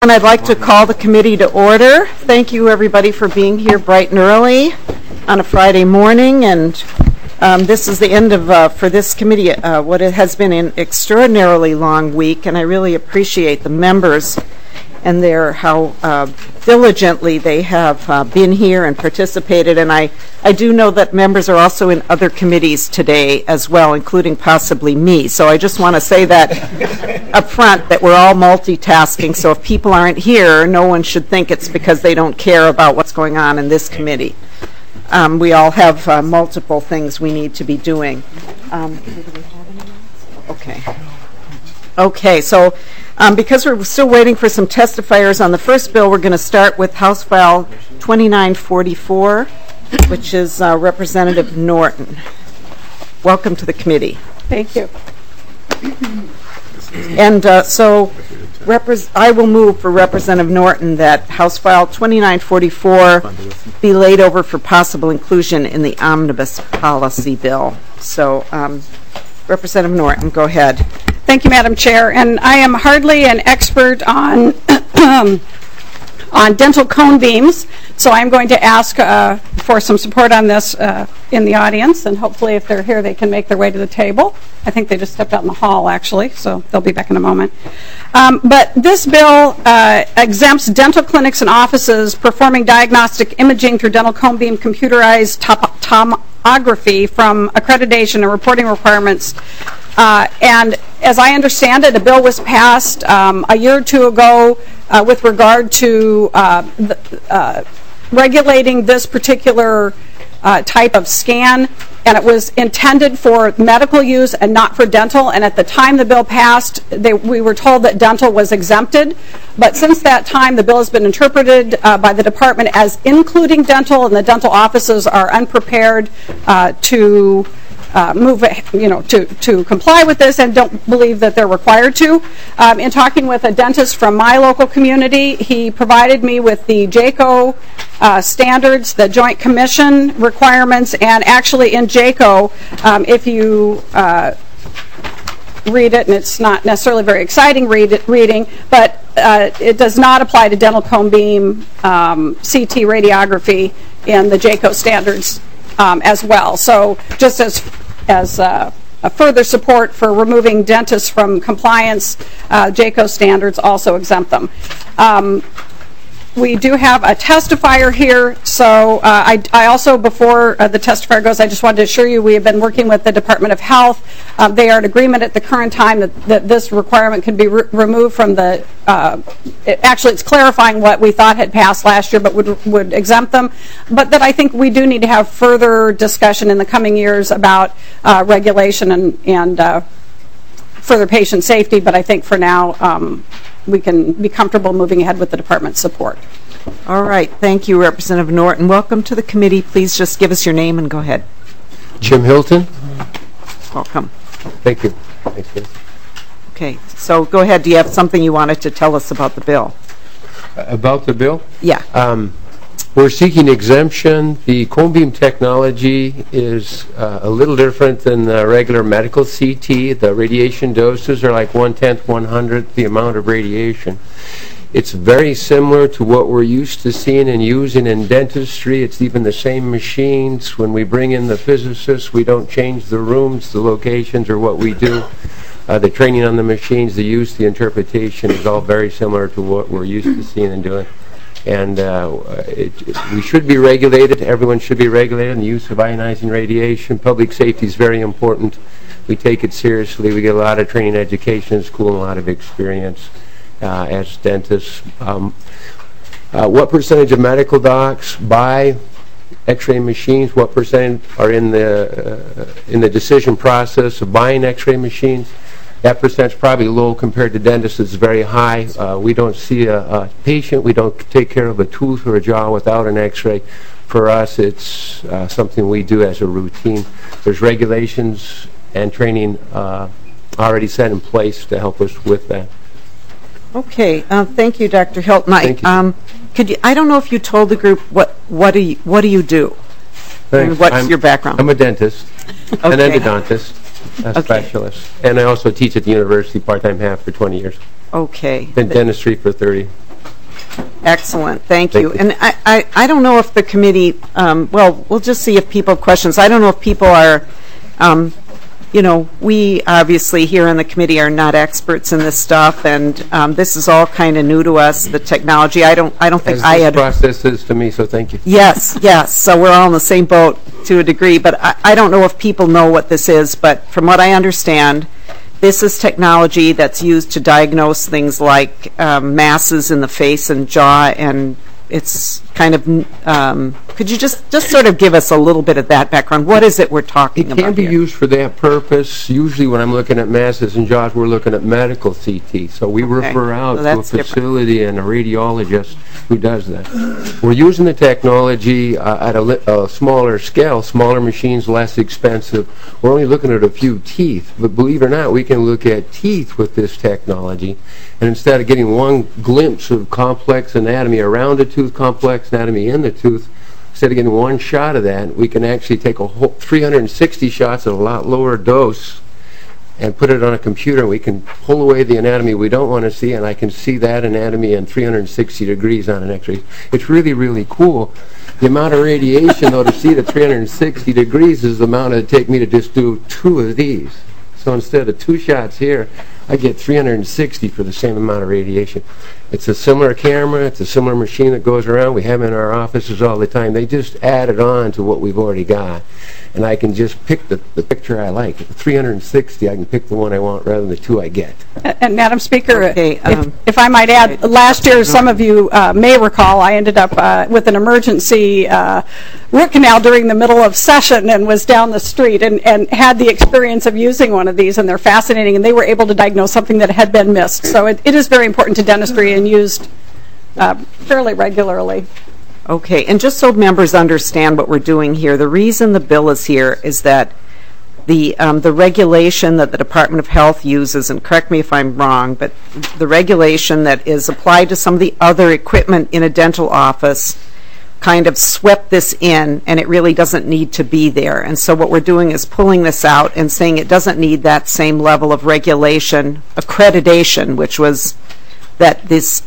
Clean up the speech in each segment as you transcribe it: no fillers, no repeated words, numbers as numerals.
And I'd like to call the committee to order. Thank you, everybody, for being here bright and early on a Friday morning. And this is the end of, for this committee, what it has been an extraordinarily long week. And I really appreciate the members and how diligently they have been here and participated. And I do know that members are also in other committees today as well, including possibly me. So I just want to say that up front, that we're all multitasking. So if people aren't here, no one should think it's because they don't care about what's going on in this committee. We all have multiple things we need to be doing. Okay, so because we're still waiting for some testifiers on the first bill, we're going to start with House File 2944, which is Representative Norton. Welcome to the committee. Thank you. And so I will move for Representative Norton that House File 2944 be laid over for possible inclusion in the Omnibus Policy Bill. So Representative Norton, go ahead. Thank you, Madam Chair. And I am hardly an expert on on dental cone beams, so I'm going to ask for some support on this in the audience, and hopefully if they're here they can make their way to the table. I think they just stepped out in the hall, actually, so they'll be back in a moment. But this bill exempts dental clinics and offices performing diagnostic imaging through dental cone beam computerized tomography from accreditation and reporting requirements. And as I understand it, a bill was passed a year or two ago with regard to regulating this particular type of scan, and it was intended for medical use and not for dental. And at the time the bill passed, we were told that dental was exempted. But since that time, the bill has been interpreted by the department as including dental, and the dental offices are unprepared to to comply with this, and don't believe that they're required to. In talking with a dentist from my local community, he provided me with the JCAHO standards, the Joint Commission requirements, and actually in JCAHO, if you read it, and it's not necessarily very exciting reading, but it does not apply to dental cone beam CT radiography in the JCAHO standards as well. So just as a further support for removing dentists from compliance, JCAHO standards also exempt them. We do have a testifier here, so I also, before the testifier goes, I just wanted to assure you we have been working with the Department of Health. They are in agreement at the current time that this requirement can be removed from the, actually it's clarifying what we thought had passed last year but would exempt them, but that I think we do need to have further discussion in the coming years about regulation and further patient safety, but I think for now we can be comfortable moving ahead with the department's support. All right. Thank you, Representative Norton. Welcome to the committee. Please just give us your name and go ahead. Jim Hilton. Welcome. Thank you. Thanks, Liz. Okay. So go ahead. Do you have something you wanted to tell us about the bill? About the bill? Yeah. We're seeking exemption. The cone beam technology is a little different than the regular medical CT. The radiation doses are like 1/10, 1/100th the amount of radiation. It's very similar to what we're used to seeing and using in dentistry. It's even the same machines. When we bring in the physicists, we don't change the rooms, the locations, or what we do. The training on the machines, the use, the interpretation is all very similar to what we're used to seeing and doing. And we should be regulated. Everyone should be regulated in the use of ionizing radiation. Public safety is very important. We take it seriously. We get a lot of training, education in school, and a lot of experience as dentists. What percentage of medical docs buy X-ray machines? What percent are in the decision process of buying X-ray machines? That percent's probably low compared to dentists. It's very high. We don't see a patient. We don't take care of a tooth or a jaw without an X-ray. For us, it's something we do as a routine. There's regulations and training already set in place to help us with that. Okay. Thank you, Dr. Hilton. Thank you. I don't know if you told the group what do you do? Thanks. What's your background? I'm a dentist, an endodontist. A specialist. And I also teach at the university part-time half for 20 years. Okay. Been dentistry for 30. Excellent, thank you. Thank you. And I don't know if the committee, well, we'll just see if people have questions. I don't know if people are, you know, we obviously here on the committee are not experts in this stuff, and this is all kind of new to us, the technology. I don't think As I this had... process is to me, so thank you. Yes, yes, so we're all in the same boat to a degree, but I don't know if people know what this is, but from what I understand, this is technology that's used to diagnose things like masses in the face and jaw, and it's kind of, could you just sort of give us a little bit of that background? What is it we're talking about It can be here? used for that purpose. Usually when I'm looking at masses and jaws, we're looking at medical CT. So we refer out So to a that's different. facility and a radiologist who does that. We're using the technology at a smaller scale, smaller machines, less expensive. We're only looking at a few teeth, but believe it or not, we can look at teeth with this technology. And instead of getting one glimpse of complex anatomy around a tooth, complex anatomy in the tooth, instead of getting one shot of that, we can actually take a whole 360 shots at a lot lower dose and put it on a computer, and we can pull away the anatomy we don't want to see, and I can see that anatomy in 360 degrees on an x-ray. It's really, really cool. The amount of radiation, though, to see it at 360 degrees is the amount it would take me to just do 2 of these. So instead of 2 shots here, I get 360 for the same amount of radiation. It's a similar camera. It's a similar machine that goes around. We have them in our offices all the time. They just add it on to what we've already got. And I can just pick the picture I like. At 360, I can pick the one I want rather than the 2 I get. And Madam Speaker, Okay, if I might add, last year, some of you may recall, I ended up with an emergency root canal during the middle of session and was down the street and had the experience of using one of these, and they're fascinating, and they were able to diagnose something that had been missed. So it is very important to dentistry and used fairly regularly. Okay, and just so members understand what we're doing here, the reason the bill is here is that the regulation that the Department of Health uses, and correct me if I'm wrong, but the regulation that is applied to some of the other equipment in a dental office kind of swept this in, and it really doesn't need to be there. And so what we're doing is pulling this out and saying it doesn't need that same level of regulation, accreditation, which was that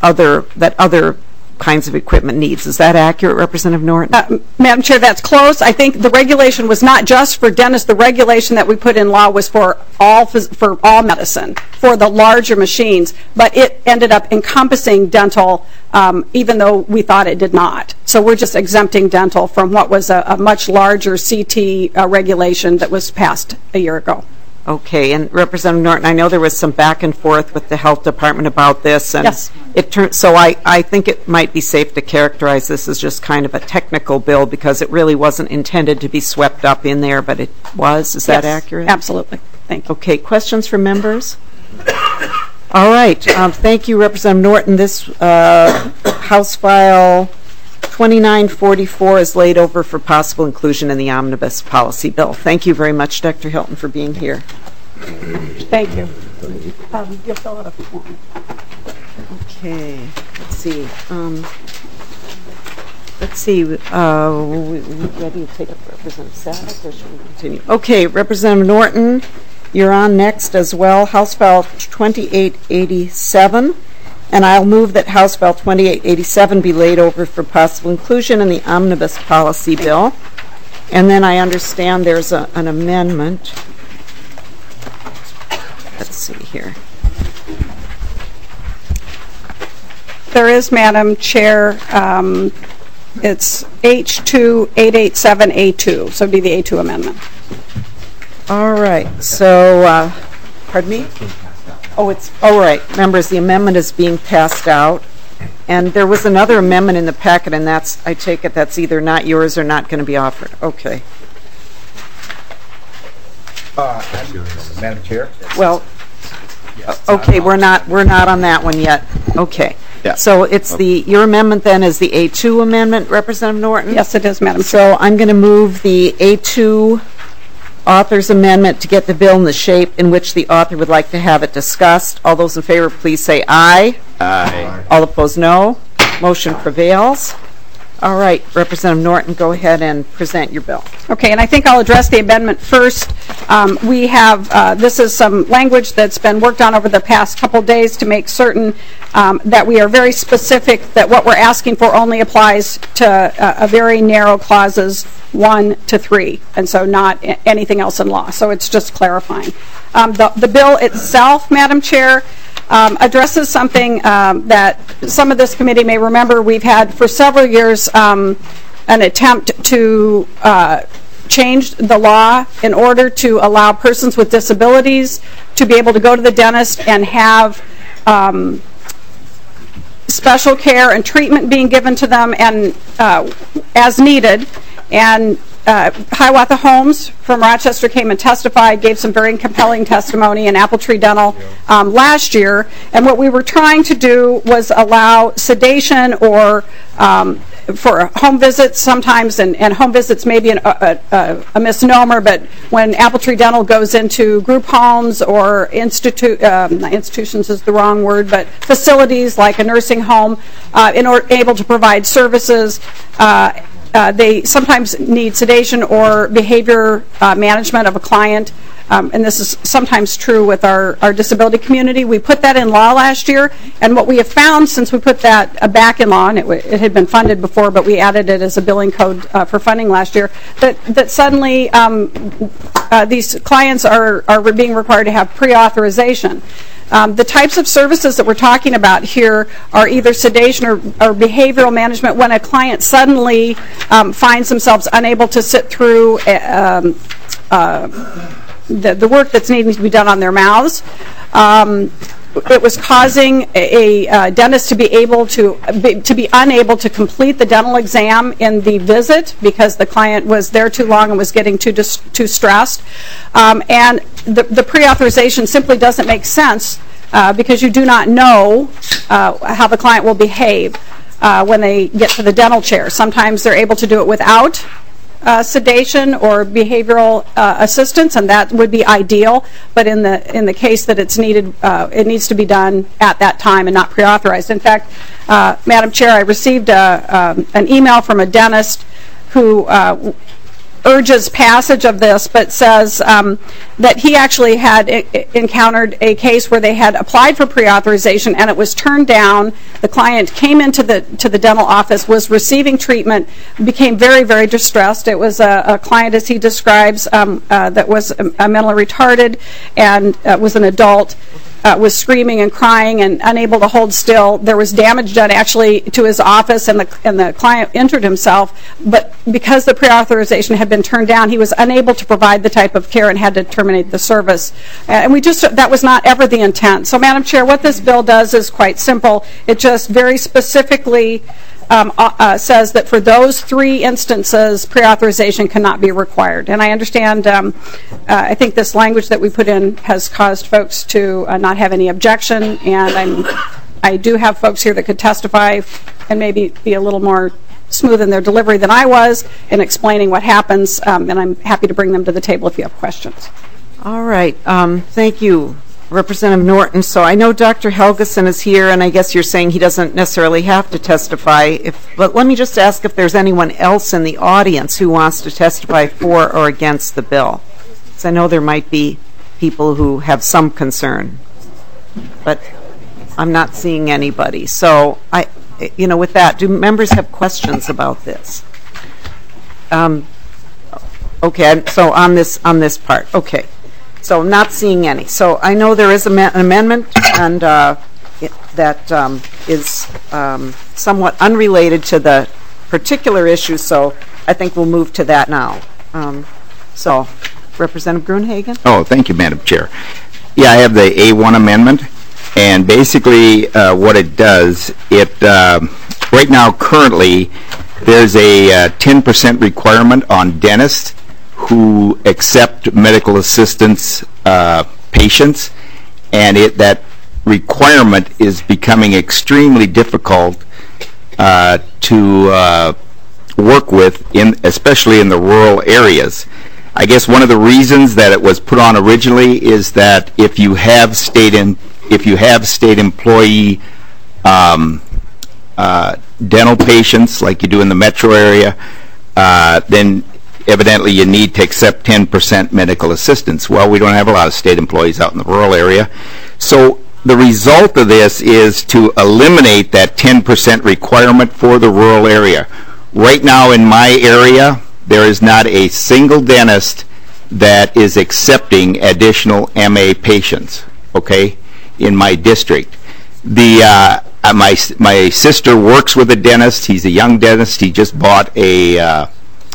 other kinds of equipment needs. Is that accurate, Representative Norton? Madam Chair, that's close. I think the regulation was not just for dentists. The regulation that we put in law was for all medicine, for the larger machines, but it ended up encompassing dental, even though we thought it did not. So we're just exempting dental from what was a much larger CT regulation that was passed a year ago. Okay, and Representative Norton, I know there was some back and forth with the Health Department about this, and yes. So I think it might be safe to characterize this as just kind of a technical bill because it really wasn't intended to be swept up in there, but it was. Is that accurate? Absolutely. Thank you. Okay, questions from members? All right, thank you, Representative Norton. This House File 2944 is laid over for possible inclusion in the omnibus policy bill. Thank you very much, Dr. Hilton, for being here. Thank you. You'll fill out a form. Okay, let's see. We ready to take up Representative Savick, or should we continue? Okay, Representative Norton, you're on next as well. House File 2887. And I'll move that House Bill 2887 be laid over for possible inclusion in the omnibus policy bill. And then I understand there's an amendment. Let's see here. There is, Madam Chair. It's H2887A2, so it'd be the A2 amendment. All right. So, pardon me? Oh, it's all right. Members, the amendment is being passed out. And there was another amendment in the packet, and I take it that's either not yours or not going to be offered. Okay. Madam Chair? Well, okay, we're not on that one yet. Okay. Yeah. So it's your amendment then is the A2 amendment, Representative Norton? Yes, it is, Madam Chair. So I'm going to move the A2 author's amendment to get the bill in the shape in which the author would like to have it discussed. All those in favor, please say aye. Aye. All opposed, no. Motion prevails. All right, Representative Norton, go ahead and present your bill. Okay, and I think I'll address the amendment first. We have, this is some language that's been worked on over the past couple days to make certain that we are very specific that what we're asking for only applies to a very narrow clauses 1 to 3, and so not anything else in law. So it's just clarifying. The bill itself, Madam Chair, addresses something that some of this committee may remember. We've had for several years an attempt to change the law in order to allow persons with disabilities to be able to go to the dentist and have special care and treatment being given to them and as needed. And Hiawatha Holmes from Rochester came and testified, gave some very compelling testimony in Appletree Dental last year. And what we were trying to do was allow sedation or for home visits sometimes, and home visits may be a misnomer, but when Appletree Dental goes into group homes or institutions is the wrong word, but facilities like a nursing home, able to provide services, they sometimes need sedation or behavior management of a client, and this is sometimes true with our disability community. We put that in law last year, and what we have found since we put that back in law, and it had been funded before, but we added it as a billing code for funding last year, that suddenly these clients are being required to have pre-authorization. The types of services that we're talking about here are either sedation or behavioral management when a client suddenly finds themselves unable to sit through the work that's needing to be done on their mouths. It was causing a dentist to be unable to complete the dental exam in the visit because the client was there too long and was getting too stressed. And the pre-authorization simply doesn't make sense because you do not know how the client will behave when they get to the dental chair. Sometimes they're able to do it without sedation or behavioral assistance, and that would be ideal. But in the case that it's needed, it needs to be done at that time and not pre-authorized. In fact, Madam Chair, I received an email from a dentist who urges passage of this, but says that he actually had encountered a case where they had applied for pre-authorization and it was turned down. The client came into the dental office, was receiving treatment, became very, very distressed. It was a client, as he describes, that was mentally retarded and was an adult. Was screaming and crying and unable to hold still. There was damage done actually to his office, and the client injured himself. But because the pre-authorization had been turned down, he was unable to provide the type of care and had to terminate the service. And that was not ever the intent. So, Madam Chair, what this bill does is quite simple. It just very specifically says that for those 3 instances, pre-authorization cannot be required. And I understand, I think this language that we put in has caused folks to not have any objection, and I do have folks here that could testify and maybe be a little more smooth in their delivery than I was in explaining what happens, and I'm happy to bring them to the table if you have questions. All right. Thank you, Representative Norton. So I know Dr. Helgeson is here, and I guess you're saying he doesn't necessarily have to testify. But let me just ask if there's anyone else in the audience who wants to testify for or against the bill. Because I know there might be people who have some concern, but I'm not seeing anybody. So with that, do members have questions about this? Okay. So on this part, okay. So not seeing any. So I know there is an amendment and that is somewhat unrelated to the particular issue, so I think we'll move to that now. So, Representative Gruenhagen? Oh, thank you, Madam Chair. Yeah, I have the A1 amendment, and basically what it does, right now currently there's a 10% requirement on dentists who accept medical assistance patients, and that requirement is becoming extremely difficult to work with, especially in the rural areas. I guess one of the reasons that it was put on originally is that if you have state employee dental patients like you do in the metro area, then evidently you need to accept 10% medical assistance. Well, we don't have a lot of state employees out in the rural area. So the result of this is to eliminate that 10% requirement for the rural area. Right now in my area, there is not a single dentist that is accepting additional MA patients, okay, in my district. My sister works with a dentist. He's a young dentist. He just bought a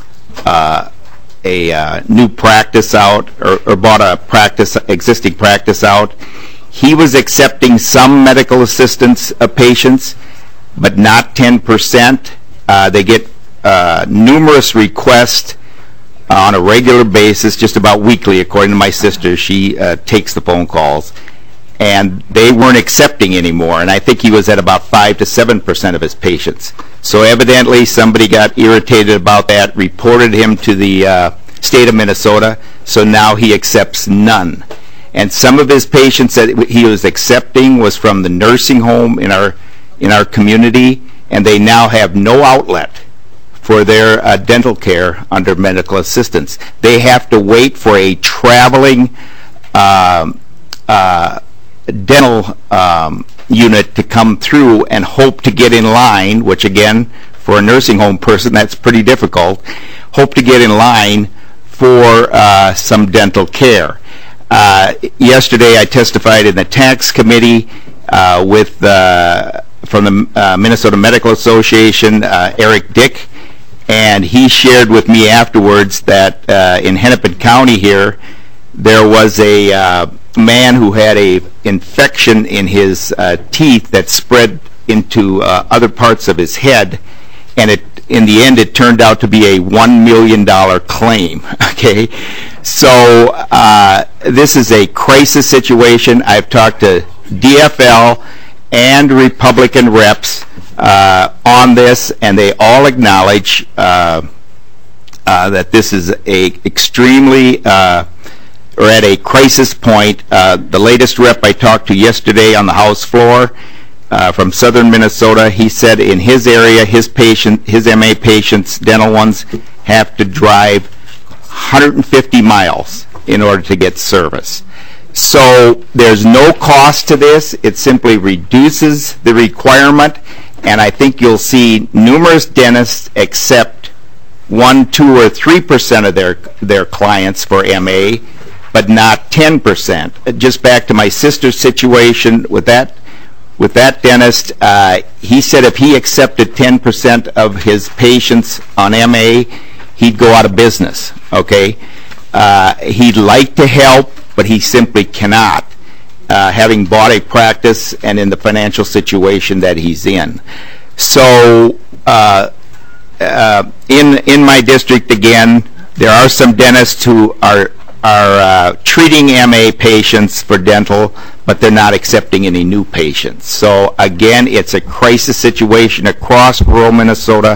new practice out, or bought a existing practice out. He was accepting some medical assistance patients, but not 10%. They get numerous requests on a regular basis, just about weekly, according to my sister. She takes the phone calls, and they weren't accepting anymore, and I think he was at about 5 to 7% of his patients. So evidently somebody got irritated about that, reported him to the state of Minnesota, so now he accepts none. And some of his patients that he was accepting was from the nursing home in our community, and they now have no outlet for their dental care under medical assistance. They have to wait for a traveling dental unit to come through and hope to get in line, which again, for a nursing home person, that's pretty difficult, hope to get in line for some dental care. Yesterday I testified in the tax committee from the Minnesota Medical Association, Eric Dick, and he shared with me afterwards that in Hennepin County here, there was a man who had a infection in his teeth that spread into other parts of his head, and in the end it turned out to be a $1 million claim. Okay, so this is a crisis situation. I've talked to DFL and Republican reps on this, and they all acknowledge that this is extremely or at a crisis point. The latest rep I talked to yesterday on the House floor from southern Minnesota, he said in his area, his MA patients, dental ones, have to drive 150 miles in order to get service. So there's no cost to this. It simply reduces the requirement, and I think you'll see numerous dentists accept 1, 2, or 3% of their clients for MA, but not 10%. Just back to my sister's situation with that dentist, he said if he accepted 10% of his patients on MA, he'd go out of business. Okay, he'd like to help, but he simply cannot, having bought a practice and in the financial situation that he's in. So in my district, again, there are some dentists who are treating MA patients for dental, but they're not accepting any new patients. So again, it's a crisis situation across rural Minnesota.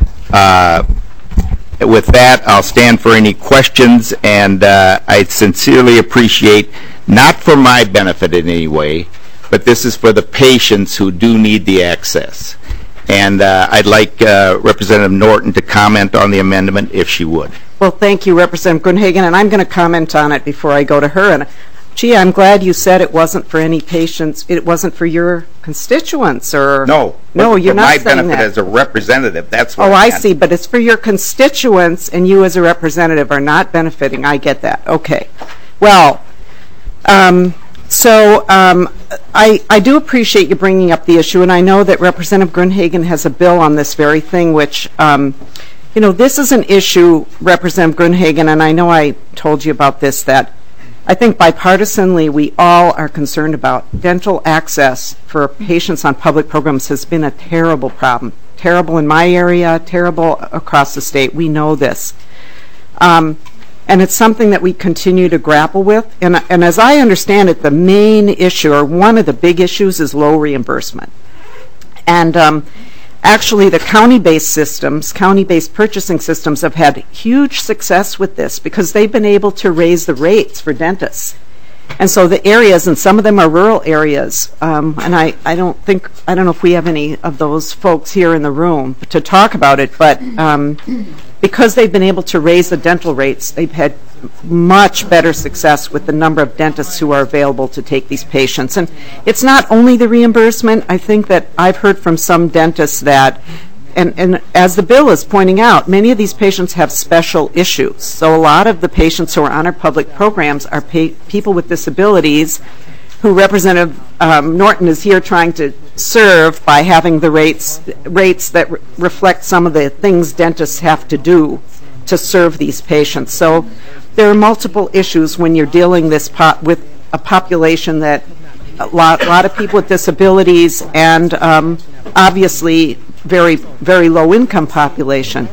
With that, I'll stand for any questions, and I sincerely appreciate, not for my benefit in any way, but this is for the patients who do need the access. And I'd like Representative Norton to comment on the amendment, if she would. Well, thank you, Representative Gruenhagen, and I'm going to comment on it before I go to her. And gee, I'm glad you said it wasn't for any patients. It wasn't for your constituents, or no, you're not saying that. For my benefit as a representative, that's what. Oh, I see, but it's for your constituents, and you as a representative are not benefiting. I get that. Okay. Well, I do appreciate you bringing up the issue, and I know that Representative Gruenhagen has a bill on this very thing, which, this is an issue, Representative Gruenhagen, and I know I told you about this, that I think bipartisanly we all are concerned about. Dental access for patients on public programs has been a terrible problem. Terrible in my area, terrible across the state. We know this. And it's something that we continue to grapple with. And as I understand it, the main issue, or one of the big issues, is low reimbursement. And actually, the county-based systems, county-based purchasing systems, have had huge success with this because they've been able to raise the rates for dentists. And so the areas, and some of them are rural areas, and I don't know if we have any of those folks here in the room to talk about it, but because they've been able to raise the dental rates, they've had much better success with the number of dentists who are available to take these patients. And it's not only the reimbursement. I think that I've heard from some dentists that, and as the bill is pointing out, many of these patients have special issues. So a lot of the patients who are on our public programs are people with disabilities who Representative Norton is here trying to serve by having the rates that reflect some of the things dentists have to do to serve these patients. So there are multiple issues when you're dealing with a population that a lot of people with disabilities and obviously very, very low income population.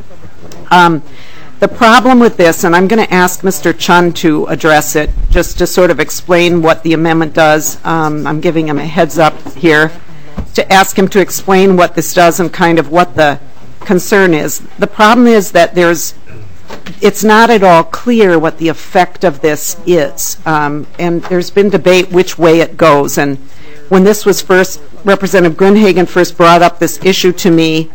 The problem with this, and I'm going to ask Mr. Chun to address it, just to sort of explain what the amendment does. I'm giving him a heads up here to ask him to explain what this does and kind of what the concern is. The problem is that it's not at all clear what the effect of this is, and there's been debate which way it goes. And when this was Representative Gruenhagen first brought up this issue to me,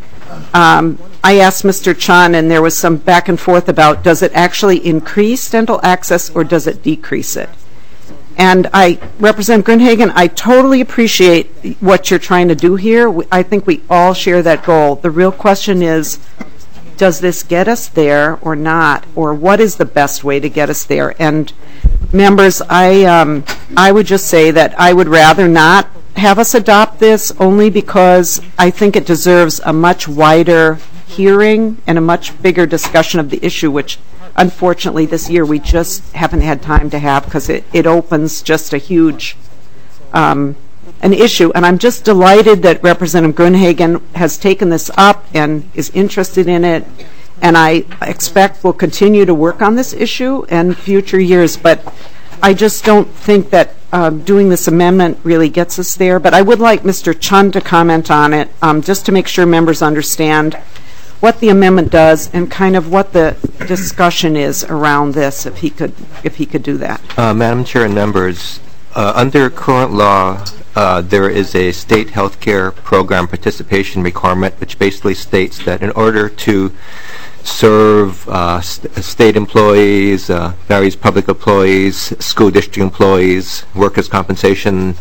I asked Mr. Chun, and there was some back and forth about, does it actually increase dental access or does it decrease it? And Representative Gruenhagen, I totally appreciate what you're trying to do here. I think we all share that goal. The real question is, does this get us there or not? Or what is the best way to get us there? And members, I would just say that I would rather not have us adopt this, only because I think it deserves a much wider hearing and a much bigger discussion of the issue, which unfortunately this year we just haven't had time to have because it opens just a huge an issue. And I'm just delighted that Representative Gruenhagen has taken this up and is interested in it, and I expect we'll continue to work on this issue in future years. But I just don't think that doing this amendment really gets us there. But I would like Mr. Chun to comment on it, just to make sure members understand what the amendment does and kind of what the discussion is around this, if he could do that. Madam Chair and members, under current law, there is a state health care program participation requirement, which basically states that in order to serve state employees, various public employees, school district employees, workers' compensation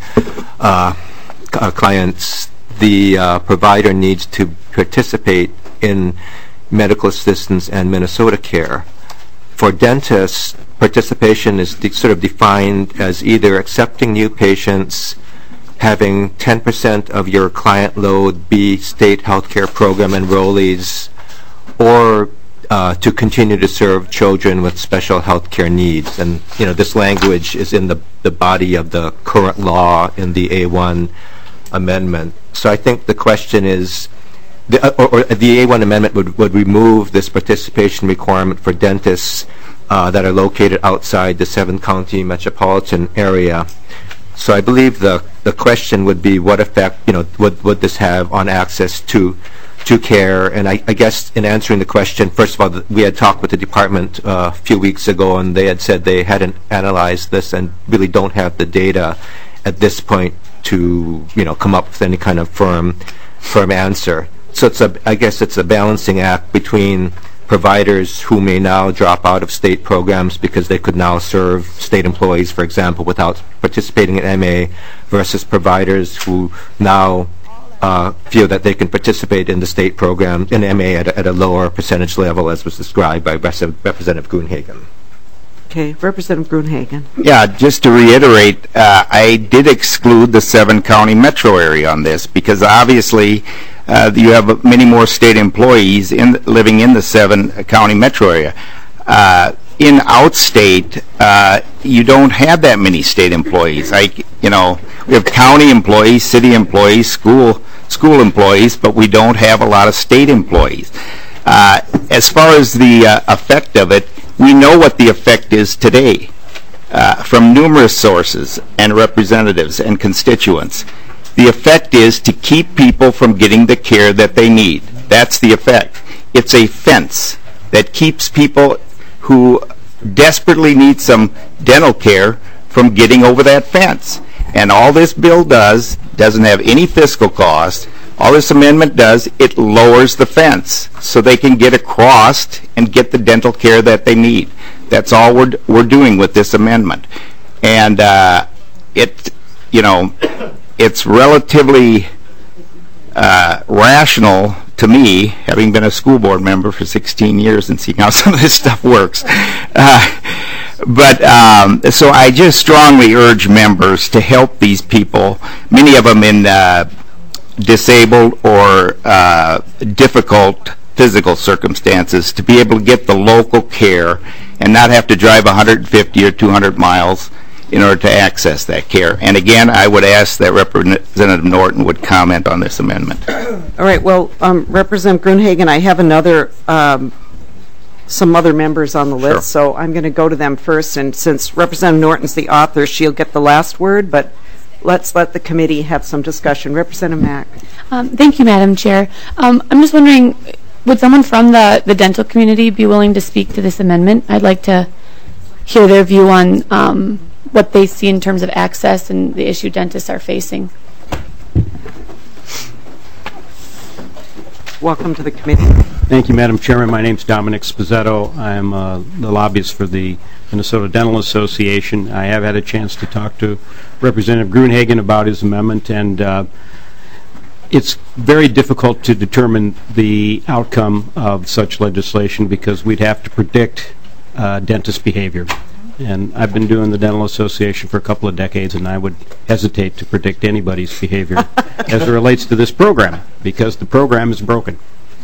clients, the provider needs to participate in medical assistance and Minnesota Care. For dentists, participation is sort of defined as either accepting new patients, having 10% of your client load be state healthcare program enrollees, or to continue to serve children with special healthcare needs. And this language is in the body of the current law in the A1 amendment. So I think the question is, the A1 amendment would remove this participation requirement for dentists that are located outside the 7-county metropolitan area. So I believe the question would be, what effect would this have on access to care? And I guess in answering the question, first of all, we had talked with the department a few weeks ago, and they had said they hadn't analyzed this and really don't have the data at this point to come up with any kind of firm answer. So I guess it's a balancing act between providers who may now drop out of state programs because they could now serve state employees, for example, without participating in MA, versus providers who now feel that they can participate in the state program in MA at a lower percentage level, as was described by Representative Gruenhagen. Okay, Representative Gruenhagen. Yeah, just to reiterate, I did exclude the 7-county metro area on this because obviously you have many more state employees living in the 7-county metro area. In outstate, you don't have that many state employees. We have county employees, city employees, school employees, but we don't have a lot of state employees. As far as the effect of it, we know what the effect is today from numerous sources and representatives and constituents. The effect is to keep people from getting the care that they need. That's the effect. It's a fence that keeps people who desperately need some dental care from getting over that fence. And all this bill doesn't have any fiscal cost. All this amendment does, it lowers the fence so they can get across and get the dental care that they need. That's all we're doing with this amendment. And it's relatively rational to me, having been a school board member for 16 years and seeing how some of this stuff works. So I just strongly urge members to help these people, many of them in disabled or difficult physical circumstances, to be able to get the local care and not have to drive 150 or 200 miles in order to access that care. And again, I would ask that Representative Norton would comment on this amendment. All right. Well, Representative Gruenhagen, I have some other members on the list, so I'm going to go to them first. And since Representative Norton's the author, she'll get the last word, but let's let the committee have some discussion. Representative Mack. Thank you, Madam Chair. I'm just wondering, would someone from the dental community be willing to speak to this amendment? I'd like to hear their view on what they see in terms of access and the issue dentists are facing. Welcome to the committee. Thank you, Madam Chairman. My name is Dominic Spizzetto. I'm the lobbyist for the Minnesota Dental Association. I have had a chance to talk to Representative Gruenhagen about his amendment, and it's very difficult to determine the outcome of such legislation because we'd have to predict dentist behavior. And I've been doing the Dental Association for a couple of decades, and I would hesitate to predict anybody's behavior as it relates to this program, because the program is broken.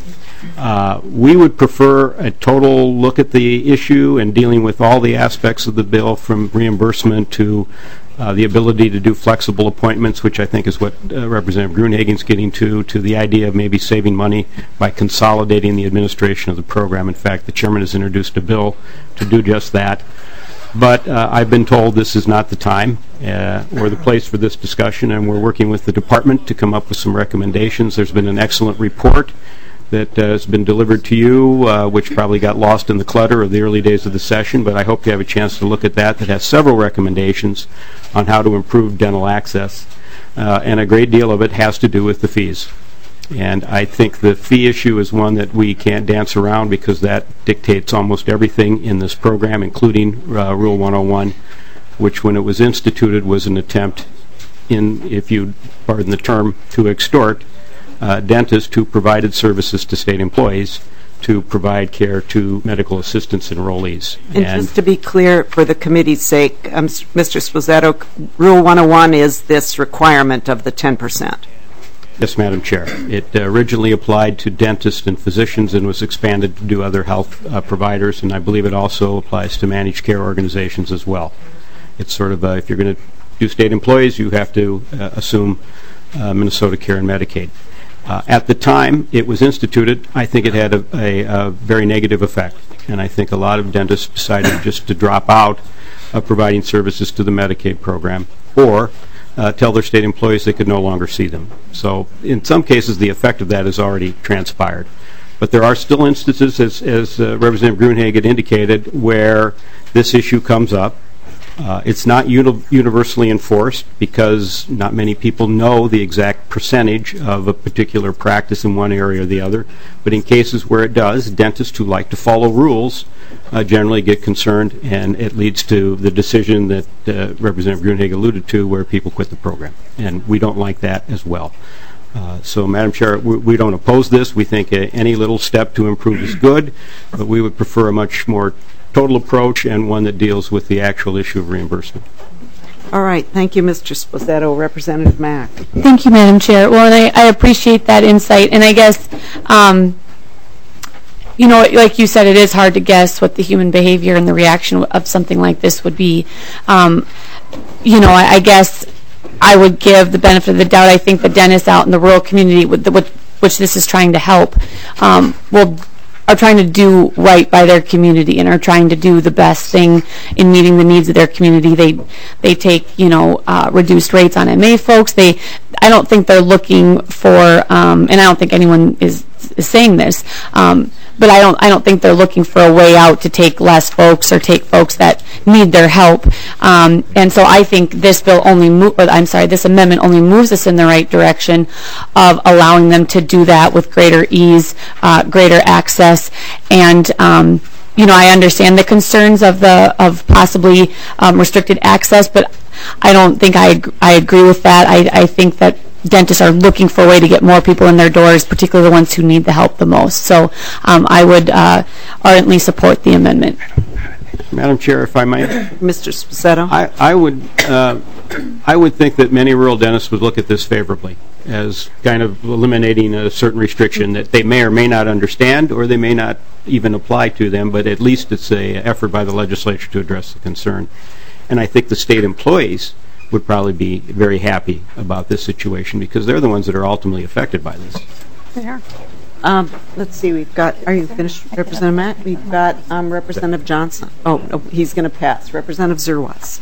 We would prefer a total look at the issue and dealing with all the aspects of the bill, from reimbursement to the ability to do flexible appointments, which I think is what Representative Gruenhagen's getting to the idea of maybe saving money by consolidating the administration of the program. In fact, the chairman has introduced a bill to do just that. But I've been told this is not the time or the place for this discussion, and we're working with the department to come up with some recommendations. There's been an excellent report that has been delivered to you, which probably got lost in the clutter of the early days of the session, but I hope you have a chance to look at that has several recommendations on how to improve dental access, and a great deal of it has to do with the fees. And I think the fee issue is one that we can't dance around, because that dictates almost everything in this program, including Rule 101, which when it was instituted was an attempt, if you pardon the term, to extort dentists who provided services to state employees to provide care to medical assistants enrollees. And just to be clear, for the committee's sake, Mr. Spizzetto, Rule 101 is this requirement of the 10%. Yes, Madam Chair. It originally applied to dentists and physicians and was expanded to do other health providers, and I believe it also applies to managed care organizations as well. It's sort of, if you're going to do state employees, you have to assume Minnesota Care and Medicaid. At the time it was instituted, I think it had a very negative effect, and I think a lot of dentists decided just to drop out of providing services to the Medicaid program, or tell their state employees they could no longer see them. So in some cases the effect of that has already transpired. But there are still instances, as Representative Gruenhagen indicated, where this issue comes up. It's not universally enforced, because not many people know the exact percentage of a particular practice in one area or the other. But in cases where it does, dentists who like to follow rules generally get concerned, and it leads to the decision that Representative Gruenhagen alluded to, where people quit the program. And we don't like that as well. So, Madam Chair, we don't oppose this. We think any little step to improve is good, but we would prefer a much more total approach, and one that deals with the actual issue of reimbursement. All right. Thank you, Mr. Spizzetto. Representative Mack. Thank you, Madam Chair. Well, and I appreciate that insight, and I guess, you know, like you said, it is hard to guess what the human behavior and the reaction of something like this would be. You know, I guess I would give the benefit of the doubt. I think the dentists out in the rural community, which this is trying to help, are trying to do right by their community and are trying to do the best thing in meeting the needs of their community. They take, you know, reduced rates on MA folks. I don't think they're looking for, and I don't think anyone is is saying this. But I don't think they're looking for a way out to take less folks or take folks that need their help. And so I think this bill this amendment only moves us in the right direction of allowing them to do that with greater ease, greater access, and I understand the concerns of possibly restricted access, but I don't think I agree with that. I think that dentists are looking for a way to get more people in their doors, particularly the ones who need the help the most. So I would ardently support the amendment. Madam Chair, if I might. Mr. Sposato? I would think that many rural dentists would look at this favorably as kind of eliminating a certain restriction that they may or may not understand or they may not even apply to them, but at least it's an effort by the legislature to address the concern. And I think the state employees would probably be very happy about this situation because they're the ones that are ultimately affected by this. They are. Let's see, are you finished, Representative Mack? We've got Representative Johnson. Oh, no, he's going to pass. Representative Zerwas.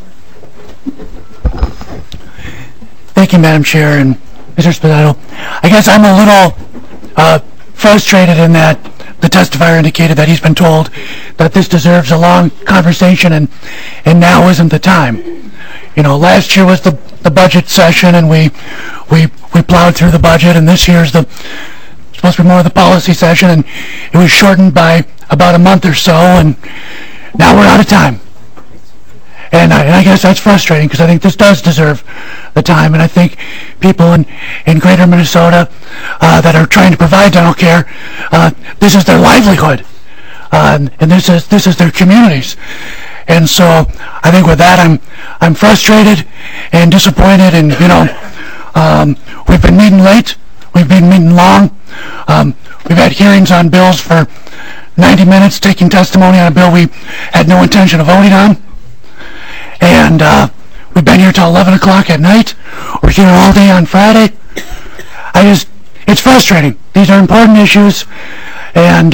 Thank you, Madam Chair and Mr. Sposato. I guess I'm a little frustrated in that the testifier indicated that he's been told that this deserves a long conversation and now isn't the time. Last year was the budget session and we plowed through the budget, and this year's supposed to be more of the policy session, and it was shortened by about a month or so, and now we're out of time. And I guess that's frustrating because I think this does deserve the time, and I think people in greater Minnesota that are trying to provide dental care, this is their livelihood, and this is their communities. And so I think with that I'm frustrated and disappointed, and we've been meeting late, we've been meeting long, we've had hearings on bills for 90 minutes, taking testimony on a bill we had no intention of voting on. And we've been here till 11 o'clock at night. We're here all day on Friday. It's frustrating. These are important issues, and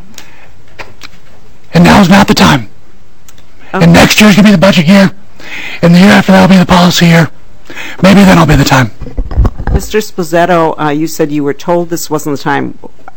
now's not the time. Okay. And next year's going to be the budget year, and the year after that will be the policy year. Maybe then will be the time. Mr. Sposato, you said you were told this wasn't the time.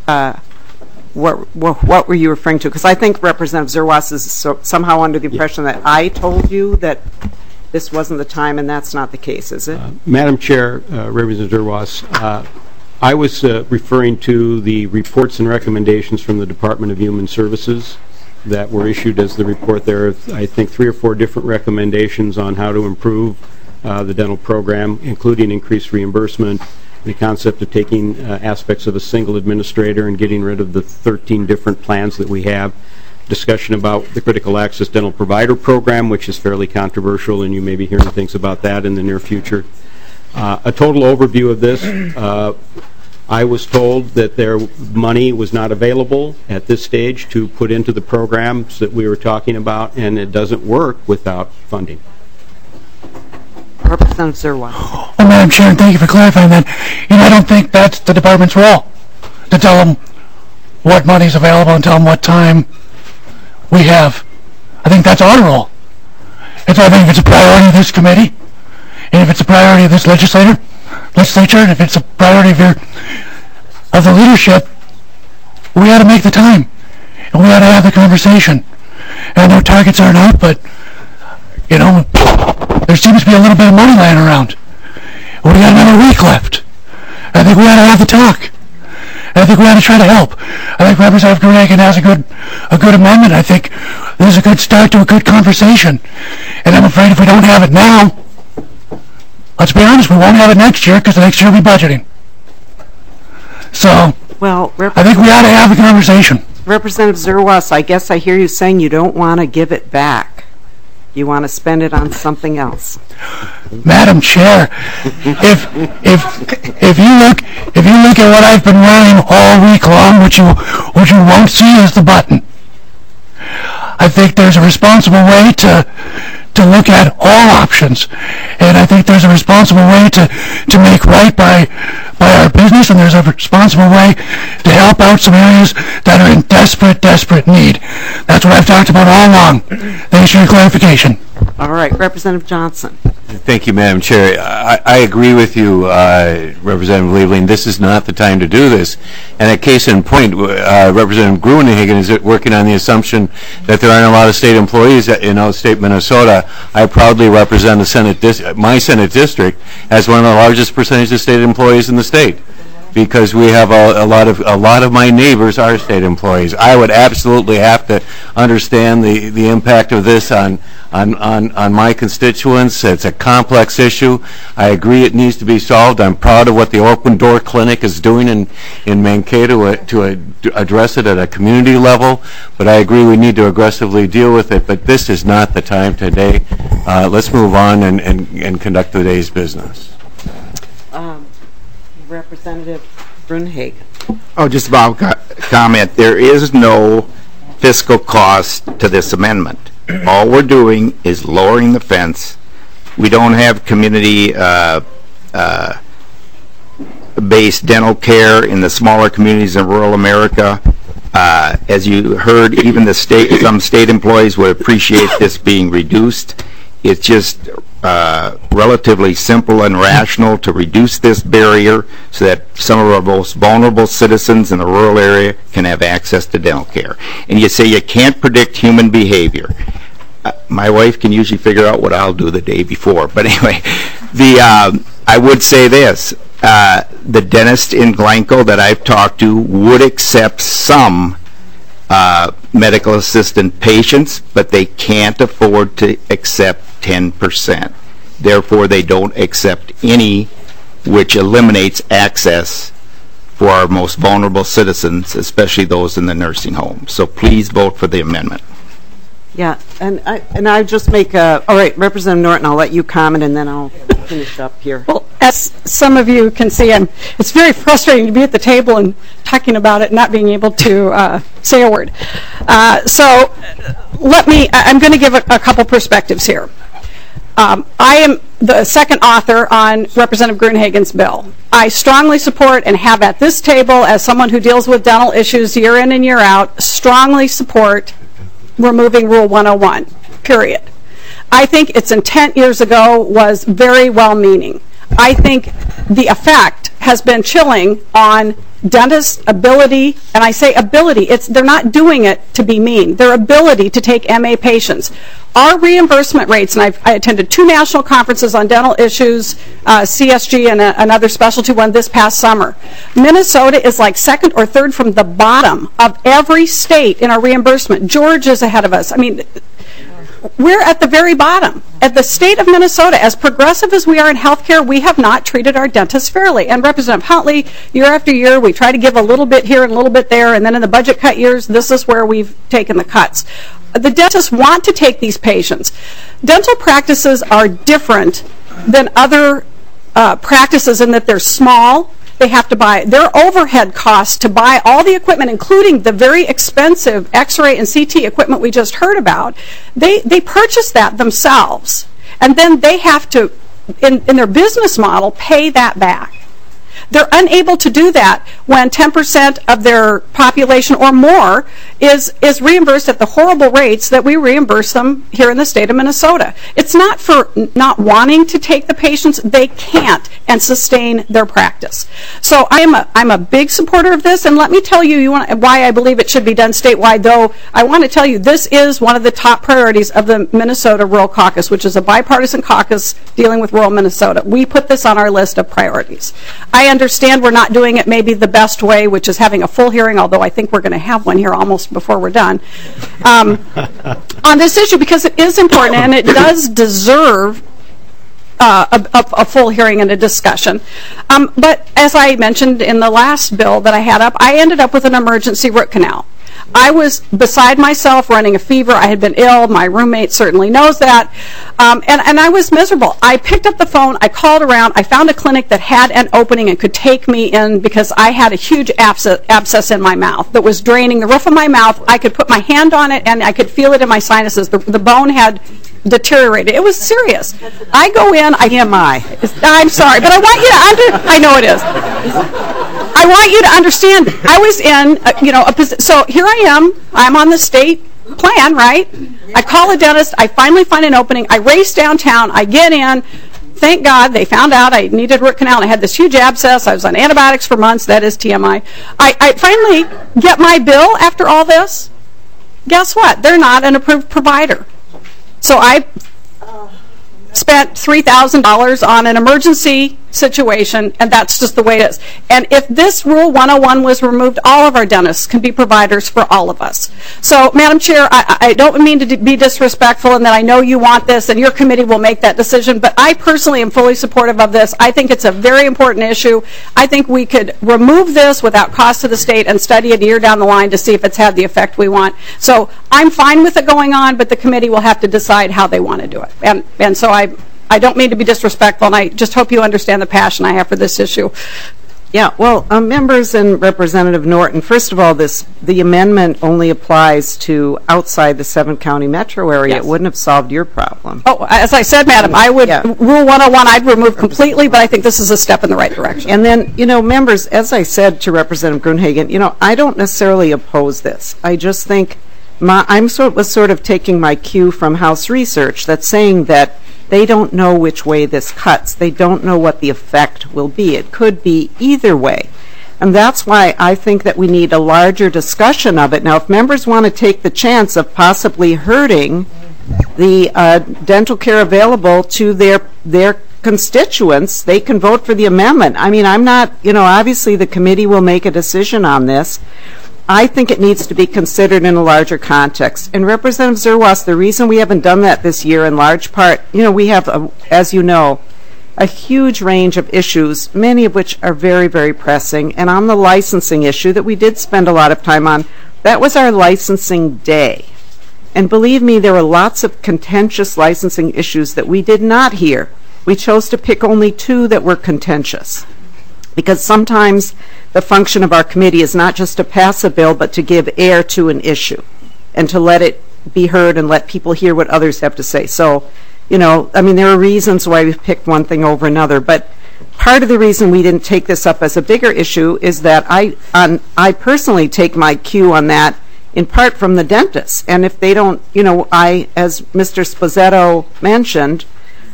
What were you referring to? Because I think Representative Zerwas is somehow under the impression that I told you that this wasn't the time, and that's not the case, is it? Madam Chair, Representative Zerwas, I was referring to the reports and recommendations from the Department of Human Services that were issued as the report. There are, I think, 3 or 4 different recommendations on how to improve the dental program, including increased reimbursement, the concept of taking aspects of a single administrator and getting rid of the 13 different plans that we have, discussion about the Critical Access Dental Provider Program, which is fairly controversial, and you may be hearing things about that in the near future. A total overview of this, I was told that their money was not available at this stage to put into the programs that we were talking about, and it doesn't work without funding. Representative Zerwas. Well, Madam Chair, and thank you for clarifying that. I don't think that's the department's role, to tell them what money's available and tell them what time we have. I think that's our role. I think if it's a priority of this committee, and if it's a priority of this legislature, and if it's a priority of the leadership, we ought to make the time, and we ought to have the conversation. And I know targets aren't out, but there seems to be a little bit of money lying around. We got another week left. I think we ought to have the talk. I think we ought to try to help. I think Representative Gruenhagen has a good amendment. I think this is a good start to a good conversation. And I'm afraid if we don't have it now, let's be honest, we won't have it next year because next year we'll be budgeting. So, I think we ought to have the conversation. Representative Zerwas, I guess I hear you saying you don't want to give it back. You want to spend it on something else. Madam Chair, if you look at what I've been wearing all week long, what you won't see is the button. I think there's a responsible way to look at all options, and I think there's a responsible way to make right by our business, and there's a responsible way to help out some areas that are in desperate need. That's what I've talked about all along. Thanks for your clarification. All right, Representative Johnson. Thank you, Madam Chair. I agree with you, Representative Lieveling. This is not the time to do this. And a case in point, Representative Gruenhagen is working on the assumption that there aren't a lot of state employees in outstate Minnesota. I proudly represent my Senate district as one of the largest percentages of state employees in the state, because we have a lot of my neighbors are state employees. I would absolutely have to understand the impact of this on my constituents. It's a complex issue. I agree it needs to be solved. I'm proud of what the Open Door Clinic is doing in Mankato to address it at a community level, but I agree we need to aggressively deal with it, but this is not the time today. Let's move on and conduct today's business. Representative Gruenhagen. Oh, just about comment. There is no fiscal cost to this amendment. All we're doing is lowering the fence. We don't have community-based dental care in the smaller communities in rural America. As you heard, even some state employees would appreciate this being reduced. It's just relatively simple and rational to reduce this barrier so that some of our most vulnerable citizens in the rural area can have access to dental care. And you say you can't predict human behavior. My wife can usually figure out what I'll do the day before. But anyway, I would say this. The dentist in Glencoe that I've talked to would accept some medical assistant patients, but they can't afford to accept 10%. Therefore, they don't accept any, which eliminates access for our most vulnerable citizens, especially those in the nursing home. So please vote for the amendment. Yeah, and I just make all right, Representative Norton, I'll let you comment, and then I'll finish up here. Well, as some of you can see, it's very frustrating to be at the table and talking about it and not being able to say a word. So I'm going to give a couple perspectives here. I am the second author on Representative Gruenhagen's bill. I strongly support and have at this table, as someone who deals with dental issues year in and year out, strongly support removing Rule 101, period. I think its intent years ago was very well-meaning. I think the effect has been chilling on dentists' ability, and I say ability, they're not doing it to be mean, their ability to take MA patients. Our reimbursement rates, and I attended 2 national conferences on dental issues, CSG and another specialty one this past summer. Minnesota is like second or third from the bottom of every state in our reimbursement. Georgia's ahead of us. I mean, we're at the very bottom. At the state of Minnesota, as progressive as we are in healthcare, we have not treated our dentists fairly. And Representative Huntley, year after year, we try to give a little bit here and a little bit there, and then in the budget cut years, this is where we've taken the cuts. The dentists want to take these patients. Dental practices are different than other practices in that they're small. They have to buy their overhead costs to buy all the equipment, including the very expensive X-ray and CT equipment we just heard about. They purchase that themselves, and then they have to, in their business model, pay that back. They're unable to do that when 10% of their population or more is reimbursed at the horrible rates that we reimburse them here in the state of Minnesota. It's not for not wanting to take the patients. They can't and sustain their practice. So I'm a big supporter of this, and let me tell you why I believe it should be done statewide, though I want to tell you this is one of the top priorities of the Minnesota Rural Caucus, which is a bipartisan caucus dealing with rural Minnesota. We put this on our list of priorities. I understand we're not doing it maybe the best way, which is having a full hearing, although I think we're going to have one here almost before we're done, on this issue, because it is important and it does deserve a full hearing and a discussion. But as I mentioned in the last bill that I had up, I ended up with an emergency root canal. I was beside myself, running a fever. I had been ill. My roommate certainly knows that. And I was miserable. I picked up the phone. I called around. I found a clinic that had an opening and could take me in because I had a huge abscess in my mouth that was draining the roof of my mouth. I could put my hand on it, and I could feel it in my sinuses. The bone had deteriorated. It was serious. I go in. I'm sorry, but I want you to I know it is. I want you to understand. I was in, so here I am. I'm on the state plan, right? I call a dentist. I finally find an opening. I race downtown. I get in. Thank God they found out I needed root canal. And I had this huge abscess. I was on antibiotics for months. That is TMI. I finally get my bill after all this. Guess what? They're not an approved provider. So I spent $3,000 on an emergency situation, and that's just the way it is. And if this Rule 101 was removed, all of our dentists can be providers for all of us. So, Madam Chair, I don't mean to be disrespectful in that I know you want this and your committee will make that decision, but I personally am fully supportive of this. I think it's a very important issue. I think we could remove this without cost to the state and study it a year down the line to see if it's had the effect we want. So I'm fine with it going on, but the committee will have to decide how they want to do it. And so I don't mean to be disrespectful, and I just hope you understand the passion I have for this issue. Yeah, well, members and Representative Norton, first of all, the amendment only applies to outside the 7-county metro area. Yes. It wouldn't have solved your problem. Oh, as I said, Madam, I would, Rule 101 I'd remove completely, but I think this is a step in the right direction. And then, members, as I said to Representative Gruenhagen, I don't necessarily oppose this. I just think was sort of taking my cue from House Research that's saying that they don't know which way this cuts. They don't know what the effect will be. It could be either way. And that's why I think that we need a larger discussion of it. Now, if members want to take the chance of possibly hurting the dental care available to their constituents, they can vote for the amendment. I mean, I'm not, obviously the committee will make a decision on this. I think it needs to be considered in a larger context. And Representative Zerwas, the reason we haven't done that this year in large part, we have, as you know, a huge range of issues, many of which are very, very pressing. And on the licensing issue that we did spend a lot of time on, that was our licensing day. And believe me, there were lots of contentious licensing issues that we did not hear. We chose to pick only 2 that were contentious. Because sometimes the function of our committee is not just to pass a bill, but to give air to an issue and to let it be heard and let people hear what others have to say. So, there are reasons why we've picked one thing over another. But part of the reason we didn't take this up as a bigger issue is that I personally take my cue on that in part from the dentists. And if they don't, as Mr. Sposetto mentioned,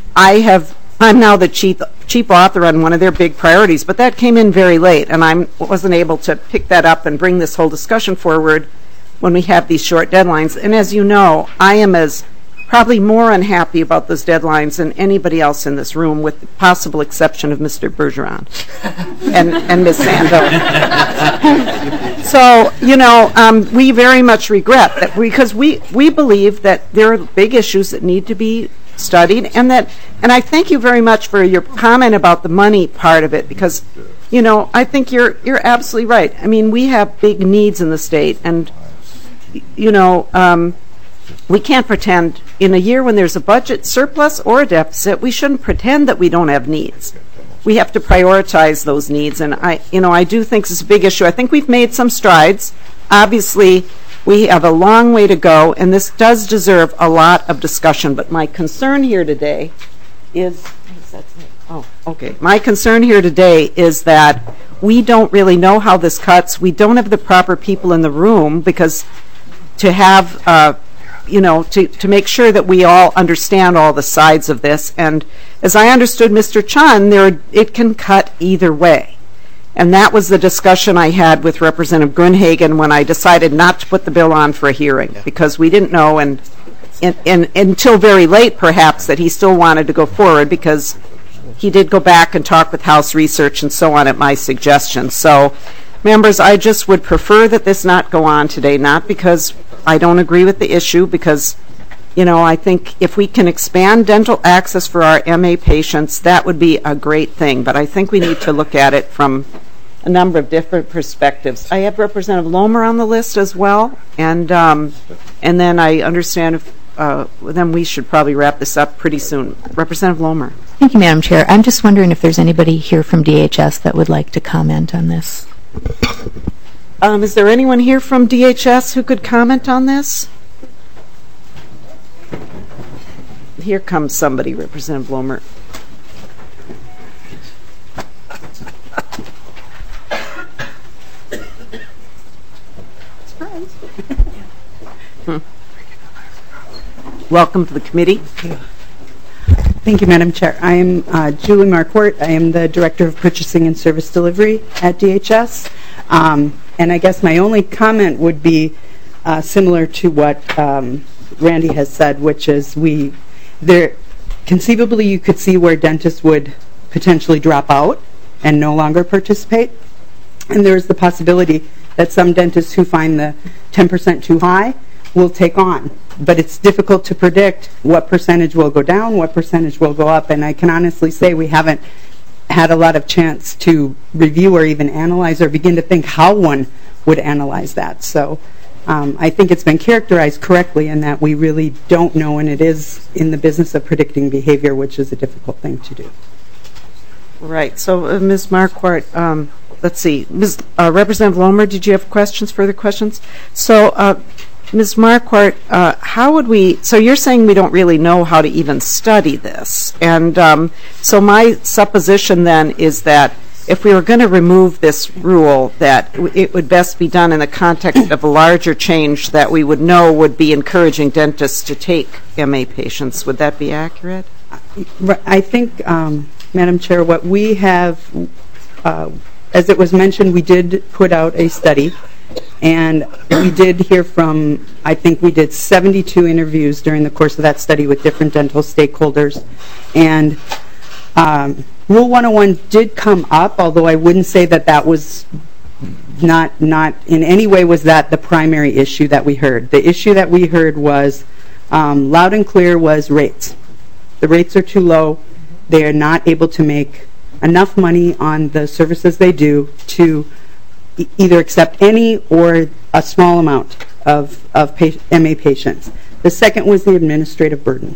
I'm now the chief author on one of their big priorities, but that came in very late, and I wasn't able to pick that up and bring this whole discussion forward when we have these short deadlines. And as you know, I am probably more unhappy about those deadlines than anybody else in this room, with the possible exception of Mr. Bergeron and Ms. Sando. So, we very much regret that because we believe that there are big issues that need to be studied, and I thank you very much for your comment about the money part of it, because I think you're absolutely right. I mean, we have big needs in the state, and we can't pretend in a year when there's a budget surplus or a deficit, we shouldn't pretend that we don't have needs. We have to prioritize those needs, and I do think this is a big issue. I think we've made some strides. Obviously, we have a long way to go, and this does deserve a lot of discussion. But my concern here today is, my concern here today is that we don't really know how this cuts. We don't have the proper people in the room because to have, to make sure that we all understand all the sides of this. And as I understood Mr. Chun, it can cut either way. And that was the discussion I had with Representative Gruenhagen when I decided not to put the bill on for a hearing, because we didn't know, and until very late perhaps, that he still wanted to go forward, because he did go back and talk with House Research and so on at my suggestion. So, members, I just would prefer that this not go on today, not because I don't agree with the issue, because I think if we can expand dental access for our MA patients, that would be a great thing. But I think we need to look at it from a number of different perspectives. I have Representative Lomer on the list as well, and then I understand then we should probably wrap this up pretty soon. Representative Lomer. Thank you, Madam Chair. I'm just wondering if there's anybody here from DHS that would like to comment on this. Is there anyone here from DHS who could comment on this? Here comes somebody, Representative Lomer. welcome to the committee. Thank you, Madam Chair. I am Julie Marquardt. I am the Director of Purchasing and Service Delivery at DHS. And I guess my only comment would be similar to what Randy has said, which is conceivably you could see where dentists would potentially drop out and no longer participate. And there is the possibility that some dentists who find the 10% too high will take on. But it's difficult to predict what percentage will go down, what percentage will go up. And I can honestly say we haven't had a lot of chance to review or even analyze or begin to think how one would analyze that. So I think it's been characterized correctly in that we really don't know, and it is in the business of predicting behavior, which is a difficult thing to do. Right. So, Ms. Marquardt, let's see. Representative Lomer, did you have questions, further questions? So, Ms. Marquardt, how would we, so you're saying we don't really know how to even study this. And so my supposition then is that if we were going to remove this rule, that it would best be done in the context of a larger change that we would know would be encouraging dentists to take MA patients. Would that be accurate? I think, Madam Chair, what we have, as it was mentioned, we did put out a study, and we did hear from, I think we did 72 interviews during the course of that study with different dental stakeholders. And Rule 101 did come up, although I wouldn't say that that was not in any way was that the primary issue that we heard. The issue that we heard was loud and clear was rates. The rates are too low. They are not able to make enough money on the services they do to either accept any or a small amount of MA patients. The second was the administrative burden.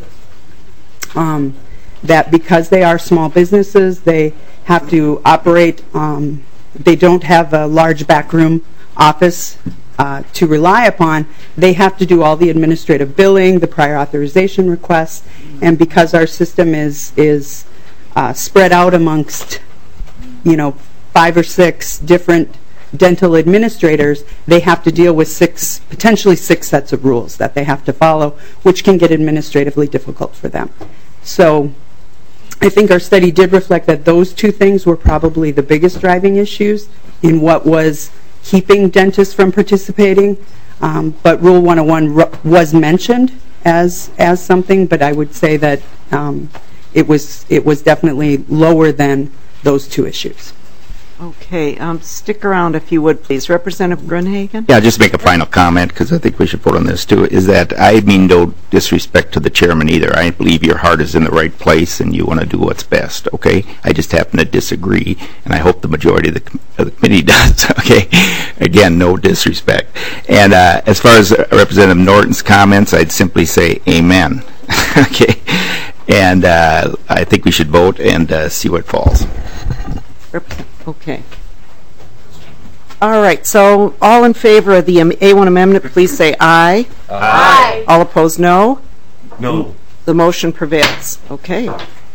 That because they are small businesses, they have to operate, they don't have a large backroom office to rely upon. They have to do all the administrative billing, the prior authorization requests, and because our system is spread out amongst, 5 or 6 different dental administrators, they have to deal with potentially six sets of rules that they have to follow, which can get administratively difficult for them. So I think our study did reflect that those two things were probably the biggest driving issues in what was keeping dentists from participating. But Rule 101 was mentioned as something, but I would say that it was definitely lower than those two issues. Okay, stick around if you would, please. Representative Grunhagen? Yeah, just make a final comment, because I think we should vote on this too, is that I mean no disrespect to the chairman either. I believe your heart is in the right place and you want to do what's best, okay? I just happen to disagree, and I hope the majority of the committee does, okay? Again, no disrespect. And as far as Representative Norton's comments, I'd simply say amen, okay? And I think we should vote and see what falls. Okay. All right, so all in favor of the A1 amendment, please say aye. Aye. All opposed, no? No. The motion prevails. Okay.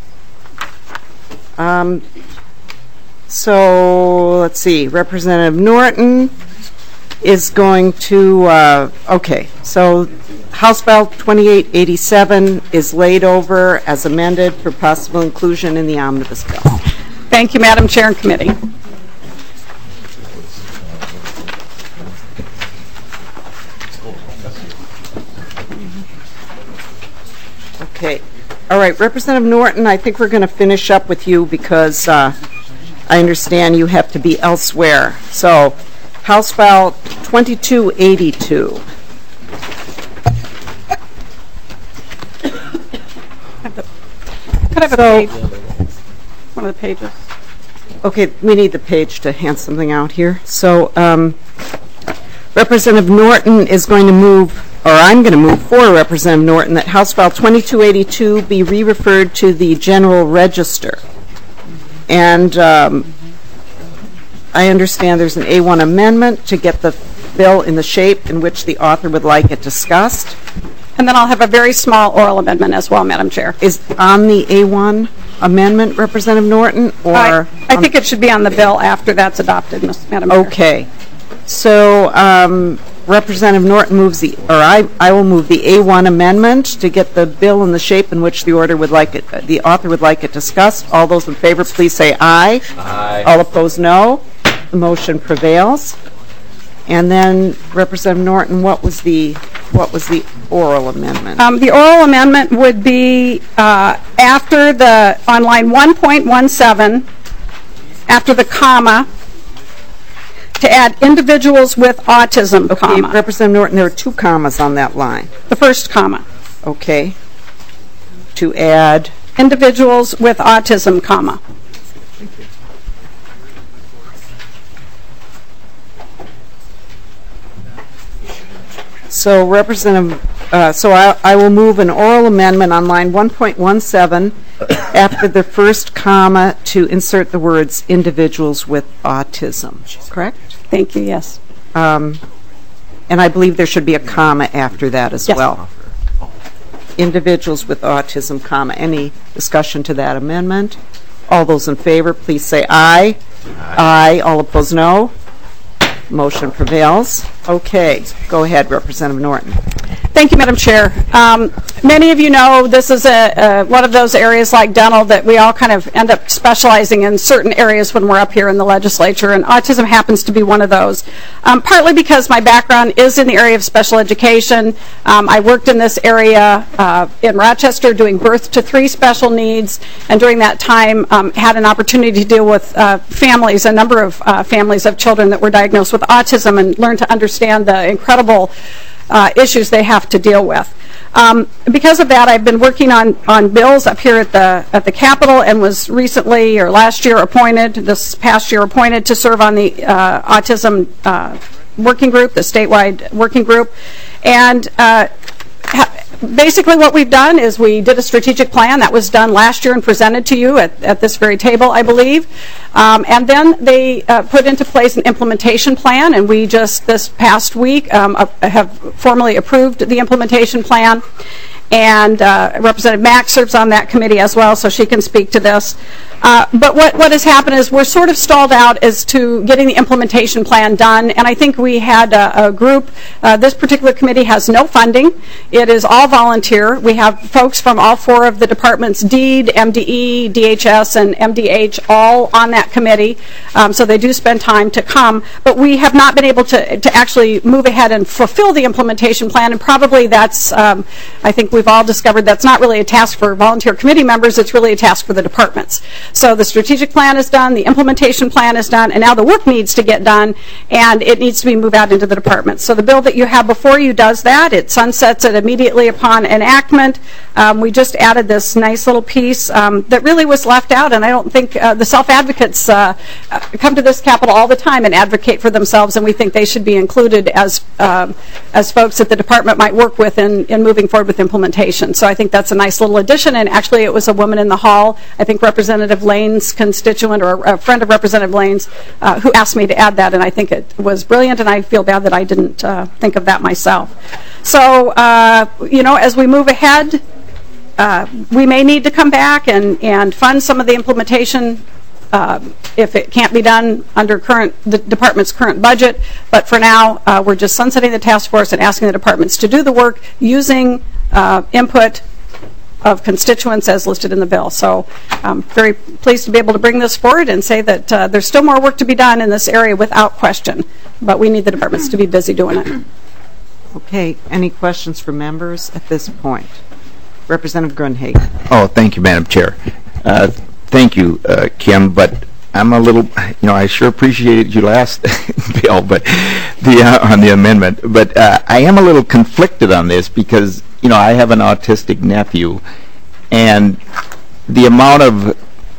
So let's see. Representative Norton is going to, okay, so House Bill 2887 is laid over as amended for possible inclusion in the omnibus bill. Thank you, Madam Chair and Committee. Okay. All right, Representative Norton, I think we're going to finish up with you because I understand you have to be elsewhere. So, House Bill 2282. Could I have a page? One of the pages. Okay, we need the page to hand something out here. So, Representative Norton is going to move, or I'm going to move for Representative Norton, that House File 2282 be re-referred to the General Register. And I understand there's an A1 amendment to get the bill in the shape in which the author would like it discussed. And then I'll have a very small oral amendment as well, Madam Chair. Is on the A1 amendment, Representative Norton, or? I think it should be on the bill after that's adopted, Madam Chair. Okay. So Representative Norton moves I will move the A1 amendment to get the bill in the shape in which the author would like it discussed. All those in favor, please say aye. Aye. All opposed, no. The motion prevails. And then, Representative Norton, what was the oral amendment? The oral amendment would be after on line 1.17, after the comma, to add individuals with autism, okay, Representative Norton, there are 2 commas on that line. The first comma. Okay. To add individuals with autism, comma. So, Representative, I will move an oral amendment on line 1.17 after the first comma to insert the words individuals with autism. Correct? Thank you, yes. And I believe there should be a comma after that as well. Individuals with autism, comma. Any discussion to that amendment? All those in favor, please say aye. Aye. All opposed, no. Motion prevails. Okay. Go ahead, Representative Norton. Thank you, Madam Chair. Many of you know this is one of those areas like dental that we all kind of end up specializing in certain areas when we're up here in the legislature, and autism happens to be one of those. Partly because my background is in the area of special education. I worked in this area in Rochester doing birth to 3 special needs, and during that time had an opportunity to deal with families, a number of families of children that were diagnosed with autism, and learn to understand the incredible issues they have to deal with. Because of that, I've been working on bills up here at the Capitol, and was recently or last year appointed, this past year appointed to serve on the autism working group, the statewide working group, and basically what we've done is we did a strategic plan that was done last year and presented to you at this very table, I believe. And then they put into place an implementation plan, and we just this past week have formally approved the implementation plan. And Representative Mack serves on that committee as well, so she can speak to this. But what has happened is we're sort of stalled out as to getting the implementation plan done, and I think we had a group. This particular committee has no funding. It is all volunteer. We have folks from all 4 of the departments, DEED, MDE, DHS, and MDH, all on that committee, so they do spend time to come. But we have not been able to actually move ahead and fulfill the implementation plan, and probably that's, I think we've all discovered that's not really a task for volunteer committee members, it's really a task for the departments. So the strategic plan is done, the implementation plan is done, and now the work needs to get done, and it needs to be moved out into the departments. So the bill that you have before you does that. It sunsets it immediately upon enactment. We just added this nice little piece that really was left out, and I don't think the self-advocates come to this Capitol all the time and advocate for themselves, and we think they should be included as folks that the department might work with in moving forward with implementation. So I think that's a nice little addition, and actually it was a woman in the hall, I think Representative Lane's constituent or a friend of Representative Lane's who asked me to add that, and I think it was brilliant, and I feel bad that I didn't think of that myself. So, as we move ahead, we may need to come back and fund some of the implementation if it can't be done under the department's current budget. But for now, we're just sunsetting the task force and asking the departments to do the work using input of constituents as listed in the bill. So I'm very pleased to be able to bring this forward and say that there's still more work to be done in this area without question, but we need the departments to be busy doing it. Okay, any questions for members at this point? Representative Gruenhagen. Oh, thank you, Madam Chair. Thank you, Kim, but I'm a little, I sure appreciated your last bill, but on the amendment, but I am a little conflicted on this because, I have an autistic nephew, and the amount of,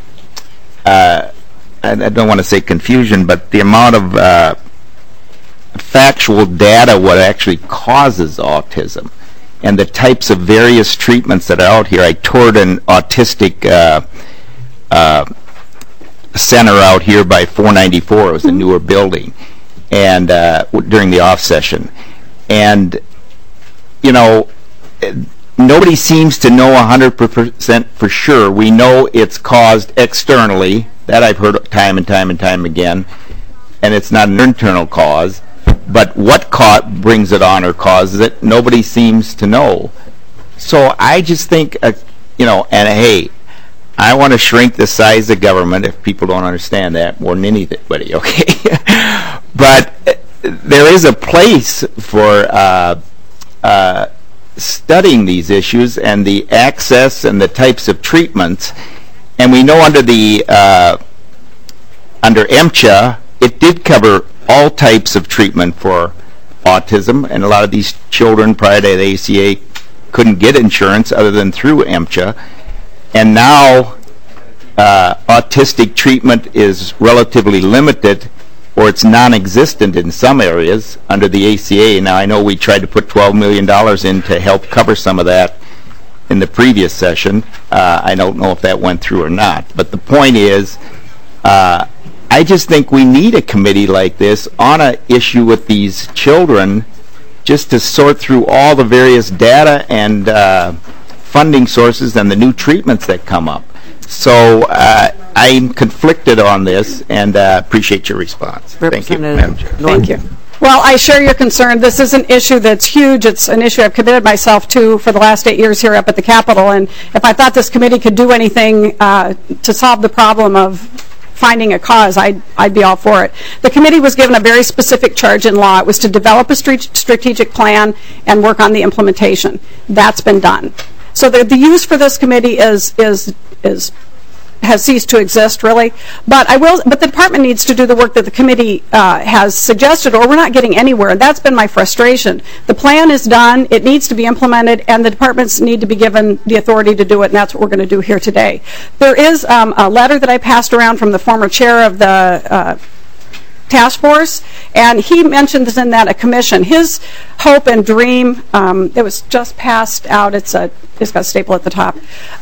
I don't want to say confusion, but the amount of factual data what actually causes autism and the types of various treatments that are out here. I toured an autistic center out here by 494. It was a newer building, and during the off session, and nobody seems to know 100% for sure. We know it's caused externally. That I've heard time and time and time again, and it's not an internal cause. but what brings it on or causes it, nobody seems to know. So I just think, you know, and hey, I want to shrink the size of government, if people don't understand that, more than anybody, okay? But there is a place for studying these issues and the access and the types of treatments. And we know under the under MCHA, it did cover all types of treatment for autism, and a lot of these children prior to the ACA couldn't get insurance other than through MCHA. And now autistic treatment is relatively limited, or it's non-existent in some areas under the ACA. Now I know we tried to put $12 million in to help cover some of that in the previous session. I don't know if that went through or not. But the point is, I just think we need a committee like this on an issue with these children, just to sort through all the various data and funding sources and the new treatments that come up. So I'm conflicted on this, and appreciate your response. Thank you, Madam Chair. Thank you. Well, I share your concern. This is an issue that's huge. It's an issue I've committed myself to for the last 8 years here up at the Capitol. And if I thought this committee could do anything to solve the problem of finding a cause, I'd be all for it. The committee was given a very specific charge in law. It was to develop a strategic plan and work on the implementation. That's been done. So the use for this committee has ceased to exist, really. But the department needs to do the work that the committee has suggested, or we're not getting anywhere. That's been my frustration. The plan is done, it needs to be implemented, and the departments need to be given the authority to do it, and that's what we're going to do here today. There is a letter that I passed around from the former chair of the task force, and he mentioned this in that a commission. His hope and dream, it was just passed out, it's got a staple at the top.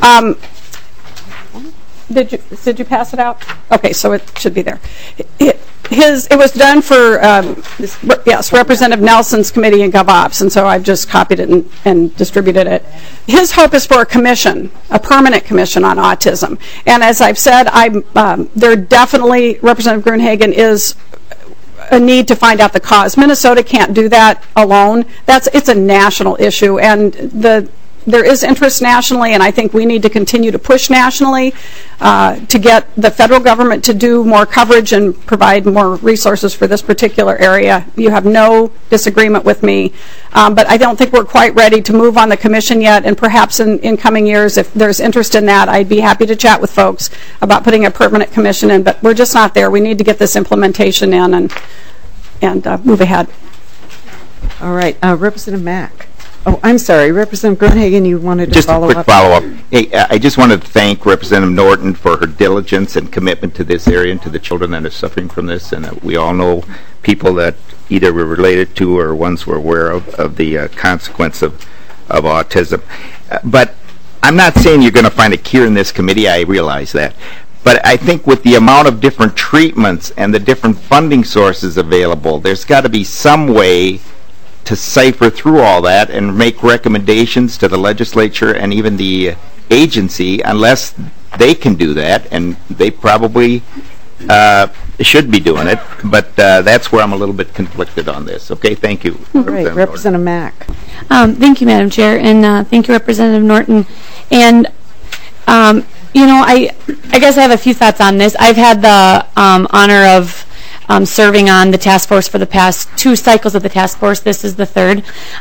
Did you pass it out? Okay, so it should be there. It was done for Representative Nelson's committee in GovOps, and so I've just copied it and distributed it. His hope is for a commission, a permanent commission on autism. And as I've said, there definitely, Representative Gruenhagen, is a need to find out the cause. Minnesota can't do that alone. It's a national issue, and there is interest nationally, and I think we need to continue to push nationally to get the federal government to do more coverage and provide more resources for this particular area. You have no disagreement with me, but I don't think we're quite ready to move on the commission yet, and perhaps in coming years, if there's interest in that, I'd be happy to chat with folks about putting a permanent commission in, but we're just not there. We need to get this implementation in and move ahead. All right, Representative Mack. Oh, I'm sorry, Representative Gruenhagen, you wanted to follow up? Just a quick follow-up. Hey, I just wanted to thank Representative Norton for her diligence and commitment to this area and to the children that are suffering from this. And we all know people that either were related to or once were aware of the consequence of autism. But I'm not saying you're going to find a cure in this committee. I realize that. But I think with the amount of different treatments and the different funding sources available, there's got to be some way to cipher through all that and make recommendations to the legislature and even the agency, unless they can do that, and they probably should be doing it. But that's where I'm a little bit conflicted on this. Okay, thank you. All right, Representative Mack. Thank you, Madam Chair, and thank you, Representative Norton. And you know, I guess I have a few thoughts on this. I've had the honor of serving on the task force for the past 2 cycles of the task force. This is the 3rd.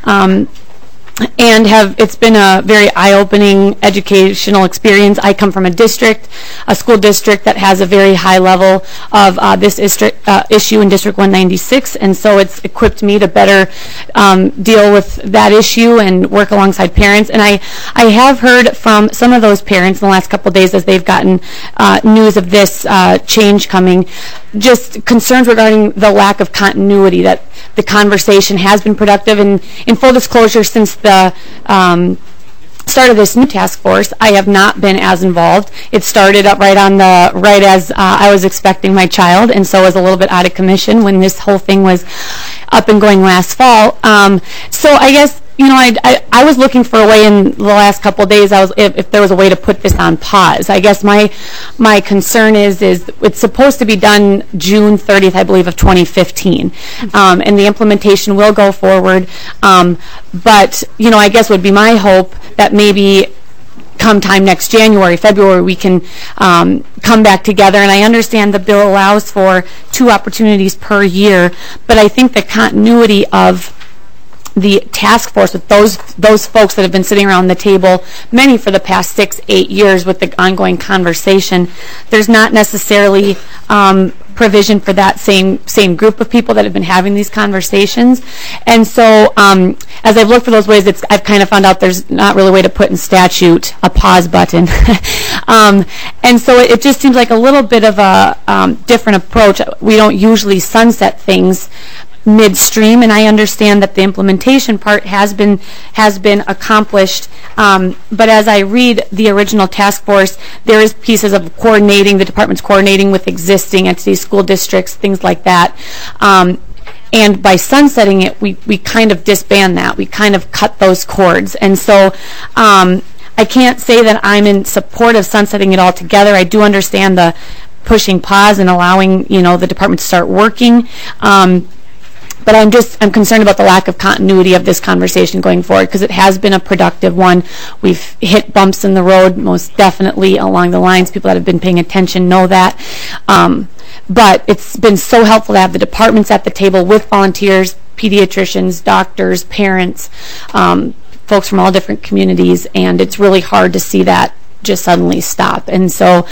And it's been a very eye-opening educational experience. I come from a school district that has a very high level of this issue in District 196, and so it's equipped me to better deal with that issue and work alongside parents. And I have heard from some of those parents in the last couple of days as they've gotten news of this change coming, just concerns regarding the lack of continuity, that the conversation has been productive. And in full disclosure, since the start of this new task force, I have not been as involved. It started up right as I was expecting my child, and so I was a little bit out of commission when this whole thing was up and going last fall. So I guess I was looking for a way in the last couple of days. If there was a way to put this on pause. I guess my concern is it's supposed to be done June 30th, I believe, of 2015, and the implementation will go forward. But I guess would be my hope that maybe come time next January, February, we can come back together. And I understand the bill allows for 2 opportunities per year, but I think the continuity of the task force with those folks that have been sitting around the table, many for the past 6-8 years with the ongoing conversation, there's not necessarily provision for that same group of people that have been having these conversations. And so as I've looked for those ways, I've kind of found out there's not really a way to put in statute a pause button. And so it just seems like a little bit of a different approach. We don't usually sunset things midstream, and I understand that the implementation part has been accomplished. But as I read the original task force, there is pieces of coordinating, the department's coordinating with existing entities, school districts, things like that. And by sunsetting it, we kind of disband that. We kind of cut those cords. And so I can't say that I'm in support of sunsetting it altogether. I do understand the pushing pause and allowing the department to start working. But I'm concerned about the lack of continuity of this conversation going forward, because it has been a productive one. We've hit bumps in the road, most definitely along the lines. People that have been paying attention know that. But it's been so helpful to have the departments at the table with volunteers, pediatricians, doctors, parents, folks from all different communities, and it's really hard to see that just suddenly stop. And so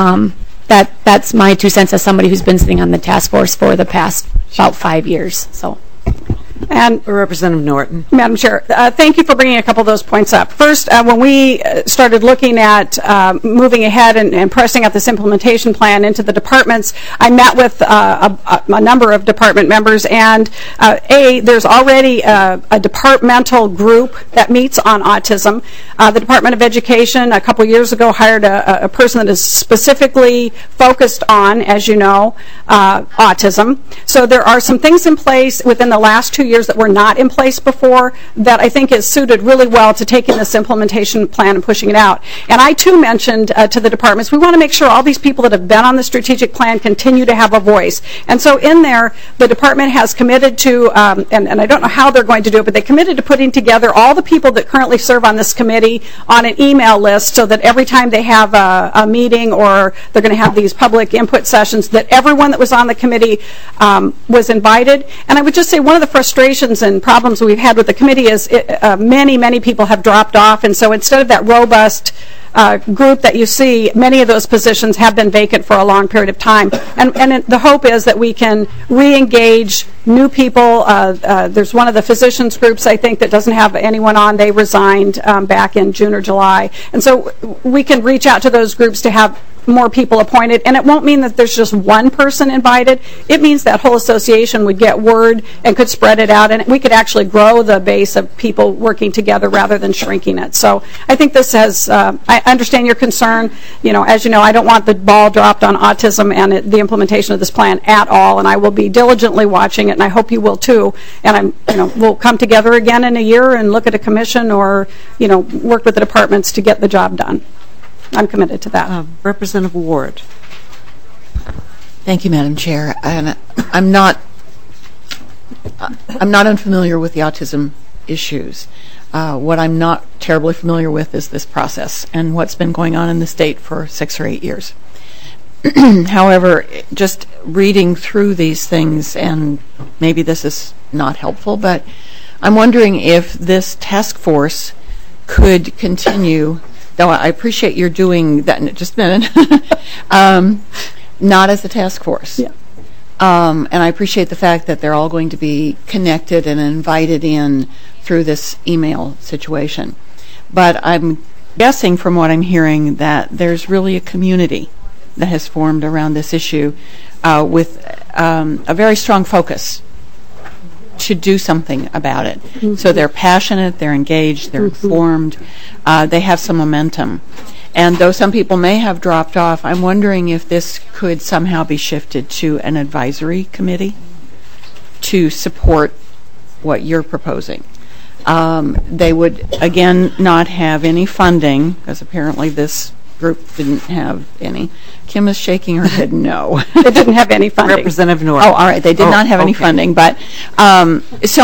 that's my 2 cents as somebody who's been sitting on the task force for the past about 5 years. So. And Representative Norton. Madam Chair, thank you for bringing a couple of those points up. First, when we started looking at moving ahead and pressing out this implementation plan into the departments, I met with a number of department members, and there's already a departmental group that meets on autism. The Department of Education a couple years ago hired a person that is specifically focused on, as you know, autism. So there are some things in place within the last 2 years that were not in place before that I think is suited really well to taking this implementation plan and pushing it out. And I too mentioned to the departments, we want to make sure all these people that have been on the strategic plan continue to have a voice. And so in there, the department has committed to, and I don't know how they're going to do it, but they committed to putting together all the people that currently serve on this committee on an email list, so that every time they have a meeting or they're going to have these public input sessions, that everyone that was on the committee was invited. And I would just say one of the frustrations and problems we've had with the committee is many people have dropped off, and so instead of that robust group that you see, many of those positions have been vacant for a long period of time. And the hope is that we can re-engage new people. There's one of the physicians groups, I think, that doesn't have anyone on. They resigned back in June or July. And so we can reach out to those groups to have more people appointed, and it won't mean that there's just one person invited. It means that whole association would get word and could spread it out, and we could actually grow the base of people working together rather than shrinking it. So I think this has, I understand your concern. As you know, I don't want the ball dropped on autism and the implementation of this plan at all, and I will be diligently watching it, and I hope you will too. And we'll come together again in a year and look at a commission or, work with the departments to get the job done. I'm committed to that. Representative Ward. Thank you, Madam Chair. And I'm not unfamiliar with the autism issues. What I'm not terribly familiar with is this process and what's been going on in the state for 6 or 8 years. However, just reading through these things, and maybe this is not helpful, but I'm wondering if this task force could continue. Though I appreciate you're doing that in just a minute, not as a task force. Yeah. And I appreciate the fact that they're all going to be connected and invited in through this email situation. But I'm guessing from what I'm hearing that there's really a community that has formed around this issue with a very strong focus to do something about it. Mm-hmm. So they're passionate, they're engaged, they're informed, they have some momentum. And though some people may have dropped off, I'm wondering if this could somehow be shifted to an advisory committee to support what you're proposing. They would, again, not have any funding, because apparently this group didn't have any. Kim is shaking her head no. It didn't have any funding. Representative Norton. Oh, all right. They did not have any funding, but so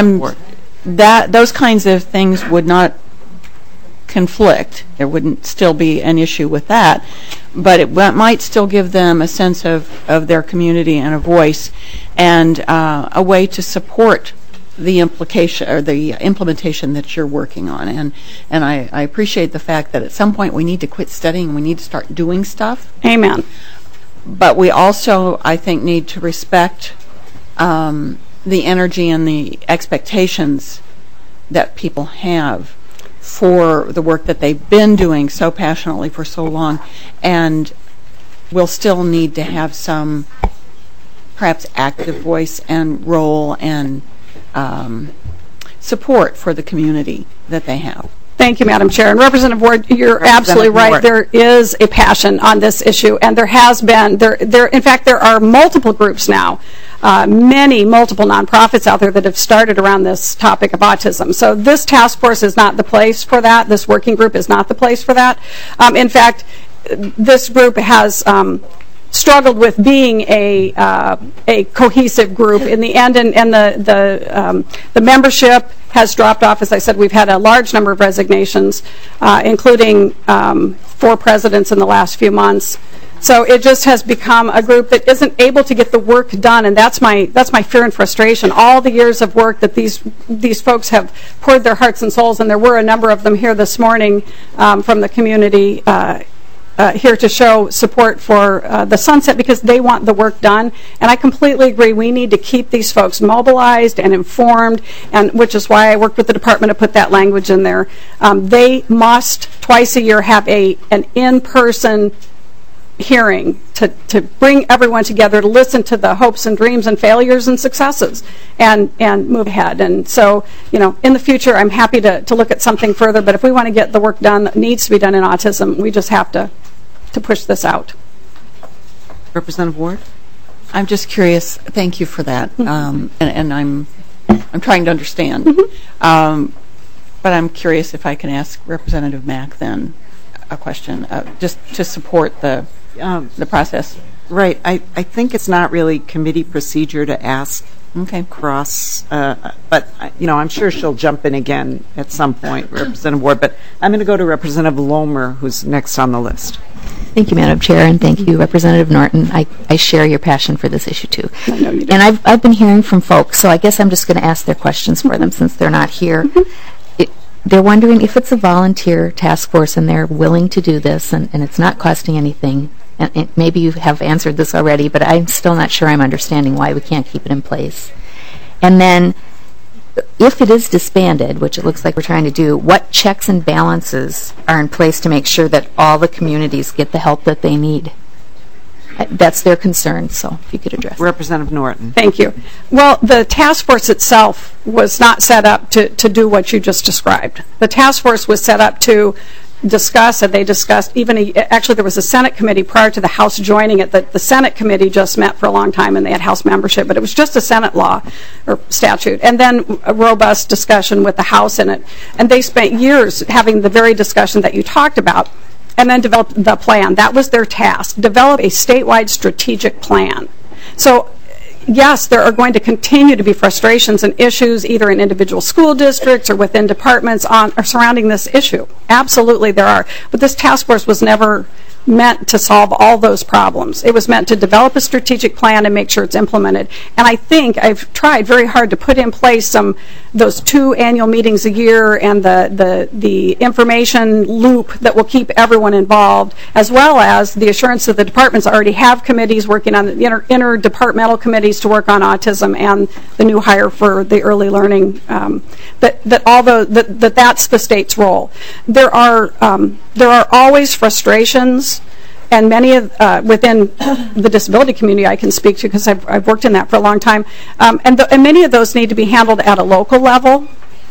those kinds of things would not conflict. There wouldn't still be an issue with that, but it might still give them a sense of their community and a voice and a way to support the implication or the implementation that you're working on. And I appreciate the fact that at some point we need to quit studying and we need to start doing stuff. Amen. But we also, I think, need to respect the energy and the expectations that people have for the work that they've been doing so passionately for so long, and we'll still need to have some perhaps active voice and role and support for the community that they have. Thank you, Madam Chair. And Representative Ward, you're absolutely right. Ward. There is a passion on this issue, and there has been. In fact, there are multiple groups now, multiple nonprofits out there that have started around this topic of autism. So this task force is not the place for that. This working group is not the place for that. In fact, this group has struggled with being a cohesive group in the end, and the membership has dropped off. As I said, we've had a large number of resignations, including 4 presidents in the last few months. So it just has become a group that isn't able to get the work done, and that's my fear and frustration. All the years of work that these folks have poured their hearts and souls, and there were a number of them here this morning from the community here to show support for the Sunset because they want the work done. And I completely agree. We need to keep these folks mobilized and informed, and which is why I worked with the department to put that language in there. They must twice a year have an in-person hearing to bring everyone together to listen to the hopes and dreams and failures and successes and move ahead. And so, in the future, I'm happy to look at something further, but if we want to get the work done that needs to be done in autism, we just have to push this out. Representative Ward? I'm just curious. Thank you for that. And I'm trying to understand. But I'm curious if I can ask Representative Mack then a question, just to support the process. Right. I think it's not really committee procedure to ask cross, but I'm sure she'll jump in again at some point, Representative Ward. But I'm going to go to Representative Lomer, who's next on the list. Thank you, Madam Chair, and thank you, Representative Norton. I share your passion for this issue, too. I know you do. And I've been hearing from folks, so I guess I'm just going to ask their questions for them since they're not here. They're wondering if it's a volunteer task force and they're willing to do this and it's not costing anything. And maybe you have answered this already, but I'm still not sure I'm understanding why we can't keep it in place. And then, if it is disbanded, which it looks like we're trying to do, what checks and balances are in place to make sure that all the communities get the help that they need? That's their concern, so if you could address Representative Norton. Thank you. Well, the task force itself was not set up to do what you just described. The task force was set up to discuss, and they discussed actually there was a Senate committee prior to the House joining it. The Senate committee just met for a long time and they had House membership, but it was just a Senate law or statute, and then a robust discussion with the House in it. And they spent years having the very discussion that you talked about, and then developed the plan. That was their task, develop a statewide strategic plan. So yes, there are going to continue to be frustrations and issues either in individual school districts or within departments or surrounding this issue. Absolutely there are. But this task force was never meant to solve all those problems. It was meant to develop a strategic plan and make sure it's implemented. And I think I've tried very hard to put in place those 2 annual meetings a year and the information loop that will keep everyone involved, as well as the assurance that the departments already have committees working on the interdepartmental committees to work on autism and the new hire for the early learning. That's the state's role. There are always frustrations. And many of within the disability community I can speak to because I've worked in that for a long time, and many of those need to be handled at a local level,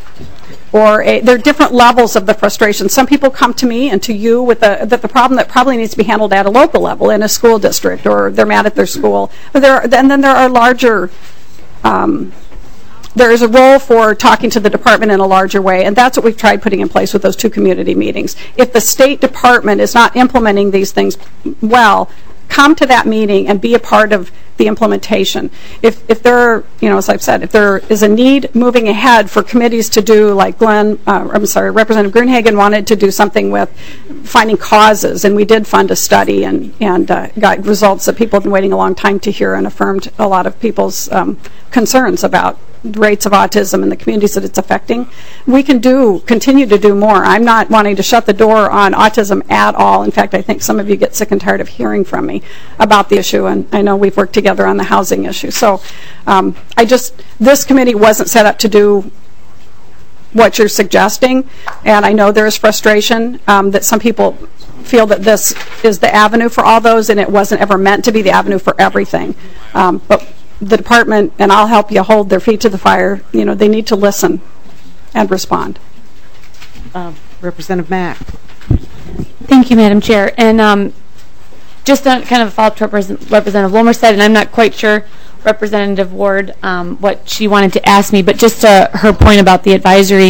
or there are different levels of the frustration. Some people come to me and to you with the problem that probably needs to be handled at a local level in a school district, or they're mad at their school. And then there are larger there is a role for talking to the department in a larger way, and that's what we've tried putting in place with those 2 community meetings. If the State Department is not implementing these things well, come to that meeting and be a part of the implementation. If there, as I've said, if there is a need moving ahead for committees to do, like Representative Gruenhagen wanted to do something with finding causes, and we did fund a study and got results that people have been waiting a long time to hear, and affirmed a lot of people's concerns about rates of autism in the communities that it's affecting. We can continue to do more. I'm not wanting to shut the door on autism at all. In fact, I think some of you get sick and tired of hearing from me about the issue, and I know we've worked together on the housing issue. So this committee wasn't set up to do what you're suggesting, and I know there is frustration that some people feel that this is the avenue for all those, and it wasn't ever meant to be the avenue for everything. But the department, and I'll help you hold their feet to the fire, they need to listen and respond. Representative Mack. Thank you, Madam Chair. And just kind of a follow-up to Representative Wilmer said, and I'm not quite sure, Representative Ward, what she wanted to ask me, but just her point about the advisory,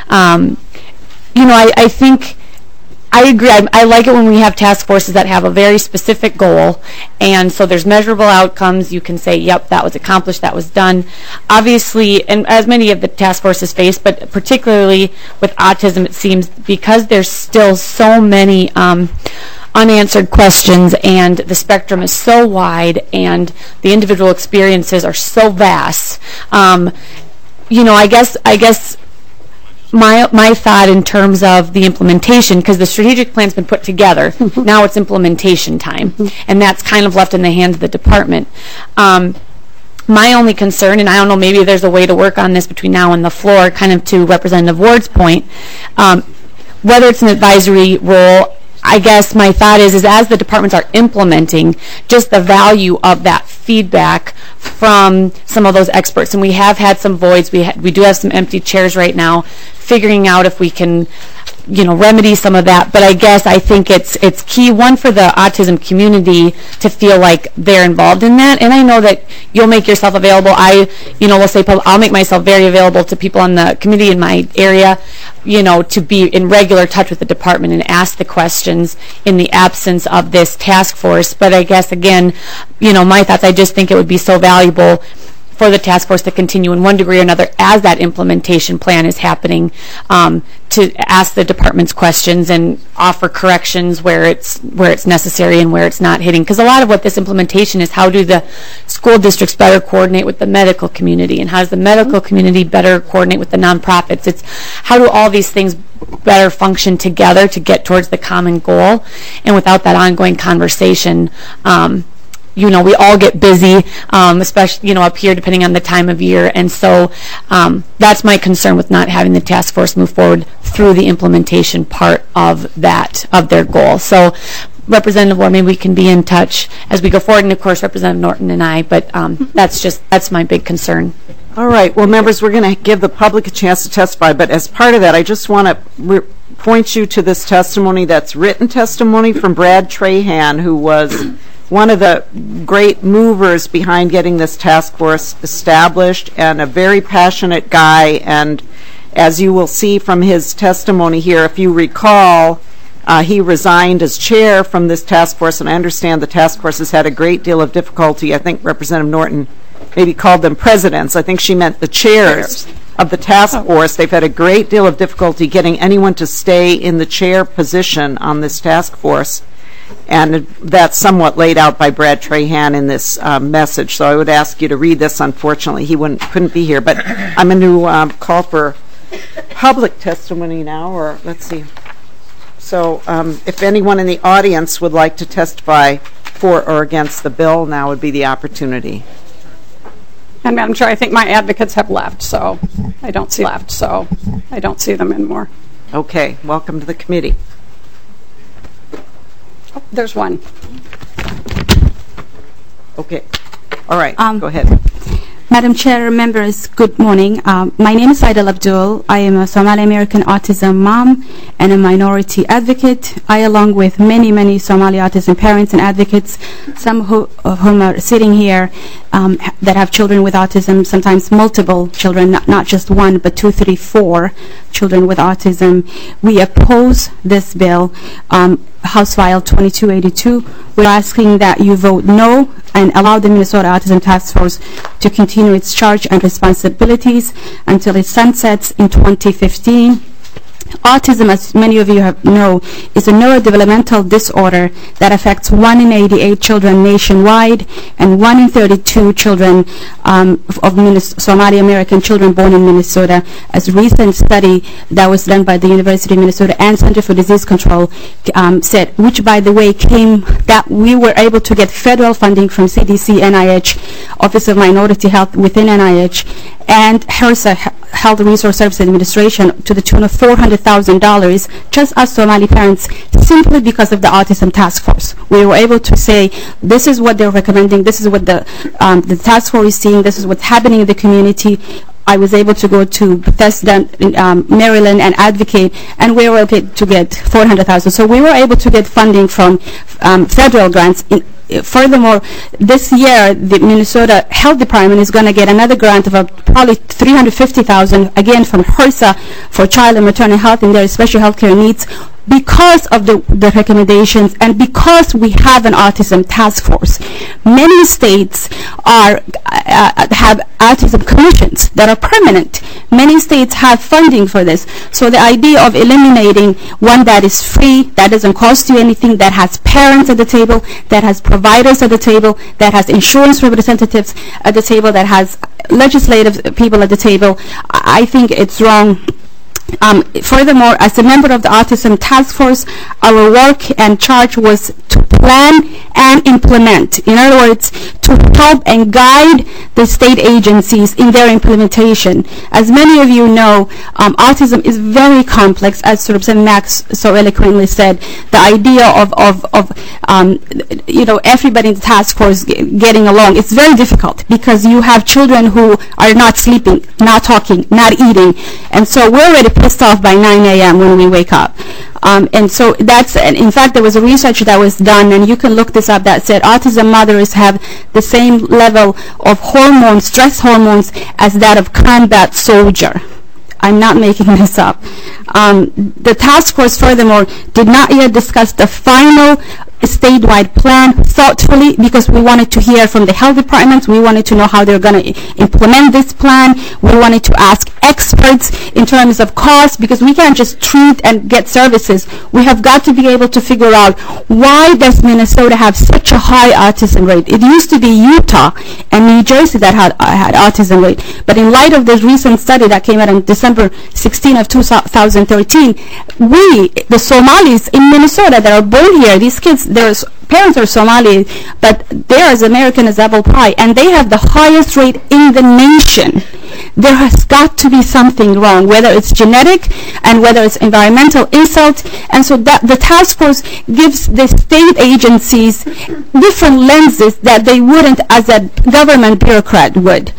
I think I agree. I like it when we have task forces that have a very specific goal, and so there's measurable outcomes. You can say, yep, that was accomplished, that was done. Obviously, and as many of the task forces face, but particularly with autism, it seems, because there's still so many unanswered questions, and the spectrum is so wide, and the individual experiences are so vast. I guess my thought in terms of the implementation, because the strategic plan's been put together, now it's implementation time, and that's kind of left in the hands of the department. My only concern, and I don't know, maybe there's a way to work on this between now and the floor, kind of to Representative Ward's point, whether it's an advisory role, I guess my thought is as the departments are implementing, just the value of that feedback from some of those experts. And we have had some voids. We do have some empty chairs right now, figuring out if we can remedy some of that. But I think it's key, one, for the autism community to feel like they're involved in that. And I know that you'll make yourself available. We'll say I'll make myself very available to people on the committee in my area, to be in regular touch with the department and ask the questions in the absence of this task force. But I guess, again, my thoughts, I just think it would be so valuable for the task force to continue in one degree or another as that implementation plan is happening, to ask the department's questions and offer corrections where it's necessary and where it's not hitting. Because a lot of what this implementation is, how do the school districts better coordinate with the medical community, and how does the medical community better coordinate with the nonprofits? It's how do all these things better function together to get towards the common goal, and without that ongoing conversation, we all get busy, especially, up here, depending on the time of year. And so that's my concern with not having the task force move forward through the implementation part of their goal. So, Representative Ward, maybe we can be in touch as we go forward, and of course, Representative Norton and I, but that's my big concern. All right. Well, members, we're going to give the public a chance to testify, but as part of that, I just want to point you to this testimony, that's written testimony from Brad Trahan, who was one of the great movers behind getting this task force established, and a very passionate guy. And as you will see from his testimony here, if you recall, he resigned as chair from this task force, and I understand the task force has had a great deal of difficulty. I think Representative Norton maybe called them presidents. I think she meant the chairs of the task force. They've had a great deal of difficulty getting anyone to stay in the chair position on this task force. And that's somewhat laid out by Brad Trahan in this message. So I would ask you to read this. Unfortunately, he couldn't be here. But I'm going to call for public testimony now, or let's see. So if anyone in the audience would like to testify for or against the bill, now would be the opportunity. And Madam Chair, I think my advocates have left, so I don't see them anymore. Okay. Welcome to the committee. There's one. Okay. All right. Go ahead. Madam Chair, members, good morning. My name is Aidal Abdul. I am a Somali American autism mom and a minority advocate. I, along with many Somali autism parents and advocates, some of whom are sitting here, that have children with autism, sometimes multiple children, not just one, but 2, 3, 4 children with autism. We oppose this bill, House File 2282. We're asking that you vote no and allow the Minnesota Autism Task Force to continue its charge and responsibilities until it sunsets in 2015. Autism, as many of you know, is a neurodevelopmental disorder that affects 1 in 88 children nationwide and 1 in 32 children of Somali American children born in Minnesota. As a recent study that was done by the University of Minnesota and Center for Disease Control said, which by the way that we were able to get federal funding from CDC, NIH, Office of Minority Health within NIH, and HRSA, Health Resource Service Administration, to the tune of $400,000, just as Somali parents, simply because of the Autism Task Force. We were able to say, this is what they're recommending, this is what the task force is seeing, this is what's happening in the community. I was able to go to Bethesda, Maryland, and advocate, and we were able to get $400,000. So we were able to get funding from federal grants. Furthermore, this year, the Minnesota Health Department is going to get another grant of probably $350,000, again from HRSA, for child and maternal health and their special health care needs, because of the recommendations and because we have an autism task force. Many states have autism commissions that are permanent. Many states have funding for this. So the idea of eliminating one that is free, that doesn't cost you anything, that has parents at the table, that has providers at the table, that has insurance representatives at the table, that has legislative people at the table, I think it's wrong. Furthermore, as a member of the Autism Task Force, our work and charge was to plan and implement. In other words, to help and guide the state agencies in their implementation. As many of you know, autism is very complex, as Representative Max so eloquently said. The idea of everybody in the task force getting along, it's very difficult because you have children who are not sleeping, not talking, not eating, and so we're already pissed off by 9 a.m. when we wake up. And so in fact, there was a research that was done, and you can look this up, that said autism mothers have the same level of hormones, stress hormones, as that of combat soldier. I'm not making this up. The task force, furthermore, did not yet discuss the final statewide plan thoughtfully, because we wanted to hear from the health departments. We wanted to know how they're going to implement this plan. We wanted to ask experts in terms of cost, because we can't just treat and get services. We have got to be able to figure out, why does Minnesota have such a high autism rate? It used to be Utah and New Jersey that had autism rate. But in light of this recent study that came out on December 16 of 2013, the Somalis in Minnesota that are born here, these kids, their parents are Somali, but they're as American as apple pie, and they have the highest rate in the nation. There has got to be something wrong, whether it's genetic and whether it's environmental insult. And so that the task force gives the state agencies different lenses that they wouldn't as a government bureaucrat would.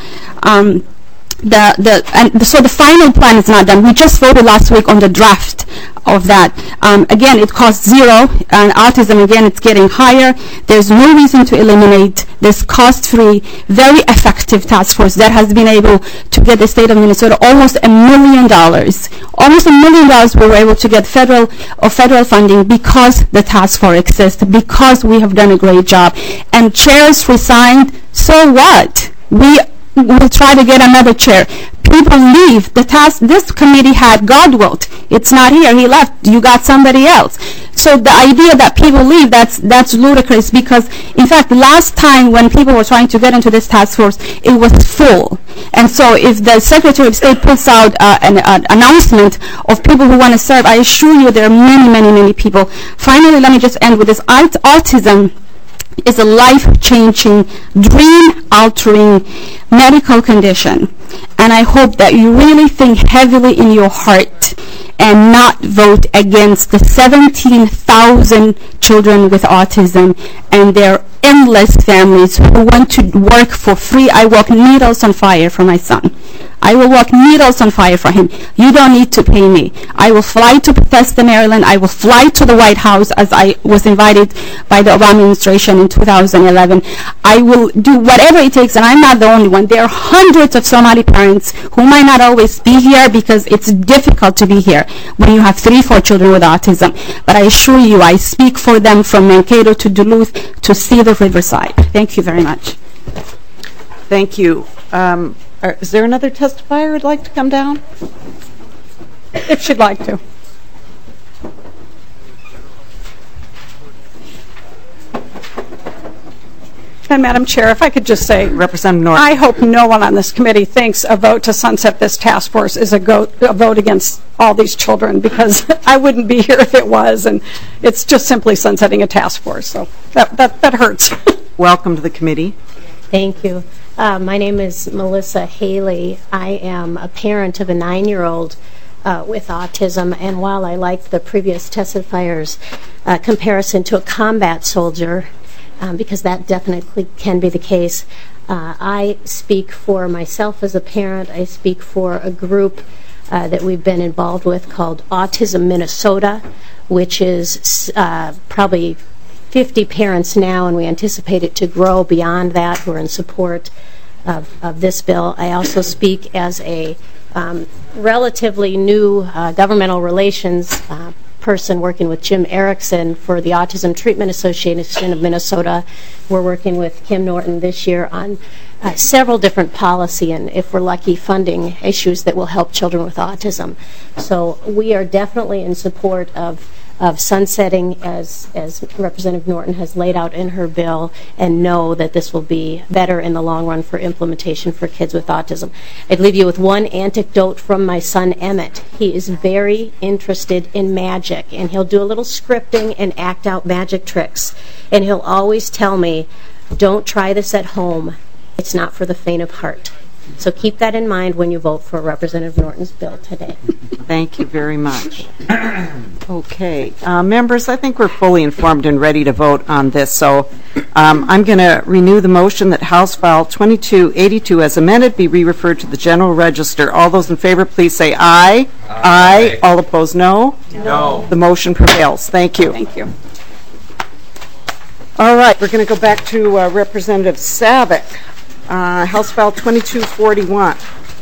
So the final plan is not done. We just voted last week on the draft of that. Again, it costs zero, and autism, again, it's getting higher. There's no reason to eliminate this cost-free, very effective task force that has been able to get the state of Minnesota almost $1 million. Almost $1 million we were able to get federal funding because the task force exists, because we have done a great job. And chairs resigned, so what? We'll try to get another chair. People leave. This committee had Godwilt. It's not here. He left. You got somebody else. So the idea that people leave, that's ludicrous, because, in fact, last time when people were trying to get into this task force, it was full. And so if the Secretary of State puts out an announcement of people who want to serve, I assure you there are many, many, many people. Finally, let me just end with this. Autism is a life-changing, dream-altering medical condition. And I hope that you really think heavily in your heart and not vote against the 17,000 children with autism and their endless families who want to work for free. I walk needles on fire for my son. I will walk needles on fire for him. You don't need to pay me. I will fly to Bethesda, Maryland. I will fly to the White House as I was invited by the Obama administration in 2011. I will do whatever it takes, and I'm not the only one. There are hundreds of Somali parents who might not always be here because it's difficult to be here when you have 3-4 children with autism. But I assure you, I speak for them from Mankato to Duluth to Cedar Riverside. Thank you very much. Thank you. Is there another testifier who'd like to come down? If she'd like to. And Madam Chair, if I could just say, Representative Norton. I hope no one on this committee thinks a vote to sunset this task force is a vote against all these children, because I wouldn't be here if it was, and it's just simply sunsetting a task force. So that hurts. Welcome to the committee. Thank you. My name is Melissa Haley. I am a parent of a 9-year-old with autism, and while I like the previous testifier's comparison to a combat soldier, because that definitely can be the case, I speak for myself as a parent. I speak for a group that we've been involved with called Autism Minnesota, which is probably 50 parents now, and we anticipate it to grow beyond that, who are in support of this bill. I also speak as a relatively new governmental relations person working with Jim Erickson for the Autism Treatment Association of Minnesota. We're working with Kim Norton this year on several different policy and, if we're lucky, funding issues that will help children with autism. So we are definitely in support of sunsetting, as Representative Norton has laid out in her bill, and know that this will be better in the long run for implementation for kids with autism. I'd leave you with one anecdote from my son Emmett. He is very interested in magic, and he'll do a little scripting and act out magic tricks. And he'll always tell me, "Don't try this at home. It's not for the faint of heart." So keep that in mind when you vote for Representative Norton's bill today. Thank you very much. Okay. Members, I think we're fully informed and ready to vote on this. So I'm going to renew the motion that House File 2282 as amended be re-referred to the General Register. All those in favor, please say aye. Aye. All opposed, no? No. The motion prevails. Thank you. Thank you. All right. We're going to go back to Representative Savick. House File 2241.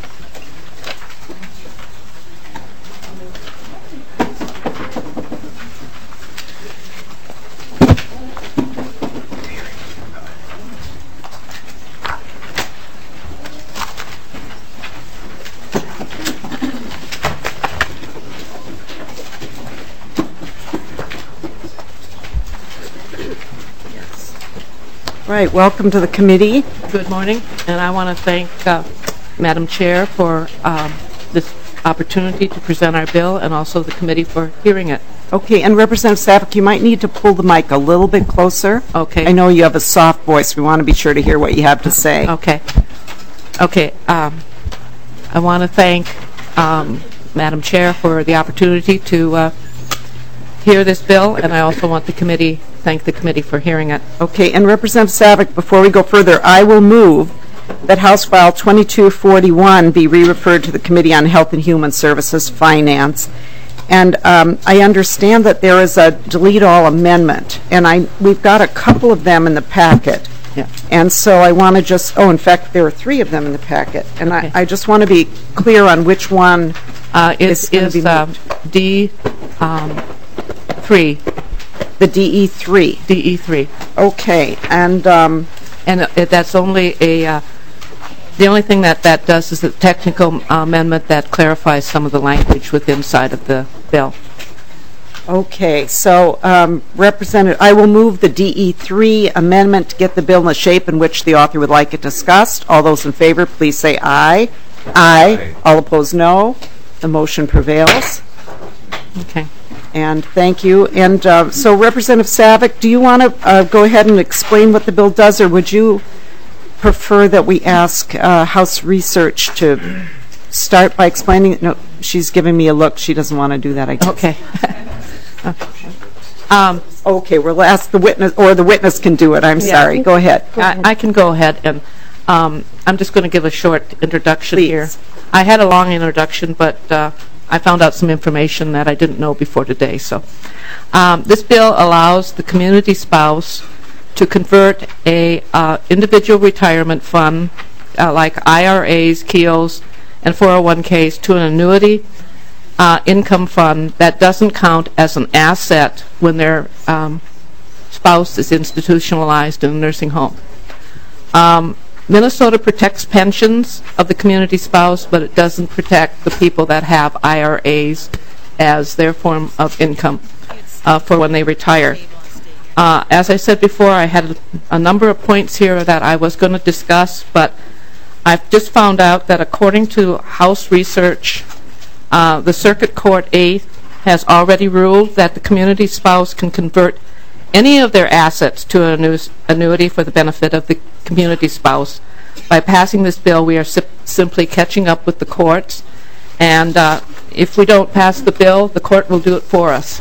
Right, welcome to the committee. Good morning, and I want to thank Madam Chair for this opportunity to present our bill, and also the committee for hearing it. Okay, and Representative Savick, you might need to pull the mic a little bit closer. Okay. I know you have a soft voice. We want to be sure to hear what you have to say. Okay. Okay. I want to thank Madam Chair for the opportunity to hear this bill, and I also want the committee thank the committee for hearing it. Okay, and Representative Savick, before we go further, I will move that House File 2241 be re-referred to the Committee on Health and Human Services Finance. And I understand that there is a delete all amendment, and we've got a couple of them in the packet. Yeah. And so I want to just, in fact, there are 3 of them in the packet, and okay. I just want to be clear on which one is going to be moved. D3. The DE3. DE3. Okay, and that's only the only thing that does is a technical amendment that clarifies some of the language within inside of the bill. Okay, so Representative, I will move the DE3 amendment to get the bill in the shape in which the author would like it discussed. All those in favor, please say aye. Aye. All opposed, no. The motion prevails. Okay. And thank you. And so, Representative Savick, do you want to go ahead and explain what the bill does, or would you prefer that we ask House Research to start by explaining? No, she's giving me a look. She doesn't want to do that, I guess. Okay. Okay, we'll ask the witness, or the witness can do it. I'm sorry. Go ahead. I can go ahead, and I'm just going to give a short introduction here. I had a long introduction, but I found out some information that I didn't know before today. So this bill allows the community spouse to convert a individual retirement fund like IRAs, KEOs, and 401ks to an annuity income fund that doesn't count as an asset when their spouse is institutionalized in a nursing home. Minnesota protects pensions of the community spouse, but it doesn't protect the people that have IRAs as their form of income for when they retire. As I said before, I had a number of points here that I was going to discuss, but I've just found out that according to House research, the Circuit Court 8th has already ruled that the community spouse can convert any of their assets to an annuity for the benefit of the community spouse. By passing this bill, we are simply catching up with the courts, and if we don't pass the bill, the court will do it for us.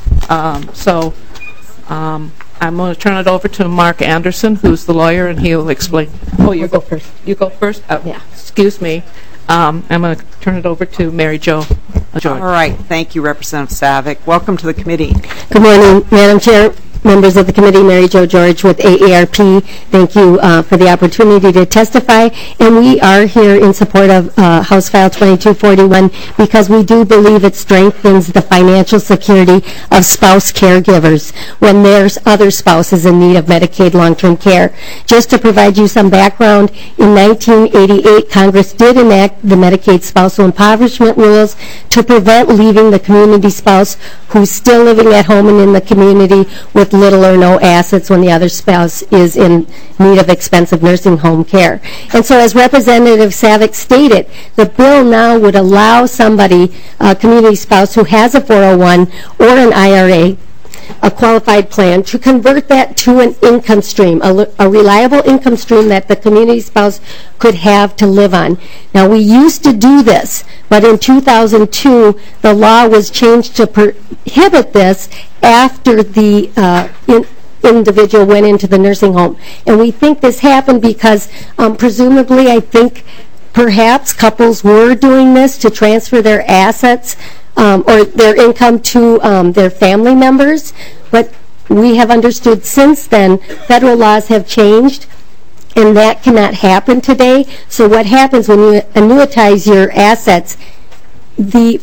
I'm going to turn it over to Mark Anderson, who's the lawyer, and he'll explain. Oh, you go first. You go first? Yeah. Excuse me. I'm going to turn it over to Mary Jo George. All right. Thank you, Representative Savick. Welcome to the committee. Good morning, Madam Chair, members of the committee. Mary Jo George with AARP. Thank you for the opportunity to testify. And we are here in support of House File 2241 because we do believe it strengthens the financial security of spouse caregivers when there's other spouses in need of Medicaid long-term care. Just to provide you some background, in 1988, Congress did enact the Medicaid spousal impoverishment rules to prevent leaving the community spouse who's still living at home and in the community with little or no assets when the other spouse is in need of expensive nursing home care. And so as Representative Savick stated, the bill now would allow somebody, a community spouse who has a 401 or an IRA, a qualified plan, to convert that to an income stream, a reliable income stream that the community spouse could have to live on. Now, we used to do this, but in 2002, the law was changed to prohibit this after the individual went into the nursing home. And we think this happened because presumably, I think, perhaps couples were doing this to transfer their assets or their income to their family members, but we have understood since then federal laws have changed and that cannot happen today. So what happens when you annuitize your assets, the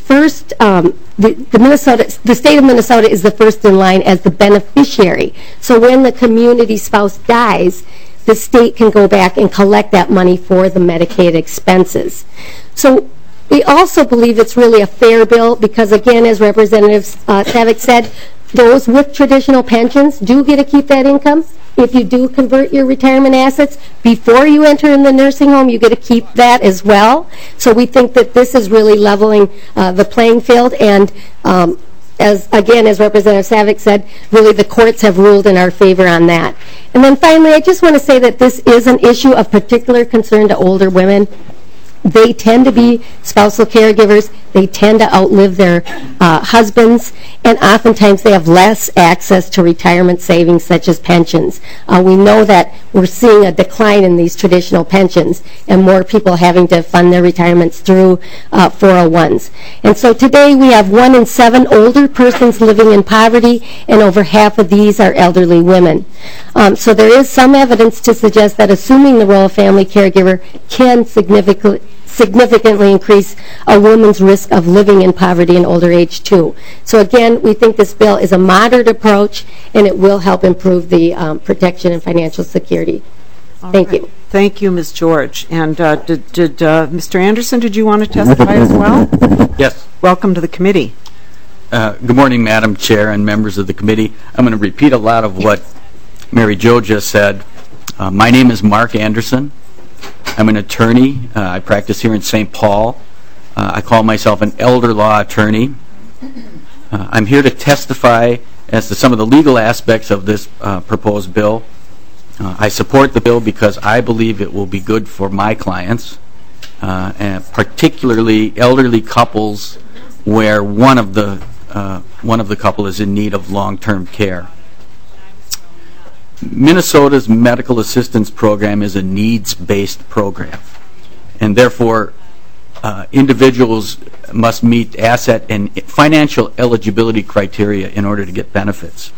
state of Minnesota is the first in line as the beneficiary. So when the community spouse dies, the state can go back and collect that money for the Medicaid expenses. So we also believe it's really a fair bill because, again, as Representative Savick said, those with traditional pensions do get to keep that income. If you do convert your retirement assets before you enter in the nursing home, you get to keep that as well. So we think that this is really leveling the playing field. And as Representative Savick said, really the courts have ruled in our favor on that. And then finally, I just want to say that this is an issue of particular concern to older women. They tend to be spousal caregivers. They tend to outlive their husbands, and oftentimes they have less access to retirement savings such as pensions. We know that we're seeing a decline in these traditional pensions and more people having to fund their retirements through 401s. And so today we have 1 in 7 older persons living in poverty, and over half of these are elderly women. So there is some evidence to suggest that assuming the role of family caregiver can significantly increase a woman's risk of living in poverty in older age too. So again, we think this bill is a moderate approach and it will help improve the protection and financial security. Thank you. Thank you, Ms. George. And did Mr. Anderson, did you want to testify as well? Yes. Welcome to the committee. Good morning, Madam Chair and members of the committee. I'm going to repeat a lot of what Mary Jo just said. My name is Mark Anderson. I'm an attorney. I practice here in St. Paul. I call myself an elder law attorney. I'm here to testify as to some of the legal aspects of this proposed bill. I support the bill because I believe it will be good for my clients, and particularly elderly couples where one of the couple is in need of long-term care. Minnesota's medical assistance program is a needs-based program, and therefore individuals must meet asset and financial eligibility criteria in order to get benefits.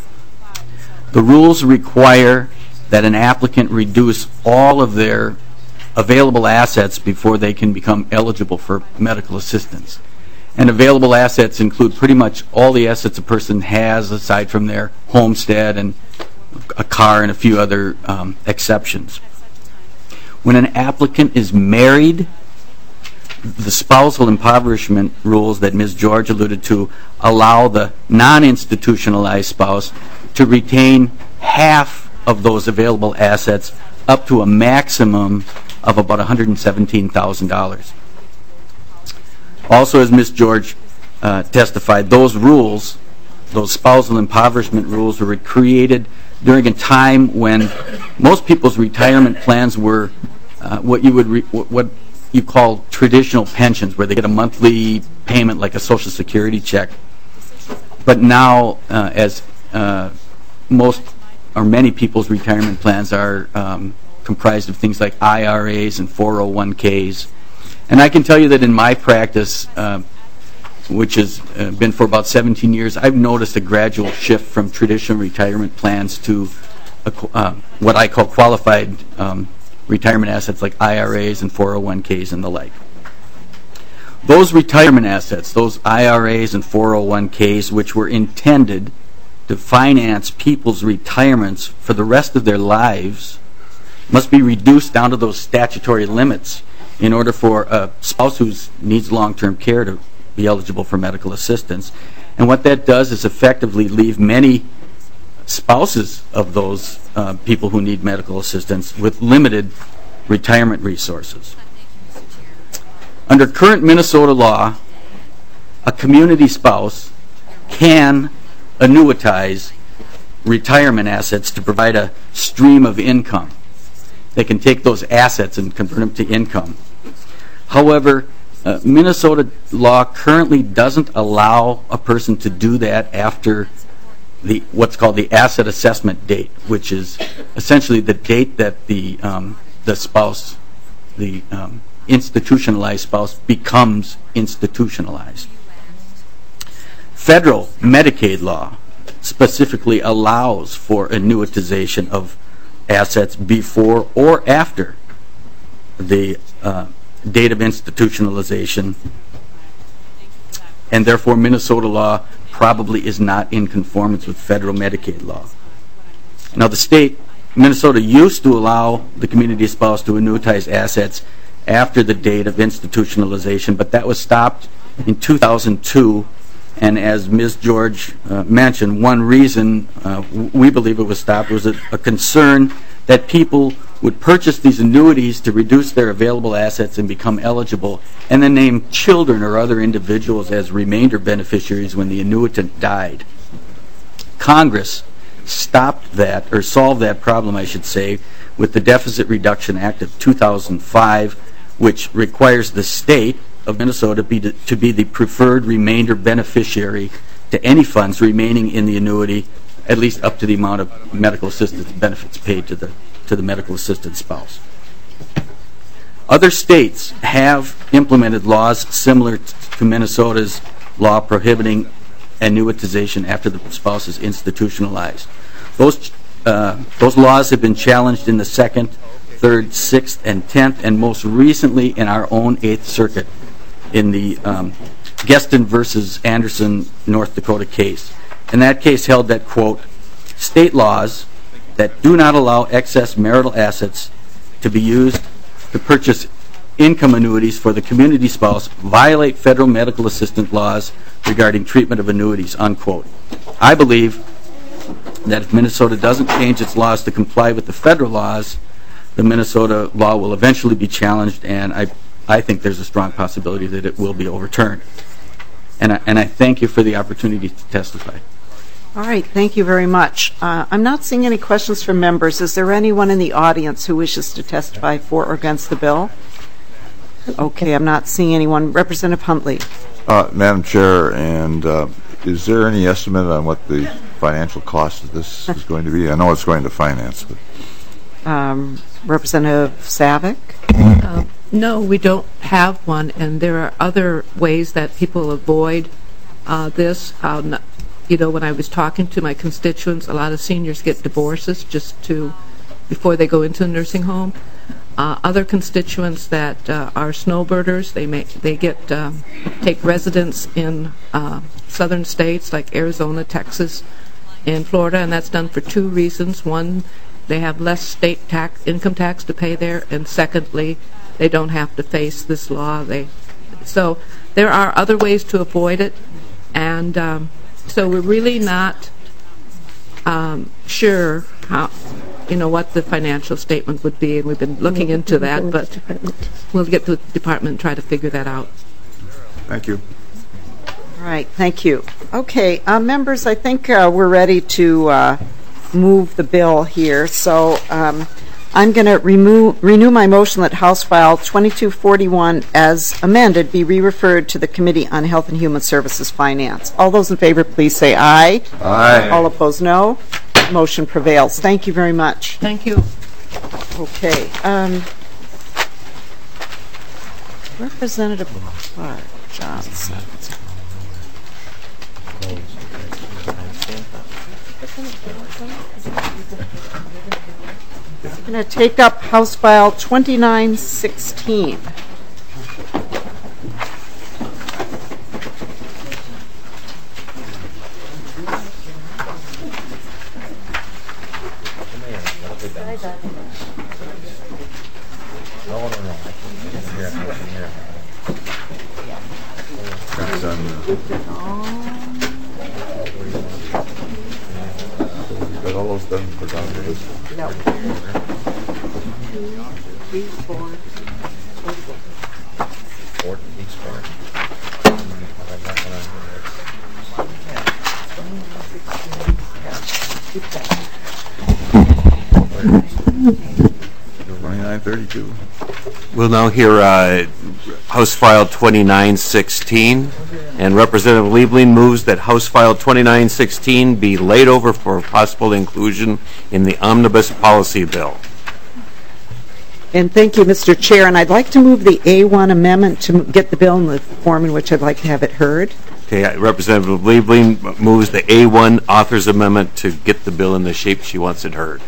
The rules require that an applicant reduce all of their available assets before they can become eligible for medical assistance. And available assets include pretty much all the assets a person has aside from their homestead and a car and a few other exceptions. When an applicant is married, the spousal impoverishment rules that Ms. George alluded to allow the non-institutionalized spouse to retain half of those available assets up to a maximum of about $117,000. Also, as Ms. George testified, those rules, those spousal impoverishment rules, were created during a time when most people's retirement plans were what you call traditional pensions, where they get a monthly payment like a Social Security check. But now, as most or many people's retirement plans are comprised of things like IRAs and 401ks. And I can tell you that in my practice, which has been for about 17 years, I've noticed a gradual shift from traditional retirement plans to what I call qualified retirement assets like IRAs and 401ks and the like. Those retirement assets, those IRAs and 401ks, which were intended to finance people's retirements for the rest of their lives, must be reduced down to those statutory limits in order for a spouse who needs long-term care to be eligible for medical assistance. And what that does is effectively leave many spouses of those people who need medical assistance with limited retirement resources. Under current Minnesota law, a community spouse can annuitize retirement assets to provide a stream of income. They can take those assets and convert them to income. However, Minnesota law currently doesn't allow a person to do that after what's called the asset assessment date, which is essentially the date that the spouse, the institutionalized spouse, becomes institutionalized. Federal Medicaid law specifically allows for annuitization of assets before or after the date of institutionalization, and therefore Minnesota law probably is not in conformance with federal Medicaid law. Now, the state, Minnesota, used to allow the community spouse to annuitize assets after the date of institutionalization, but that was stopped in 2002. And as Ms. George mentioned, one reason we believe it was stopped was a concern that people would purchase these annuities to reduce their available assets and become eligible, and then name children or other individuals as remainder beneficiaries when the annuitant died. Congress stopped that, or solved that problem, I should say, with the Deficit Reduction Act of 2005, which requires the state of Minnesota to be the preferred remainder beneficiary to any funds remaining in the annuity, at least up to the amount of medical assistance benefits paid to the medical assistant spouse. Other states have implemented laws similar to Minnesota's law prohibiting annuitization after the spouse is institutionalized. Those laws have been challenged in the 2nd, 3rd, 6th, and 10th, and most recently in our own 8th Circuit in the Geston versus Anderson, North Dakota case. And that case held that, quote, state laws that do not allow excess marital assets to be used to purchase income annuities for the community spouse violate federal medical assistance laws regarding treatment of annuities, unquote. I believe that if Minnesota doesn't change its laws to comply with the federal laws, the Minnesota law will eventually be challenged, and I think there's a strong possibility that it will be overturned. And I thank you for the opportunity to testify. All right, thank you very much. I'm not seeing any questions from members. Is there anyone in the audience who wishes to testify for or against the bill? Okay, I'm not seeing anyone. Representative Huntley. Madam Chair, and is there any estimate on what the financial cost of this is going to be? I know it's going to finance, but... Representative Savick? No, we don't have one, and there are other ways that people avoid this. When I was talking to my constituents, a lot of seniors get divorces before they go into a nursing home. Other constituents that are snowbirders, they take residence in southern states like Arizona, Texas, and Florida, and that's done for two reasons. One, they have less state income tax to pay there, and secondly, they don't have to face this law. So there are other ways to avoid it, and so we're really not sure how, what the financial statement would be, and we've been looking into that, but we'll get to the department and try to figure that out. Thank you. All right, thank you. Okay, members, I think we're ready to move the bill here. So I'm going to renew my motion that House File 2241 as amended be re-referred to the Committee on Health and Human Services Finance. All those in favor, please say aye. Aye. All opposed, no. Motion prevails. Thank you very much. Thank you. Okay. Representative Clark Johnson. I'm going to take up House File 2916. Got all those done for Don Davis? No. 2, 3, 4. 4 each part. We'll now hear House File 2916, and Representative Liebling moves that House File 2916 be laid over for possible inclusion in the Omnibus Policy Bill. And thank you, Mr. Chair. And I'd like to move the A1 amendment to get the bill in the form in which I'd like to have it heard. Okay, Representative Liebling moves the A1 Author's Amendment to get the bill in the shape she wants it heard.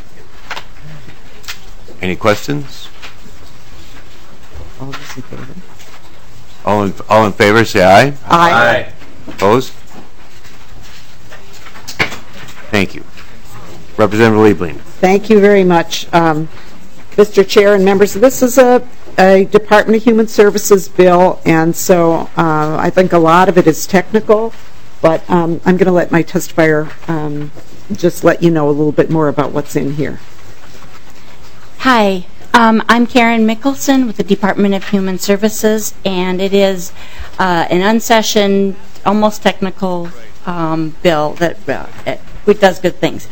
Any questions? All those in favor? All in favor, say aye. Aye. Opposed? Thank you. Representative Liebling. Thank you very much, Mr. Chair and members. This is a Department of Human Services bill, and so I think a lot of it is technical, but I'm going to let my testifier just let you know a little bit more about what's in here. Hi, I'm Karen Mickelson with the Department of Human Services, and it is an unsessioned, almost technical bill that it does good things.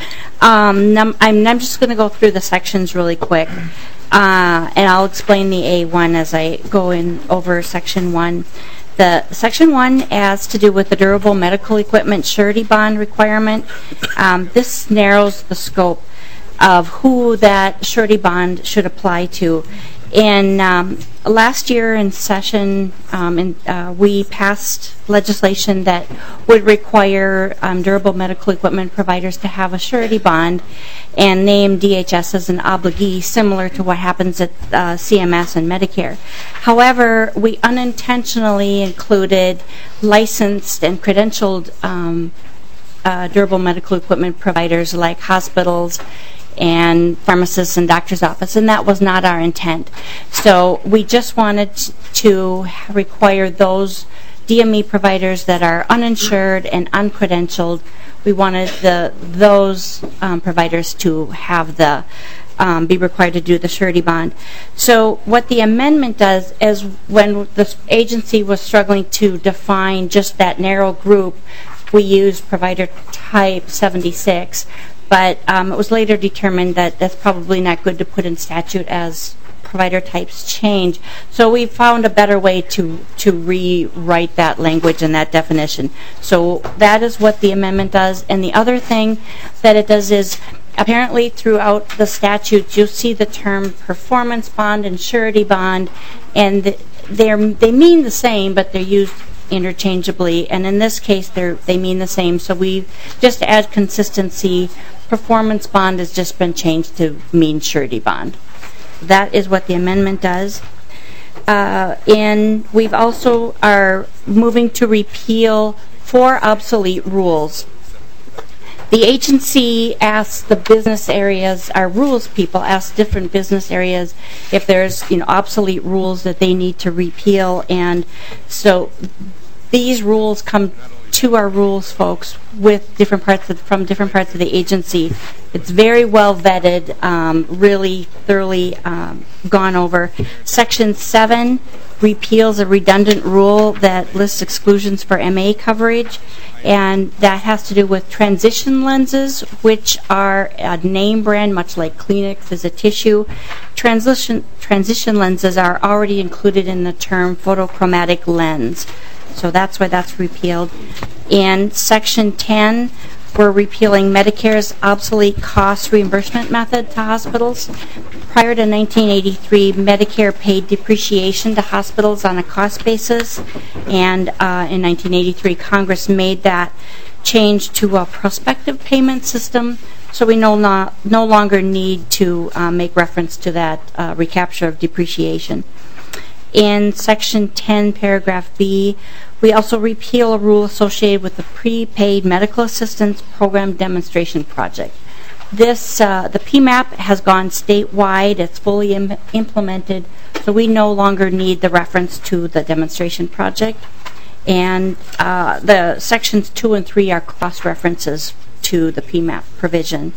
I'm just going to go through the sections really quick, and I'll explain the A1 as I go in over Section 1. The Section 1 has to do with the durable medical equipment surety bond requirement. This narrows the scope of who that surety bond should apply to. And last year in session, we passed legislation that would require durable medical equipment providers to have a surety bond and name DHS as an obligee, similar to what happens at CMS and Medicare. However, we unintentionally included licensed and credentialed durable medical equipment providers like hospitals and pharmacists and doctor's office, and that was not our intent. So we just wanted to require those DME providers that are uninsured and uncredentialed. We wanted those providers to have be required to do the surety bond. So what the amendment does is, when the agency was struggling to define just that narrow group, we used provider type 76. But it was later determined that that's probably not good to put in statute as provider types change. So we found a better way to rewrite that language and that definition. So that is what the amendment does. And the other thing that it does is apparently throughout the statutes you'll see the term performance bond and surety bond, and they mean the same, but they're used interchangeably, and in this case they mean the same. So we just to add consistency, performance bond has just been changed to mean surety bond. That is what the amendment does. And we've also are moving to repeal 4 obsolete rules. The agency asks the business areas, our rules people ask different business areas if there's obsolete rules that they need to repeal, and so these rules come to our rules folks with from different parts of the agency. It's very well vetted, really thoroughly gone over. Section 7 repeals a redundant rule that lists exclusions for MA coverage, and that has to do with transition lenses, which are a name brand, much like Kleenex is a tissue. Transition lenses are already included in the term photochromatic lens, so that's why that's repealed. In Section 10, we're repealing Medicare's obsolete cost reimbursement method to hospitals. Prior to 1983, Medicare paid depreciation to hospitals on a cost basis, and in 1983, Congress made that change to a prospective payment system, so we no longer need to make reference to that recapture of depreciation. In Section 10, Paragraph B, we also repeal a rule associated with the Prepaid Medical Assistance Program Demonstration Project. This, the PMAP has gone statewide, it's fully implemented, so we no longer need the reference to the demonstration project. And the Sections 2 and 3 are cross references to the PMAP provision.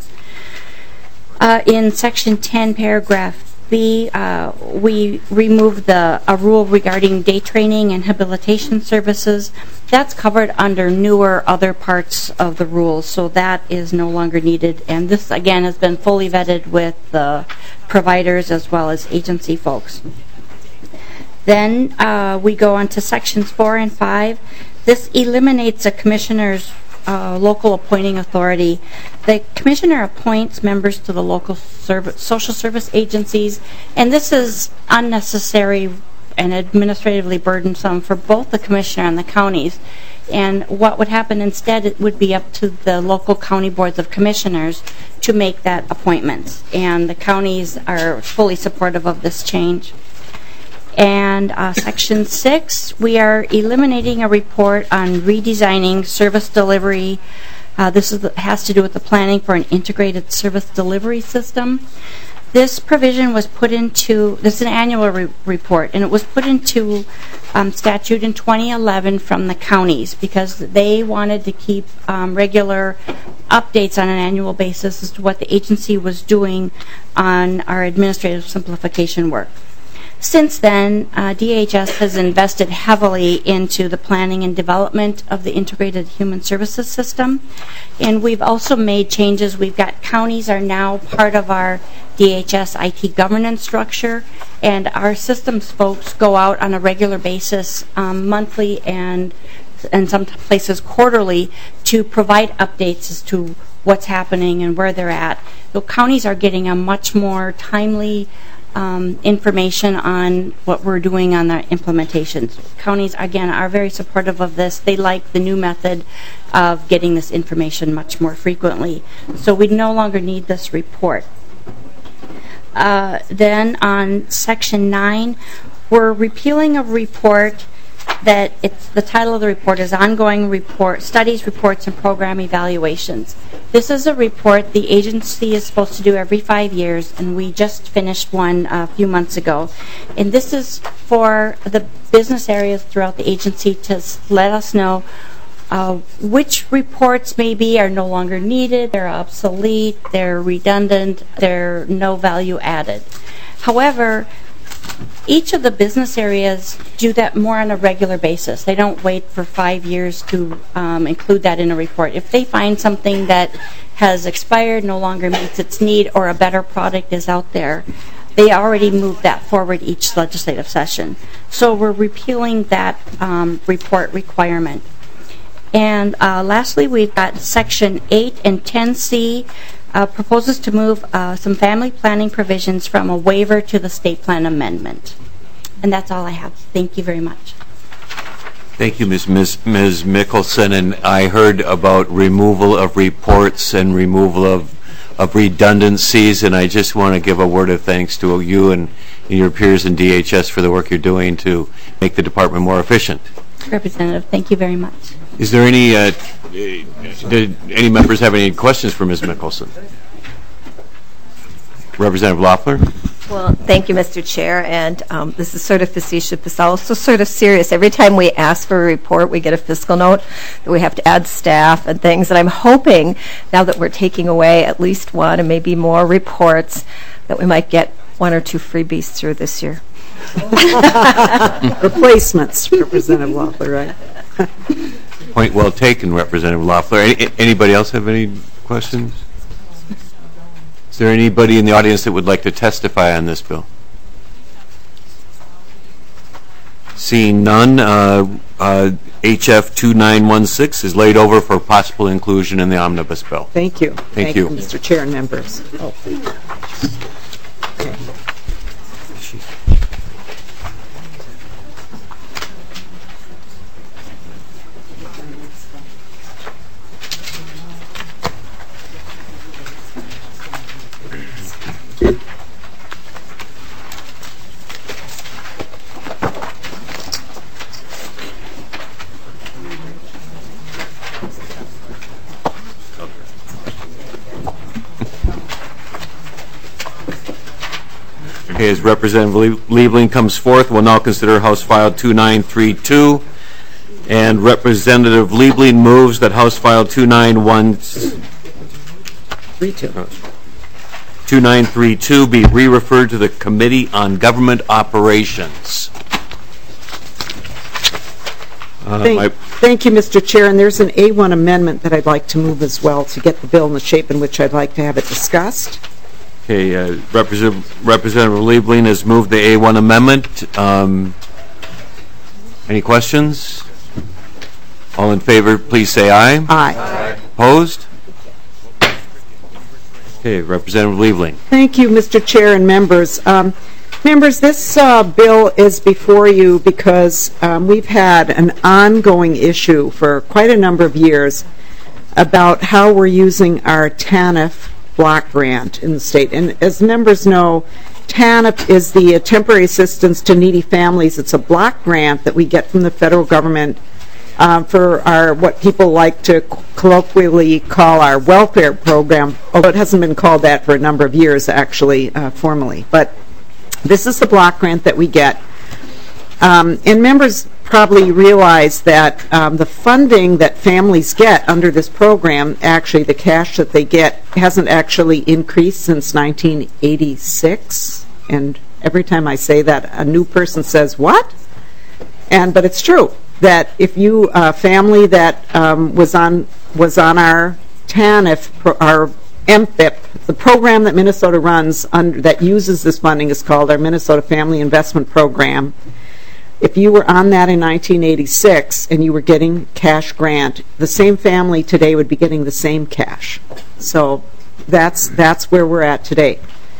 In Section 10, Paragraph B, we removed a rule regarding day training and habilitation services. That's covered under newer other parts of the rules, so that is no longer needed. And this, again, has been fully vetted with the providers as well as agency folks. Then we go on to Sections 4 and 5. This eliminates a commissioner's local appointing authority. The commissioner appoints members to the local social service agencies, and this is unnecessary and administratively burdensome for both the commissioner and the counties. And what would happen instead, it would be up to the local county boards of commissioners to make that appointment, and the counties are fully supportive of this change. And Section 6, we are eliminating a report on redesigning service delivery. This has to do with the planning for an integrated service delivery system. This provision was put into, this is an annual report, and it was put into statute in 2011 from the counties because they wanted to keep regular updates on an annual basis as to what the agency was doing on our administrative simplification work. Since then, DHS has invested heavily into the planning and development of the integrated human services system, and we've also made changes. We've got counties are now part of our DHS IT governance structure, and our systems folks go out on a regular basis, monthly and some places quarterly, to provide updates as to what's happening and where they're at. So counties are getting a much more timely information on what we're doing on the implementations. Counties, again, are very supportive of this. They like the new method of getting this information much more frequently. So we no longer need this report. Then on Section 9, we're repealing a report that the title of the report is Ongoing Report, Studies, Reports, and Program Evaluations. This is a report the agency is supposed to do every 5 years, and we just finished one a few months ago. And this is for the business areas throughout the agency to let us know which reports maybe are no longer needed, they're obsolete, they're redundant, they're no value added. However, each of the business areas do that more on a regular basis. They don't wait for 5 years to include that in a report. If they find something that has expired, no longer meets its need, or a better product is out there, they already move that forward each legislative session. So we're repealing that report requirement. And lastly, we've got Section 8 and 10C. proposes to move some family planning provisions from a waiver to the state plan amendment. And that's all I have. Thank you very much. Thank you, Ms. Mickelson. And I heard about removal of reports and removal of redundancies, and I just want to give a word of thanks to you and your peers in DHS for the work you're doing to make the department more efficient. Representative, thank you very much. Is there did any members have any questions for Ms. Mickelson? Representative Loeffler? Well, thank you, Mr. Chair, and this is sort of facetious, but also sort of serious. Every time we ask for a report, we get a fiscal note that we have to add staff and things, and I'm hoping, now that we're taking away at least one and maybe more reports, that we might get 1 or 2 freebies through this year. Replacements, Representative Loeffler, right? Point well taken, Representative Loeffler. Anybody else have any questions? Is there anybody in the audience that would like to testify on this bill? Seeing none, HF 2916 is laid over for possible inclusion in the omnibus bill. Thank you. Thank you. Mr. Chair and members. Oh. Okay. Okay, as Representative Liebling comes forth, we'll now consider House File 2932. And Representative Liebling moves that House File 2932 be re-referred to the Committee on Government Operations. Thank you, Mr. Chair. And there's an A1 amendment that I'd like to move as well to get the bill in the shape in which I'd like to have it discussed. Okay, Representative Liebling has moved the A1 amendment. Any questions? All in favor, please say aye. Aye. Opposed? Okay, Representative Liebling. Thank you, Mr. Chair and members. Members, this bill is before you because we've had an ongoing issue for quite a number of years about how we're using our TANF block grant in the state. And as members know, TANF is the Temporary Assistance to Needy Families. It's a block grant that we get from the federal government for our what people like to colloquially call our welfare program, although it hasn't been called that for a number of years, actually, formally. But this is the block grant that we get. And members probably realize that the funding that families get under this program, actually the cash that they get, hasn't actually increased since 1986. And every time I say that, a new person says, what? But it's true that if you, a family that was on our TANF, our MFIP, the program that Minnesota runs that uses this funding is called our Minnesota Family Investment Program. If you were on that in 1986 and you were getting cash grant, the same family today would be getting the same cash. So that's where we're at today.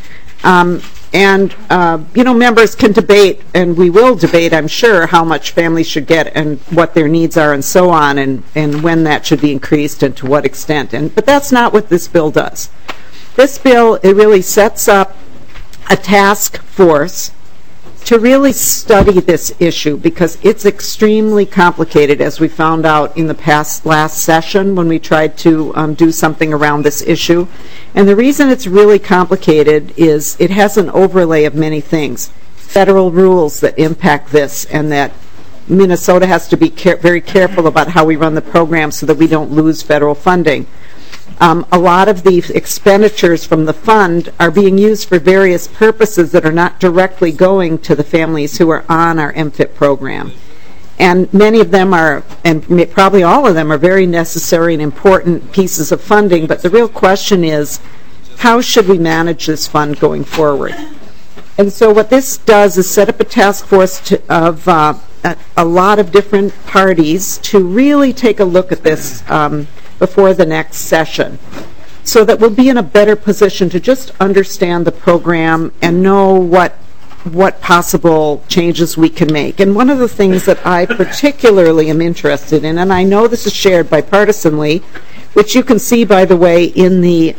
Members can debate, and we will debate, I'm sure, how much families should get and what their needs are and so on, and when that should be increased and to what extent. But that's not what this bill does. This bill, it really sets up a task force to really study this issue because it's extremely complicated, as we found out in the last session when we tried to do something around this issue. And the reason it's really complicated is it has an overlay of many things. Federal rules that impact this, and that Minnesota has to be very careful about how we run the program so that we don't lose federal funding. A lot of the expenditures from the fund are being used for various purposes that are not directly going to the families who are on our MFIP program. And many of them are, and probably all of them, are very necessary and important pieces of funding, but the real question is, how should we manage this fund going forward? And so what this does is set up a task force of a lot of different parties to really take a look at this before the next session. so that we'll be in a better position to just understand the program and know what possible changes we can make. And one of the things that I particularly am interested in, and I know this is shared bipartisanly, which you can see, by the way, in the,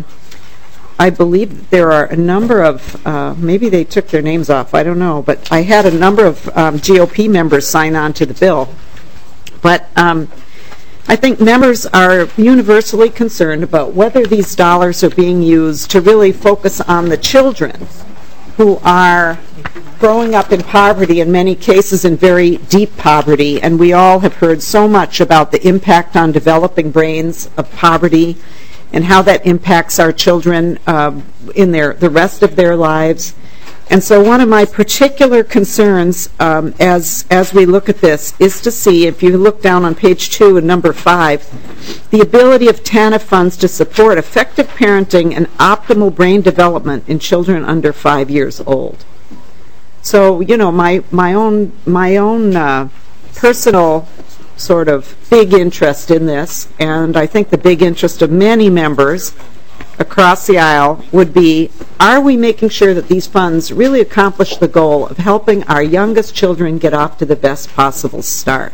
I believe there are a number of, maybe they took their names off, I don't know, but I had a number of GOP members sign on to the bill. But I think members are universally concerned about whether these dollars are being used to really focus on the children who are growing up in poverty, in many cases in very deep poverty, and we all have heard so much about the impact on developing brains of poverty and how that impacts our children in the rest of their lives. And so one of my particular concerns as we look at this is to see, if you look down on page 2 and number 5, the ability of TANF funds to support effective parenting and optimal brain development in children under 5 years old. So, you know, my own personal sort of big interest in this, and I think the big interest of many members across the aisle would be, are we making sure that these funds really accomplish the goal of helping our youngest children get off to the best possible start?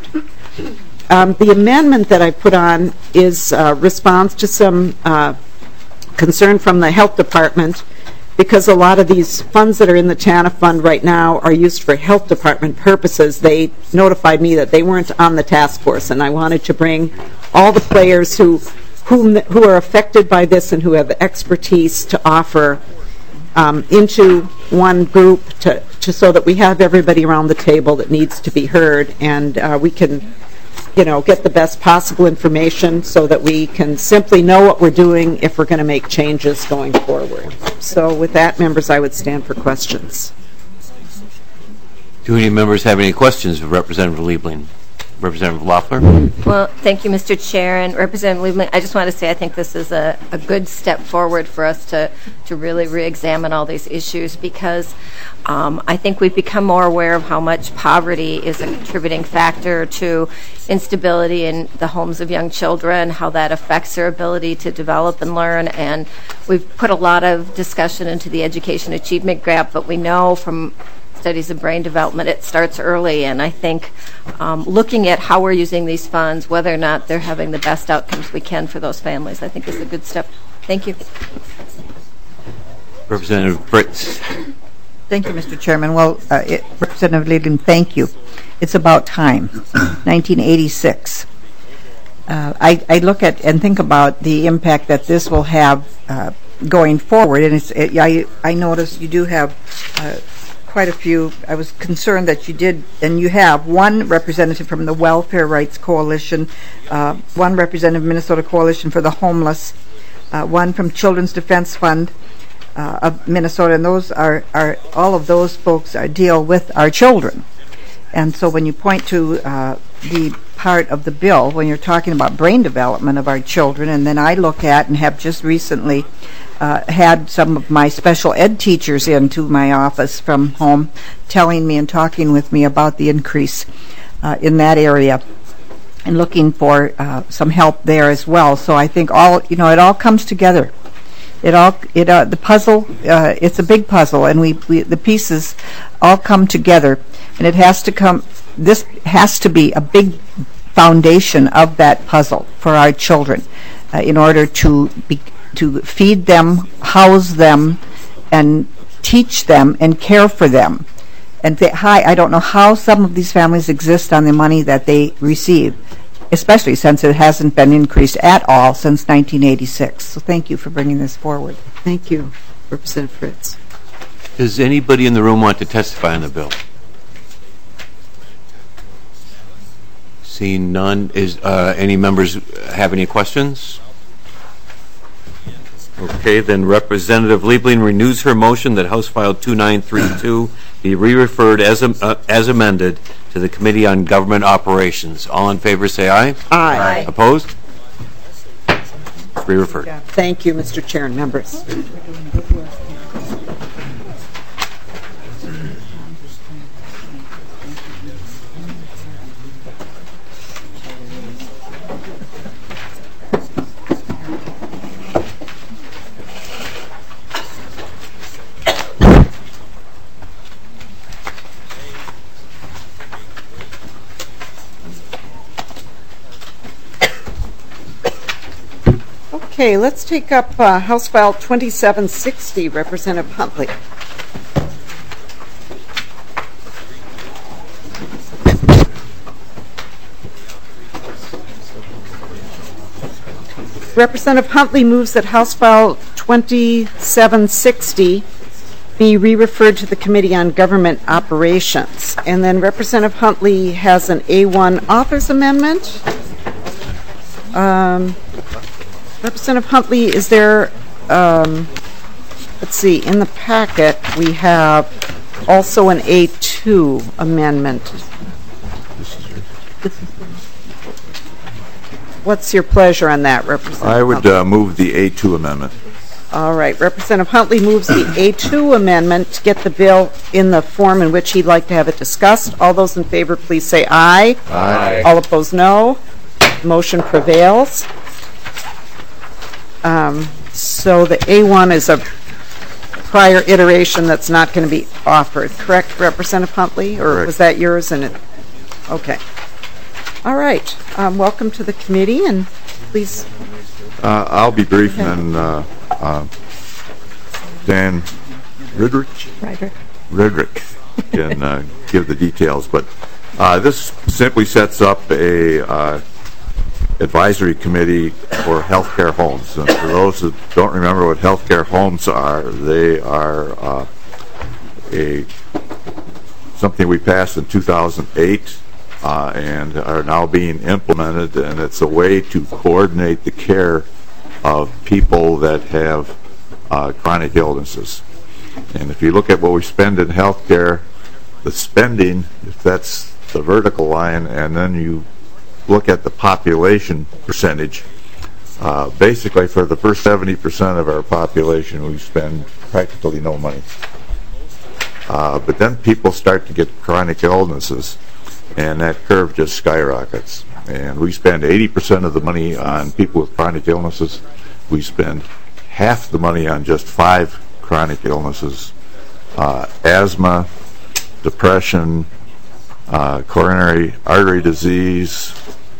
The amendment that I put on is a response to some concern from the health department, because a lot of these funds that are in the TANF fund right now are used for health department purposes. They notified me that they weren't on the task force, and I wanted to bring all the players who are affected by this and who have expertise to offer into one group so that we have everybody around the table that needs to be heard, and we can, you know, get the best possible information so that we can simply know what we're doing if we're going to make changes going forward. So with that, members, I would stand for questions. Do any members have any questions of Representative Liebling? Representative Loeffler? Well, thank you, Mr. Chair. And Representative Liebling, I just want to say I think this is a good step forward for us to really re-examine all these issues, because I think we've become more aware of how much poverty is a contributing factor to instability in the homes of young children, how that affects their ability to develop and learn. And we've put a lot of discussion into the education achievement gap, but we know from studies of brain development, it starts early, and I think looking at how we're using these funds, whether or not they're having the best outcomes we can for those families, I think is a good step. Thank you. Representative Fritz. Thank you, Mr. Chairman. Well, Representative Liebling, thank you. It's about time. 1986. I look at and think about the impact that this will have going forward, and I notice you do have quite a few. I was concerned that you did, and you have one representative from the Welfare Rights Coalition, one representative Minnesota Coalition for the Homeless, one from Children's Defense Fund of Minnesota, and those are all of those folks deal with our children. And so when you point to the part of the bill, when you're talking about brain development of our children, and then I look at and have just recently had some of my special ed teachers into my office from home telling me and talking with me about the increase in that area and looking for some help there as well. So I think it all comes together. The puzzle, it's a big puzzle, and the pieces all come together, and this has to be a big foundation of that puzzle for our children in order to feed them, house them, and teach them and care for them. And I don't know how some of these families exist on the money that they receive, especially since it hasn't been increased at all since 1986. So thank you for bringing this forward. Thank you, Representative Fritz. Does anybody in the room want to testify on the bill? Seeing none, any members have any questions? Okay, then Representative Liebling renews her motion that House File 2932 be re-referred as amended to the Committee on Government Operations. All in favor say aye. Aye. Opposed? Re-referred. Thank you, Mr. Chair and members. Okay, let's take up House File 2760, Representative Huntley. Representative Huntley moves that House File 2760 be re-referred to the Committee on Government Operations. And then Representative Huntley has an A1 Authors Amendment. Representative Huntley, is there, let's see, in the packet we have also an A2 amendment. What's your pleasure on that, Representative I would move the A2 amendment. All right. Representative Huntley moves the A2 amendment to get the bill in the form in which he'd like to have it discussed. All those in favor, please say aye. Aye. All opposed, no. Motion prevails. So the A1 is a prior iteration that's not going to be offered. Correct, Representative Huntley? Or Correct. Was that yours? Okay. All right. Welcome to the committee, and please. I'll be brief, and Dan Redrick can give the details. But this simply sets up a advisory committee for healthcare homes. And for those that don't remember what healthcare homes are, they are something we passed in 2008. And are now being implemented, and it's a way to coordinate the care of people that have chronic illnesses. And if you look at what we spend in healthcare, the spending, if that's the vertical line, and then you look at the population percentage, basically for the first 70% of our population, we spend practically no money. But then people start to get chronic illnesses, and that curve just skyrockets. And we spend 80% of the money on people with chronic illnesses. We spend half the money on just 5 chronic illnesses: asthma, depression, coronary artery disease,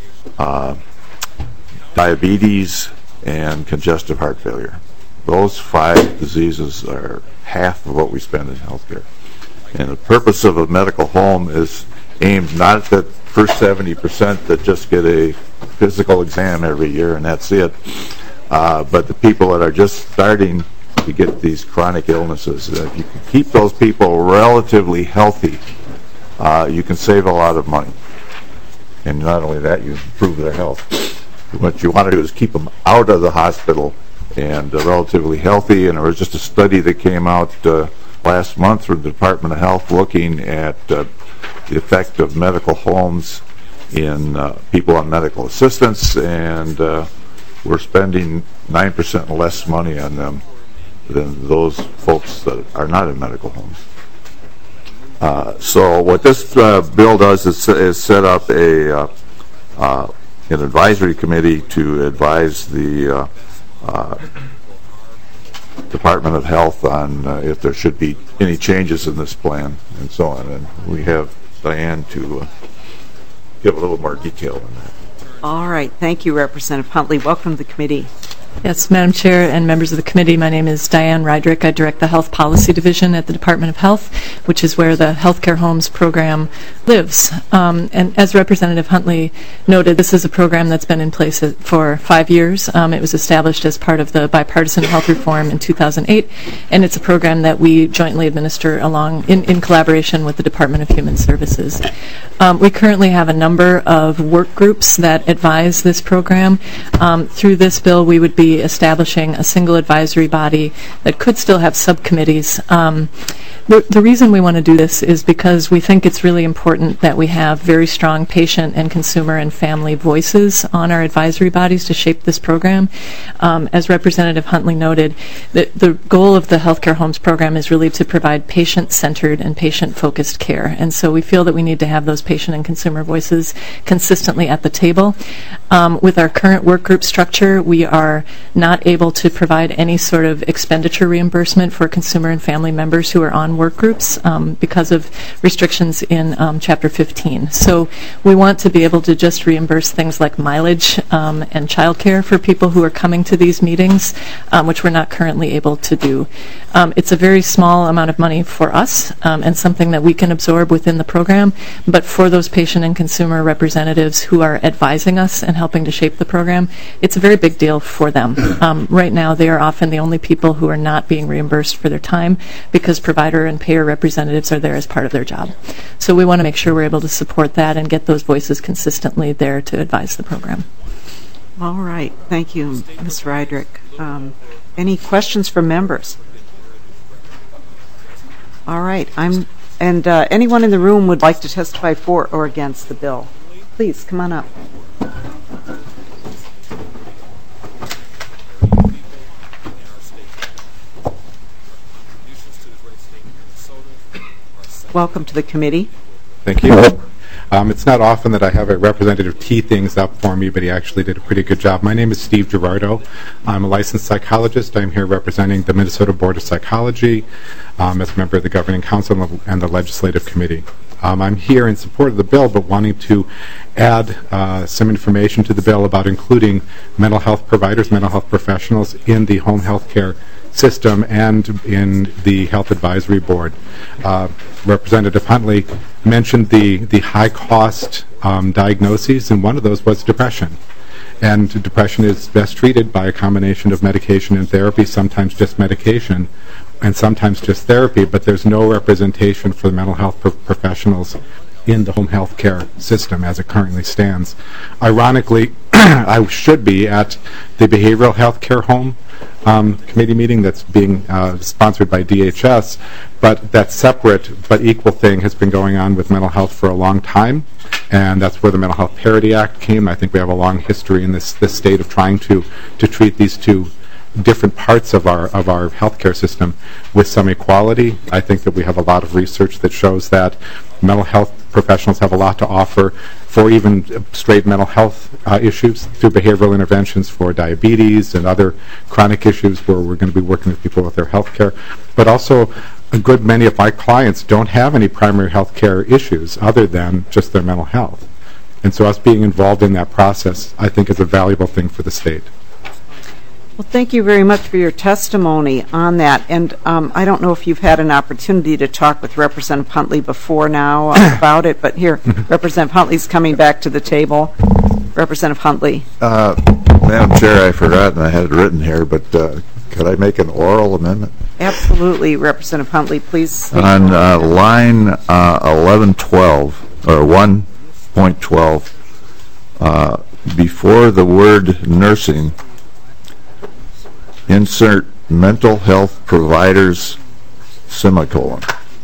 diabetes, and congestive heart failure. Those 5 diseases are half of what we spend in healthcare. And the purpose of a medical home is aimed not at the first 70% that just get a physical exam every year and that's it, but the people that are just starting to get these chronic illnesses. If you can keep those people relatively healthy, you can save a lot of money. And not only that, you improve their health. What you want to do is keep them out of the hospital and relatively healthy. And there was just a study that came out last month from the Department of Health looking at the effect of medical homes in people on medical assistance, and we're spending 9% less money on them than those folks that are not in medical homes. So what this bill does is set up an advisory committee to advise the Department of Health on if there should be any changes in this plan and so on. And we have Diane to give a little more detail on that. All right. Thank you, Representative Huntley. Welcome to the committee. Yes, Madam Chair and members of the committee, my name is Diane Rydrick. I direct the Health Policy Division at the Department of Health, which is where the Healthcare Homes program lives. And as Representative Huntley noted, this is a program that's been in place for 5 years. It was established as part of the bipartisan health reform in 2008, and it's a program that we jointly administer along in collaboration with the Department of Human Services. We currently have a number of work groups that advise this program. Through this bill, we would be establishing a single advisory body that could still have subcommittees. The reason we want to do this is because we think it's really important that we have very strong patient and consumer and family voices on our advisory bodies to shape this program. As Representative Huntley noted, the goal of the Healthcare Homes program is really to provide patient-centered and patient-focused care. And so we feel that we need to have those patient and consumer voices consistently at the table. With our current work group structure, we are not able to provide any sort of expenditure reimbursement for consumer and family members who are on work groups because of restrictions in Chapter 15. So we want to be able to just reimburse things like mileage and childcare for people who are coming to these meetings, which we're not currently able to do. It's a very small amount of money for us and something that we can absorb within the program, but for those patient and consumer representatives who are advising us and helping to shape the program, it's a very big deal for them. Right now, they are often the only people who are not being reimbursed for their time because provider and payer representatives are there as part of their job. So we want to make sure we're able to support that and get those voices consistently there to advise the program. All right. Thank you, Ms. Rydrick. Any questions from members? All right. Anyone in the room would like to testify for or against the bill? Please, come on up. Welcome to the committee. Thank you. It's not often that I have a representative tee things up for me, but he actually did a pretty good job. My name is Steve Gerardo. I'm a licensed psychologist. I'm here representing the Minnesota Board of Psychology as a member of the Governing Council and the Legislative Committee. I'm here in support of the bill, but wanting to add some information to the bill about including mental health providers, mental health professionals in the home health care system and in the Health Advisory Board. Representative Huntley mentioned the high-cost diagnoses, and one of those was depression. And depression is best treated by a combination of medication and therapy, sometimes just medication, and sometimes just therapy, but there's no representation for the mental health professionals in the home health care system as it currently stands. Ironically, I should be at the Behavioral Health Care Home committee meeting that's being sponsored by DHS, but that separate but equal thing has been going on with mental health for a long time, and that's where the Mental Health Parity Act came. I think we have a long history in this state of trying to treat these two different parts of our healthcare system with some equality. I think that we have a lot of research that shows that mental health professionals have a lot to offer for even straight mental health issues through behavioral interventions for diabetes and other chronic issues where we're going to be working with people with their health care. But also, a good many of my clients don't have any primary health care issues other than just their mental health. And so us being involved in that process, I think, is a valuable thing for the state. Well, thank you very much for your testimony on that. And I don't know if you've had an opportunity to talk with Representative Huntley before now about it, but here, Representative Huntley's coming back to the table. Representative Huntley. Madam Chair, I forgot, and I had it written here, but could I make an oral amendment? Absolutely, Representative Huntley, please. On line 1112, or 1.12, before the word nursing, insert mental health providers, semicolon.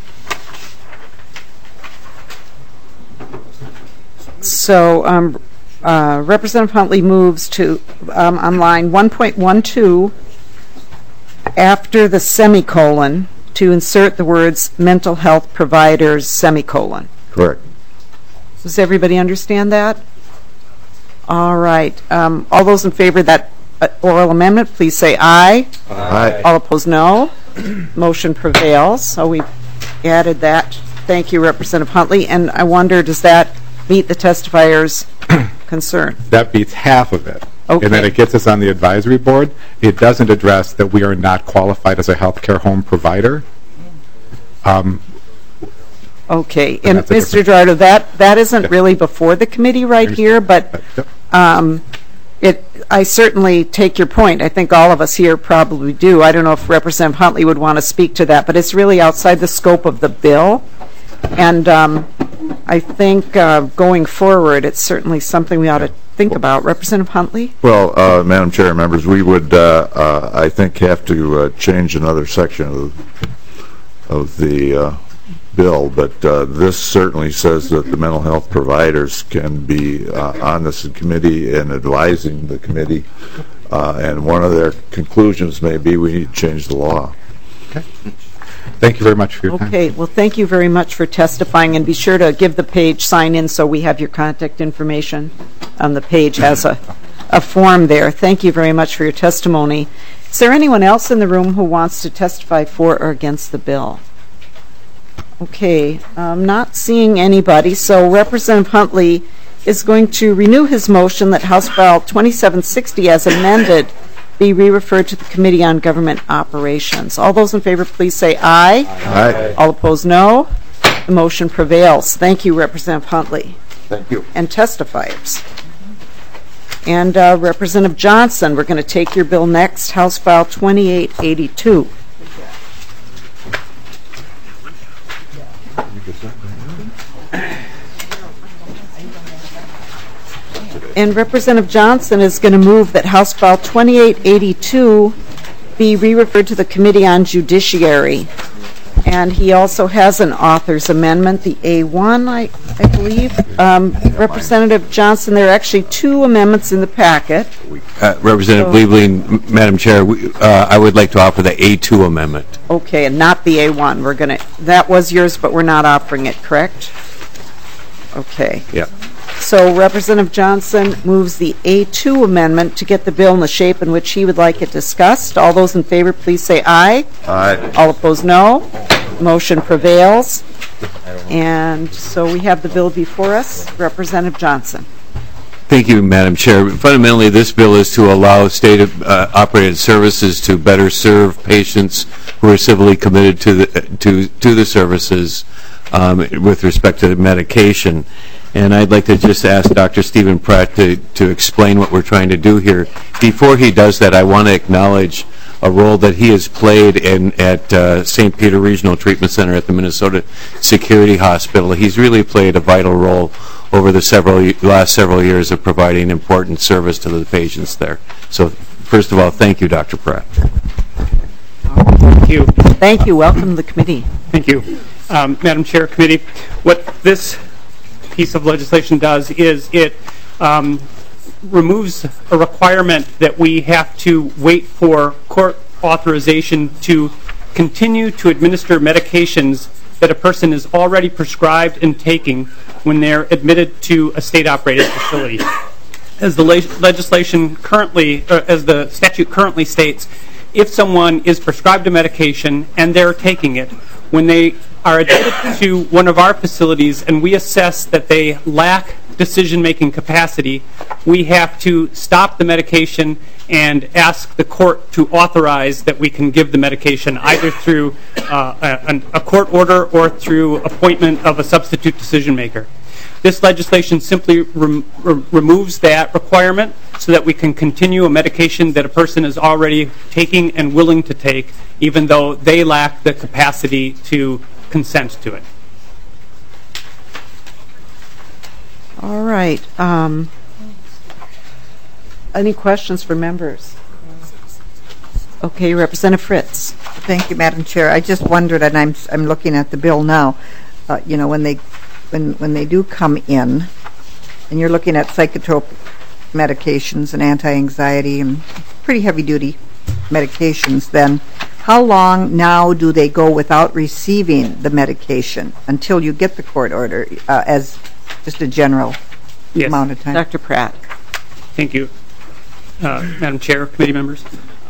So Representative Huntley moves to, on line 1.12, after the semicolon, to insert the words mental health providers, semicolon. Correct. Does everybody understand that? All right. All those in favor of that oral amendment, please say aye. Aye. All opposed, no. Motion prevails. So we've added that. Thank you, Representative Huntley. And I wonder, does that meet the testifier's concern? That beats half of it. Okay. And then it gets us on the advisory board. It doesn't address that we are not qualified as a healthcare home provider. Okay. And Mr. Gerardo, that isn't really before the committee right here, but I certainly take your point. I think all of us here probably do. I don't know if Representative Huntley would want to speak to that, but it's really outside the scope of the bill. And I think going forward, it's certainly something we ought to think about. Representative Huntley? Well, Madam Chair, members, we would, I think, have to change another section of the bill, but this certainly says that the mental health providers can be on this committee and advising the committee, and one of their conclusions may be we need to change the law. Okay. Thank you very much for your time. Okay. Well, thank you very much for testifying, and be sure to give the page sign in so we have your contact information. The page has a a form there. Thank you very much for your testimony. Is there anyone else in the room who wants to testify for or against the bill? Okay, I'm not seeing anybody, so Representative Huntley is going to renew his motion that House File 2760 as amended be re-referred to the Committee on Government Operations. All those in favor, please say aye. Aye. All opposed, no. The motion prevails. Thank you, Representative Huntley. Thank you. And testifiers. And Representative Johnson, we're going to take your bill next, House File 2882. And Representative Johnson is going to move that House File 2882 be re-referred to the Committee on Judiciary. And he also has an author's amendment, the A1, I believe. Representative Johnson, there are actually two amendments in the packet. Representative Liebling, Madam Chair, I would like to offer the A2 amendment. Okay, and not the A1. We're going to, that was yours, but we're not offering it, correct? Okay. Yeah. So Representative Johnson moves the A2 amendment to get the bill in the shape in which he would like it discussed. All those in favor, please say aye. Aye. All opposed, no. Motion prevails. And so we have the bill before us. Representative Johnson. Thank you, Madam Chair. Fundamentally, this bill is to allow state-operated services to better serve patients who are civilly committed to the services with respect to the medication. And I'd like to just ask Dr. Stephen Pratt to explain what we're trying to do here. Before he does that, I want to acknowledge a role that he has played at St. Peter Regional Treatment Center at the Minnesota Security Hospital. He's really played a vital role over the last several years of providing important service to the patients there. So, first of all, thank you, Dr. Pratt. Thank you. Thank you. Welcome to the committee. Thank you. Madam Chair, Committee, what this piece of legislation does is it removes a requirement that we have to wait for court authorization to continue to administer medications that a person is already prescribed and taking when they're admitted to a state-operated facility. As the legislation currently, as the statute currently states, if someone is prescribed a medication and they're taking it, when they are admitted to one of our facilities and we assess that they lack decision-making capacity, we have to stop the medication and ask the court to authorize that we can give the medication either through a court order or through appointment of a substitute decision-maker. This legislation simply removes that requirement so that we can continue a medication that a person is already taking and willing to take, even though they lack the capacity to consent to it. All right. Any questions for members? Okay, Representative Fritz. Thank you, Madam Chair. I just wondered, and I'm looking at the bill now. When they do come in, and you're looking at psychotropic medications and anti-anxiety and pretty heavy-duty medications, then how long now do they go without receiving the medication until you get the court order as just a general amount of time? Dr. Pratt. Thank you, Madam Chair, committee members.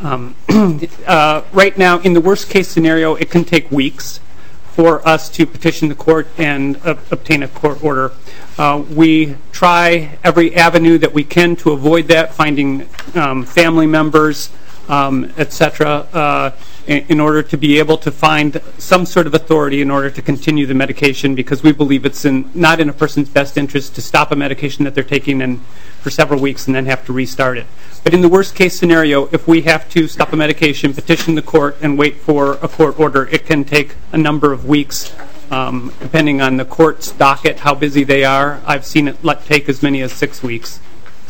Right now, in the worst-case scenario, it can take weeks for us to petition the court and obtain a court order. We try every avenue that we can to avoid that, finding family members, etc., in order to be able to find some sort of authority in order to continue the medication, because we believe it's not in a person's best interest to stop a medication that they're taking for several weeks and then have to restart it. But in the worst case scenario, if we have to stop a medication, petition the court, and wait for a court order, it can take a number of weeks, depending on the court's docket, how busy they are. I've seen it take as many as 6 weeks.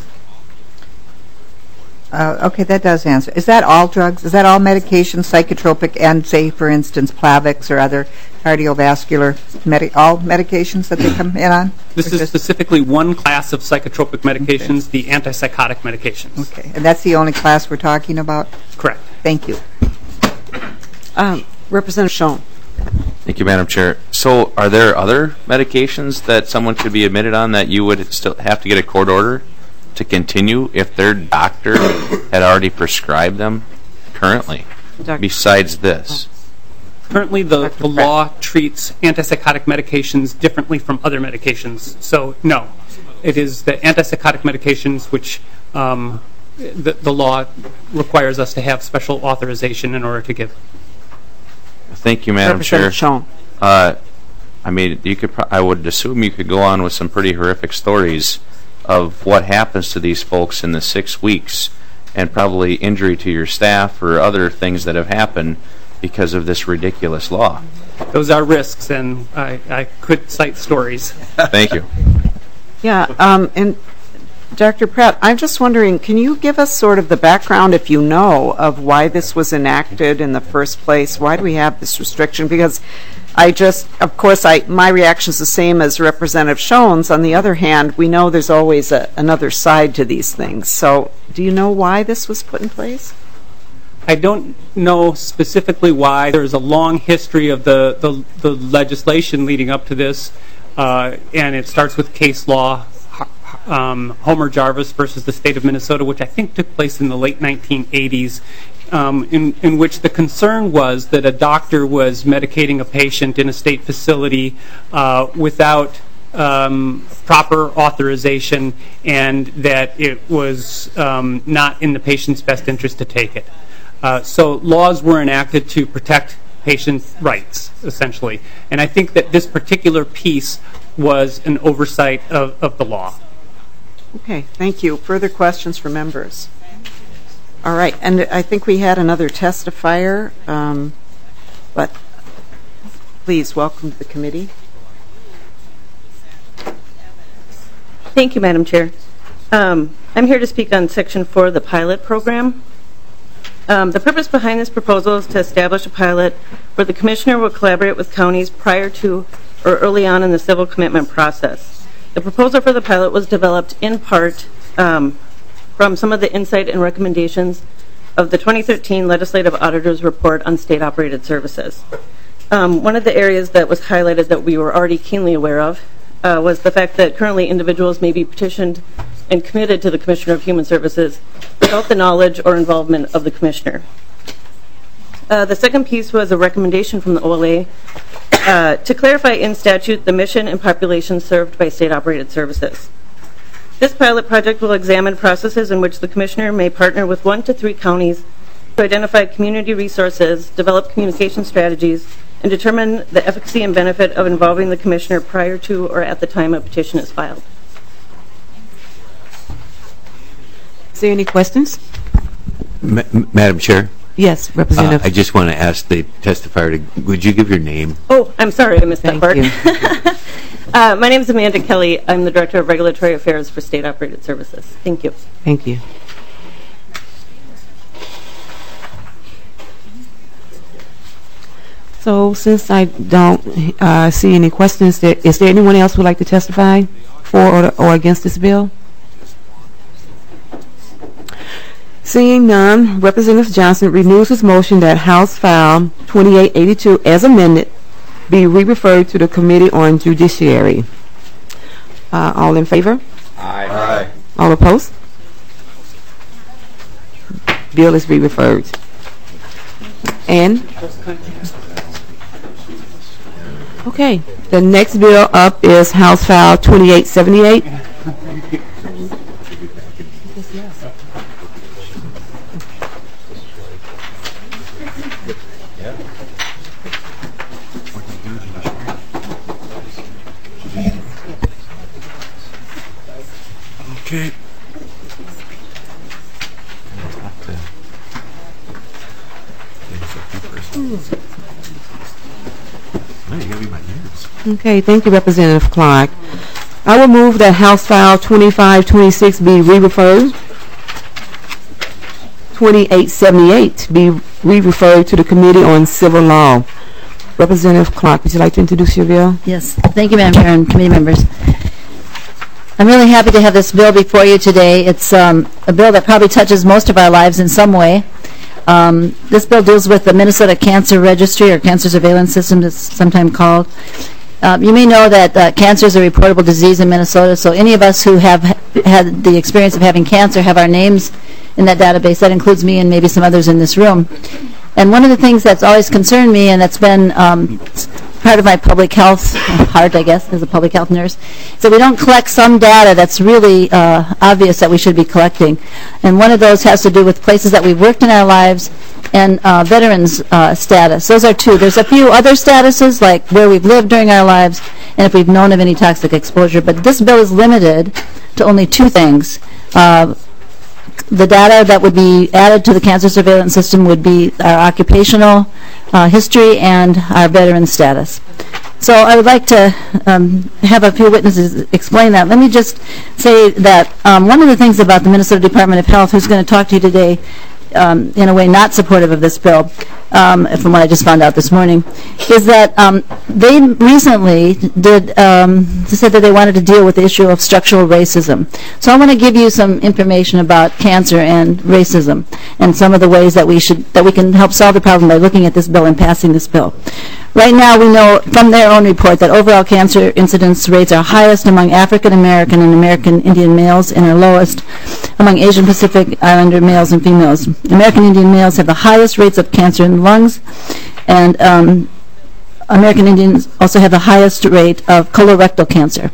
Okay, that does answer. Is that all drugs? Is that all medications, psychotropic, and say, for instance, Plavix or other cardiovascular, all medications that they come in on? This is specifically one class of psychotropic medications, the antipsychotic medications. Okay, and that's the only class we're talking about? Correct. Thank you. Representative Schoen. Thank you, Madam Chair. So are there other medications that someone should be admitted on that you would still have to get a court order to continue if their doctor had already prescribed them currently, besides this? Currently, the law treats antipsychotic medications differently from other medications. So, no. It is the antipsychotic medications which the law requires us to have special authorization in order to give. Thank you, Madam Chair. I mean, I would assume you could go on with some pretty horrific stories of what happens to these folks in the 6 weeks, and probably injury to your staff or other things that have happened because of this ridiculous law. Those are risks, and I could cite stories. Thank you. Yeah, and Dr. Pratt, I'm just wondering, can you give us sort of the background, if you know, of why this was enacted in the first place? Why do we have this restriction? Because of course, my reaction is the same as Representative Schoen's. On the other hand, we know there's always another side to these things. So do you know why this was put in place? I don't know specifically why. There's a long history of the legislation leading up to this, and it starts with case law, Homer Jarvis versus the state of Minnesota, which I think took place in the late 1980s, in which the concern was that a doctor was medicating a patient in a state facility without proper authorization, and that it was not in the patient's best interest to take it. So laws were enacted to protect patient rights, essentially. And I think that this particular piece was an oversight of the law. Okay, thank you. Further questions for members? All right, and I think we had another testifier, but please welcome to the committee. Thank you, Madam Chair. I'm here to speak on Section 4 of the pilot program. The purpose behind this proposal is to establish a pilot where the Commissioner will collaborate with counties prior to or early on in the civil commitment process. The proposal for the pilot was developed in part from some of the insight and recommendations of the 2013 Legislative Auditor's Report on State-Operated Services. One of the areas that was highlighted that we were already keenly aware of was the fact that currently individuals may be petitioned and committed to the Commissioner of Human Services without the knowledge or involvement of the Commissioner. The second piece was a recommendation from the OLA to clarify in statute the mission and population served by state-operated services. This pilot project will examine processes in which the Commissioner may partner with 1 to 3 counties to identify community resources, develop communication strategies, and determine the efficacy and benefit of involving the Commissioner prior to or at the time a petition is filed. Is there any questions? Madam Chair? Yes, Representative. I just want to ask the testifier, would you give your name? Oh, I'm sorry, I missed that part. My name is Amanda Kelly. I'm the Director of Regulatory Affairs for State Operated Services. Thank you. Thank you. So since I don't see any questions, is there anyone else who would like to testify for or against this bill? Seeing none, Representative Johnson renews his motion that House File 2882 as amended be re-referred to the Committee on Judiciary. All in favor? Aye. All opposed? Bill is re-referred. And? Okay, the next bill up is House File 2878. Okay. Okay, thank you, Representative Clark. I will move that House File 2526 be re-referred. 2878 be re-referred to the Committee on Civil Law. Representative Clark, would you like to introduce your bill? Yes, thank you, Madam Chair and committee members. I'm really happy to have this bill before you today. It's a bill that probably touches most of our lives in some way. This bill deals with the Minnesota Cancer Registry, or Cancer Surveillance System, as it's sometimes called. You may know that cancer is a reportable disease in Minnesota, so any of us who have had the experience of having cancer have our names in that database. That includes me and maybe some others in this room. And one of the things that's always concerned me, and that's been part of my public health heart, I guess, as a public health nurse, is that we don't collect some data that's really obvious that we should be collecting. And one of those has to do with places that we've worked in our lives and veterans status. Those are two. There's a few other statuses, like where we've lived during our lives and if we've known of any toxic exposure. But this bill is limited to only two things. The data that would be added to the cancer surveillance system would be our occupational history and our veteran status. So I would like to have a few witnesses explain that. Let me just say that one of the things about the Minnesota Department of Health, who's going to talk to you today, in a way not supportive of this bill, from what I just found out this morning, is that they recently said that they wanted to deal with the issue of structural racism. So I want to give you some information about cancer and racism and some of the ways that we can help solve the problem by looking at this bill and passing this bill. Right now, we know from their own report that overall cancer incidence rates are highest among African American and American Indian males and are lowest among Asian Pacific Islander males and females. American Indian males have the highest rates of cancer in the lungs, and American Indians also have the highest rate of colorectal cancer.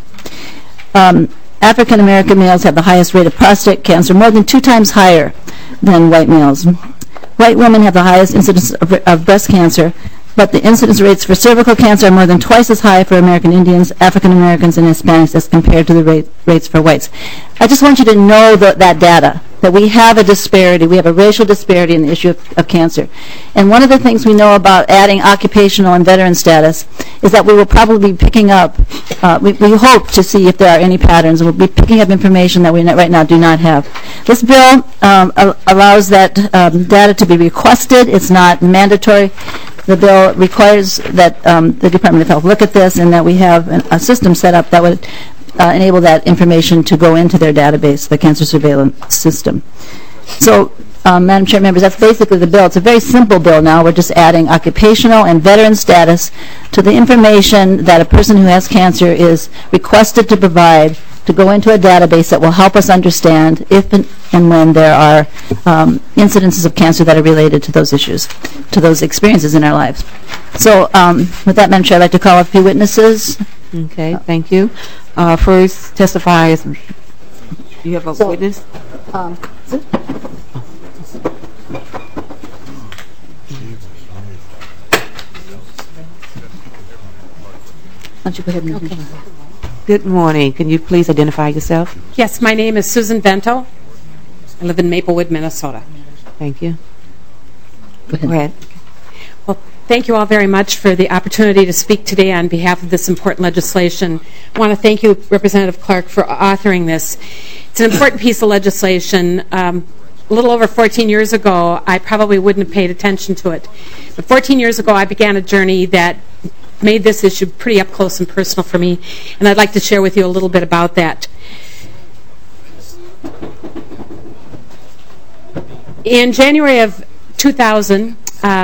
African American males have the highest rate of prostate cancer, more than 2 times higher than white males. White women have the highest incidence of breast cancer, but the incidence rates for cervical cancer are more than twice as high for American Indians, African Americans, and Hispanics as compared to the rates for whites. I just want you to know that data, that we have a disparity, we have a racial disparity in the issue of cancer. And one of the things we know about adding occupational and veteran status is that we will probably be picking up, we hope to see if there are any patterns, and we'll be picking up information that we right now do not have. This bill allows that data to be requested. It's not mandatory. The bill requires that the Department of Health look at this and that we have a system set up that would enable that information to go into their database, the cancer surveillance system. So, Madam Chair, members, that's basically the bill. It's a very simple bill now. We're just adding occupational and veteran status to the information that a person who has cancer is requested to provide to go into a database that will help us understand if and when there are incidences of cancer that are related to those issues, to those experiences in our lives. So with that, Madam Chair, I'd like to call a few witnesses. Okay, thank you. First, testify as you have a witness. Why don't you go ahead and okay. Good morning. Can you please identify yourself? Yes, my name is Susan Bento. I live in Maplewood, Minnesota. Thank you. Go ahead. Well, thank you all very much for the opportunity to speak today on behalf of this important legislation. I want to thank you, Representative Clark, for authoring this. It's an important piece of legislation. A little over 14 years ago, I probably wouldn't have paid attention to it. But 14 years ago, I began a journey that made this issue pretty up close and personal for me, and I'd like to share with you a little bit about that. In January of 2000,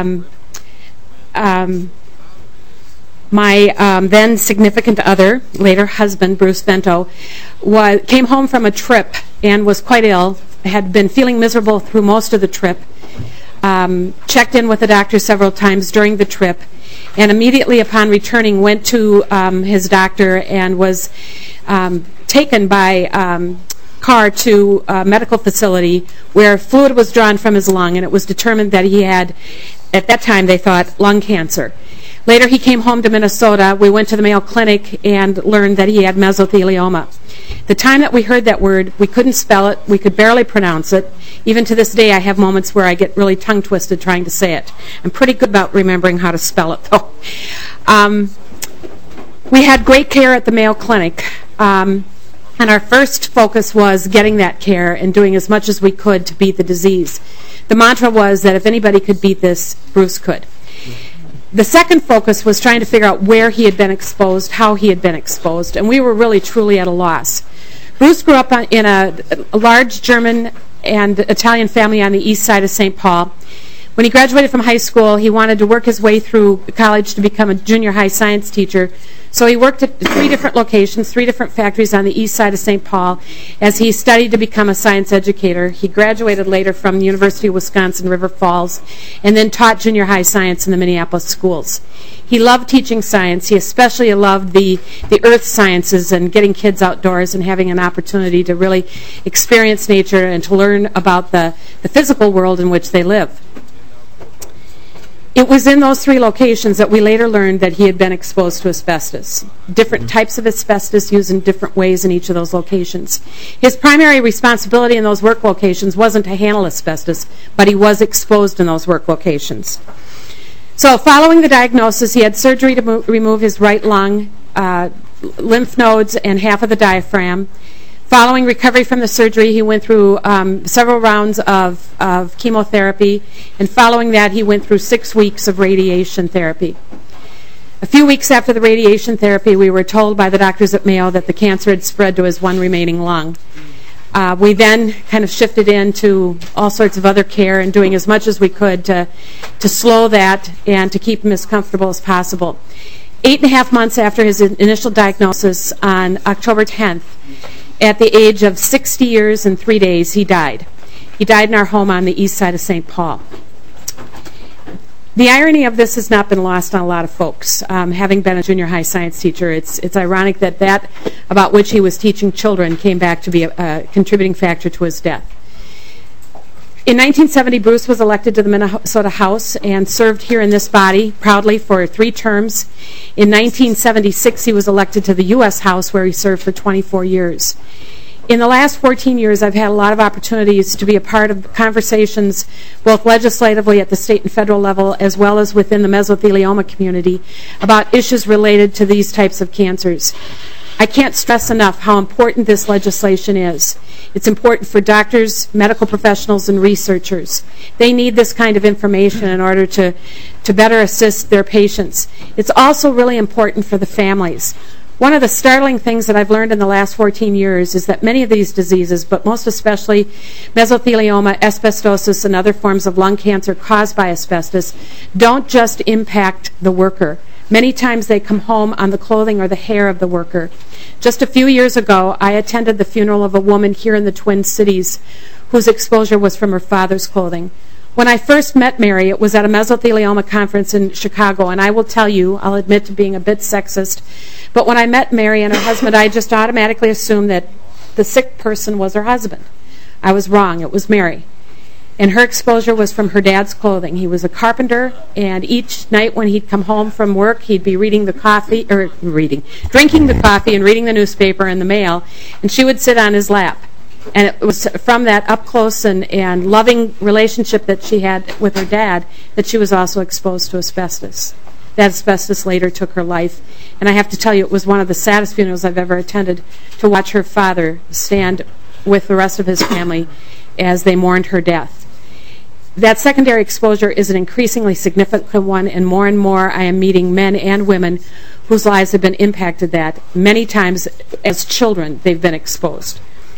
my then significant other, later husband, Bruce Bento, came home from a trip and was quite ill, had been feeling miserable through most of the trip, checked in with the doctor several times during the trip, and immediately upon returning went to his doctor and was taken by car to a medical facility where fluid was drawn from his lung, and it was determined that he had, at that time they thought, lung cancer. Later he came home to Minnesota. We went to the Mayo Clinic and learned that he had mesothelioma. The time that we heard that word, we couldn't spell it, we could barely pronounce it. Even to this day I have moments where I get really tongue-twisted trying to say it. I'm pretty good about remembering how to spell it, though. We had great care at the Mayo Clinic, and our first focus was getting that care and doing as much as we could to beat the disease. The mantra was that if anybody could beat this, Bruce could. The second focus was trying to figure out where he had been exposed, how he had been exposed, and we were really truly at a loss. Bruce grew up in a large German and Italian family on the east side of St. Paul. When he graduated from high school, he wanted to work his way through college to become a junior high science teacher. So he worked at 3 different locations, 3 different factories on the east side of St. Paul as he studied to become a science educator. He graduated later from the University of Wisconsin River Falls and then taught junior high science in the Minneapolis schools. He loved teaching science. He especially loved the earth sciences and getting kids outdoors and having an opportunity to really experience nature and to learn about the physical world in which they live. It was in those 3 locations that we later learned that he had been exposed to asbestos. Different types of asbestos used in different ways in each of those locations. His primary responsibility in those work locations wasn't to handle asbestos, but he was exposed in those work locations. So following the diagnosis, he had surgery to remove his right lung, lymph nodes, and half of the diaphragm. Following recovery from the surgery, he went through several rounds of chemotherapy, and following that, he went through 6 weeks of radiation therapy. A few weeks after the radiation therapy, we were told by the doctors at Mayo that the cancer had spread to his one remaining lung. We then kind of shifted into all sorts of other care and doing as much as we could to slow that and to keep him as comfortable as possible. 8.5 months after his initial diagnosis, on October 10th, at the age of 60 years and 3 days, he died. He died in our home on the east side of St. Paul. The irony of this has not been lost on a lot of folks. Having been a junior high science teacher, it's ironic that about which he was teaching children came back to be a contributing factor to his death. In 1970, Bruce was elected to the Minnesota House and served here in this body proudly for 3 terms. In 1976, he was elected to the U.S. House, where he served for 24 years. In the last 14 years, I've had a lot of opportunities to be a part of conversations, both legislatively at the state and federal level, as well as within the mesothelioma community, about issues related to these types of cancers. I can't stress enough how important this legislation is. It's important for doctors, medical professionals, and researchers. They need this kind of information in order to better assist their patients. It's also really important for the families. One of the startling things that I've learned in the last 14 years is that many of these diseases, but most especially mesothelioma, asbestosis, and other forms of lung cancer caused by asbestos, don't just impact the worker. Many times they come home on the clothing or the hair of the worker. Just a few years ago, I attended the funeral of a woman here in the Twin Cities whose exposure was from her father's clothing. When I first met Mary, it was at a mesothelioma conference in Chicago, and I will tell you, I'll admit to being a bit sexist, but when I met Mary and her husband, I just automatically assumed that the sick person was her husband. I was wrong. It was Mary. And her exposure was from her dad's clothing. He was a carpenter, and each night when he'd come home from work, he'd be drinking the coffee and reading the newspaper and the mail, and she would sit on his lap. And it was from that up-close and loving relationship that she had with her dad that she was also exposed to asbestos. That asbestos later took her life. And I have to tell you, it was one of the saddest funerals I've ever attended to watch her father stand with the rest of his family as they mourned her death. That secondary exposure is an increasingly significant one, and more I am meeting men and women whose lives have been impacted that. Many times as children they've been exposed.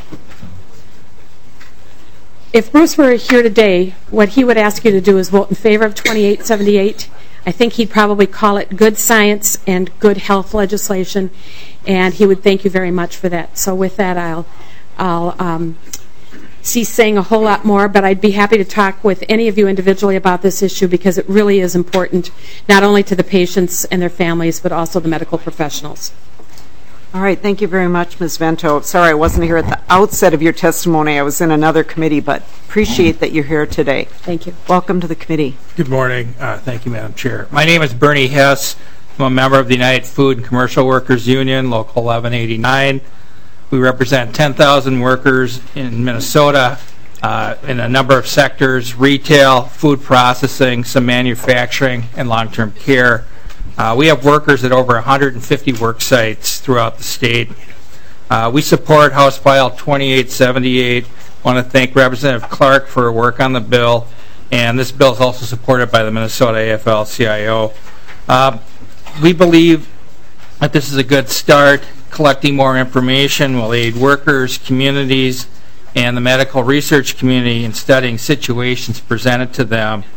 If Bruce were here today, what he would ask you to do is vote in favor of 2878. I think he'd probably call it good science and good health legislation, and he would thank you very much for that. So with that, I'll cease saying a whole lot more, but I'd be happy to talk with any of you individually about this issue because it really is important, not only to the patients and their families, but also the medical professionals. All right, thank you very much, Ms. Vento. Sorry I wasn't here at the outset of your testimony. I was in another committee, but appreciate that you're here today. Thank you. Welcome to the committee. Good morning. Thank you, Madam Chair. My name is Bernie Hess. I'm a member of the United Food and Commercial Workers Union, Local 1189. We represent 10,000 workers in Minnesota in a number of sectors: retail, food processing, some manufacturing, and long-term care. We have workers at over 150 work sites throughout the state. We support House File 2878. I want to thank Representative Clark for her work on the bill, and this bill is also supported by the Minnesota AFL-CIO. We believe that this is a good start. Collecting more information will aid workers, communities, and the medical research community in studying situations presented to them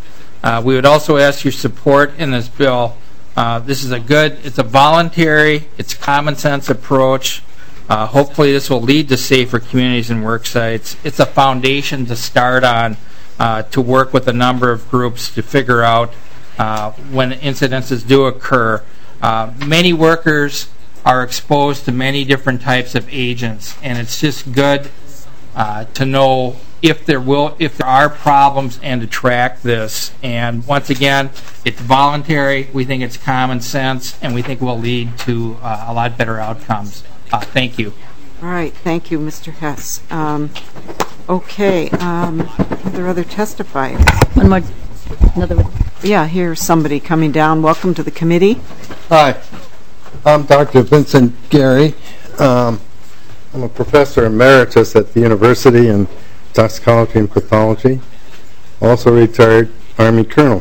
We would also ask your support in this bill. This is it's a voluntary, it's common sense approach. Hopefully this will lead to safer communities and work sites. It's a foundation to start on to work with a number of groups to figure out when incidences do occur. Many workers are exposed to many different types of agents, and it's just good to know if there are problems and to track this. And once again, it's voluntary. We think it's common sense, and we think will lead to a lot better outcomes. Thank you. All right. Thank you, Mr. Hess. Okay. Are there other testifiers? One more. Another one. Yeah, here's somebody coming down. Welcome to the committee. Hi. I'm Dr. Vincent Gary. I'm a professor emeritus at the university in toxicology and pathology. Also retired Army colonel.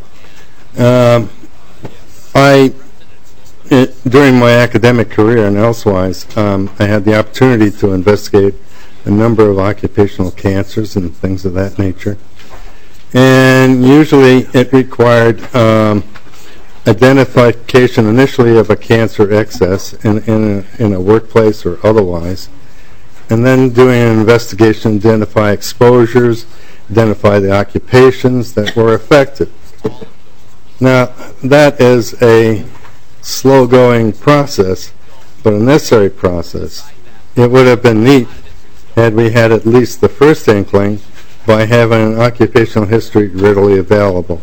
During my academic career and elsewise, I had the opportunity to investigate a number of occupational cancers and things of that nature. And usually it required identification initially of a cancer excess in a workplace or otherwise, and then doing an investigation to identify exposures, identify the occupations that were affected. Now, that is a slow-going process, but a necessary process. It would have been neat had we had at least the first inkling by having an occupational history readily available.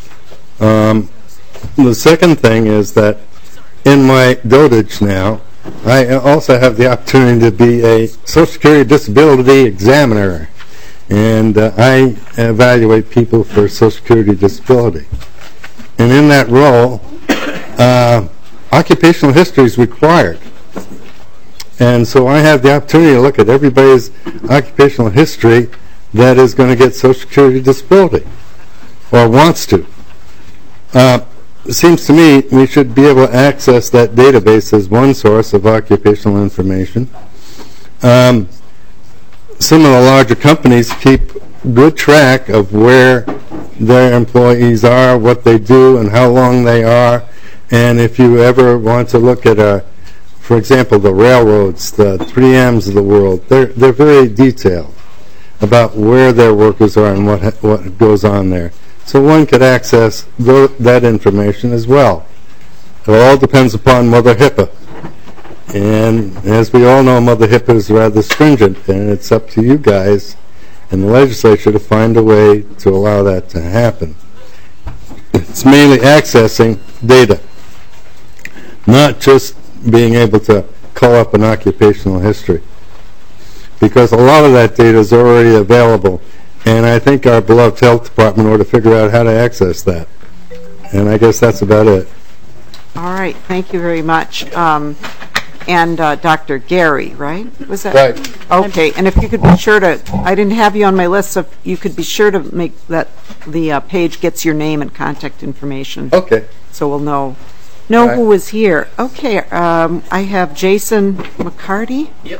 The second thing is that in my dotage now, I also have the opportunity to be a Social Security Disability Examiner, and I evaluate people for Social Security disability. And in that role, occupational history is required. And so I have the opportunity to look at everybody's occupational history that is going to get Social Security disability, or wants to. It seems to me we should be able to access that database as one source of occupational information. Some of the larger companies keep good track of where their employees are, what they do, and how long they are. And if you ever want to look at, for example, the railroads, the 3Ms of the world, they're very detailed about where their workers are and what goes on there. So one could access that information as well. It all depends upon Mother HIPAA. And as we all know, Mother HIPAA is rather stringent, and it's up to you guys and the legislature to find a way to allow that to happen. It's mainly accessing data, not just being able to call up an occupational history, because a lot of that data is already available. And I think our beloved health department ought to figure out how to access that. And I guess that's about it. All right. Thank you very much. And Dr. Gary, right? Was that right? Okay. And if you could be sure to, I didn't have you on my list, so if you could be sure to make that the page gets your name and contact information. Okay. So we'll know who was here. Okay. I have Jason McCarty. Yep.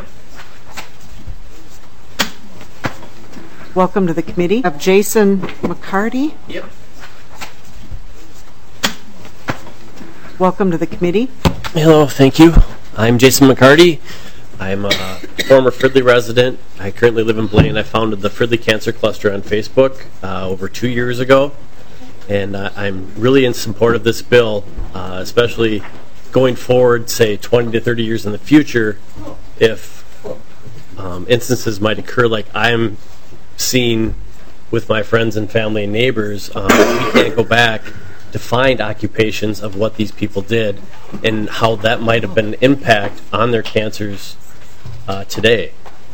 Welcome to the committee. I have Jason McCarty. Yep. Welcome to the committee. Hello, thank you. I'm Jason McCarty. I'm a former Fridley resident. I currently live in Blaine. I founded the Fridley Cancer Cluster on Facebook over 2 years ago. And I'm really in support of this bill, especially going forward, say 20 to 30 years in the future, if instances might occur like I'm seen with my friends and family and neighbors. We can't go back to find occupations of what these people did and how that might have been an impact on their cancers today.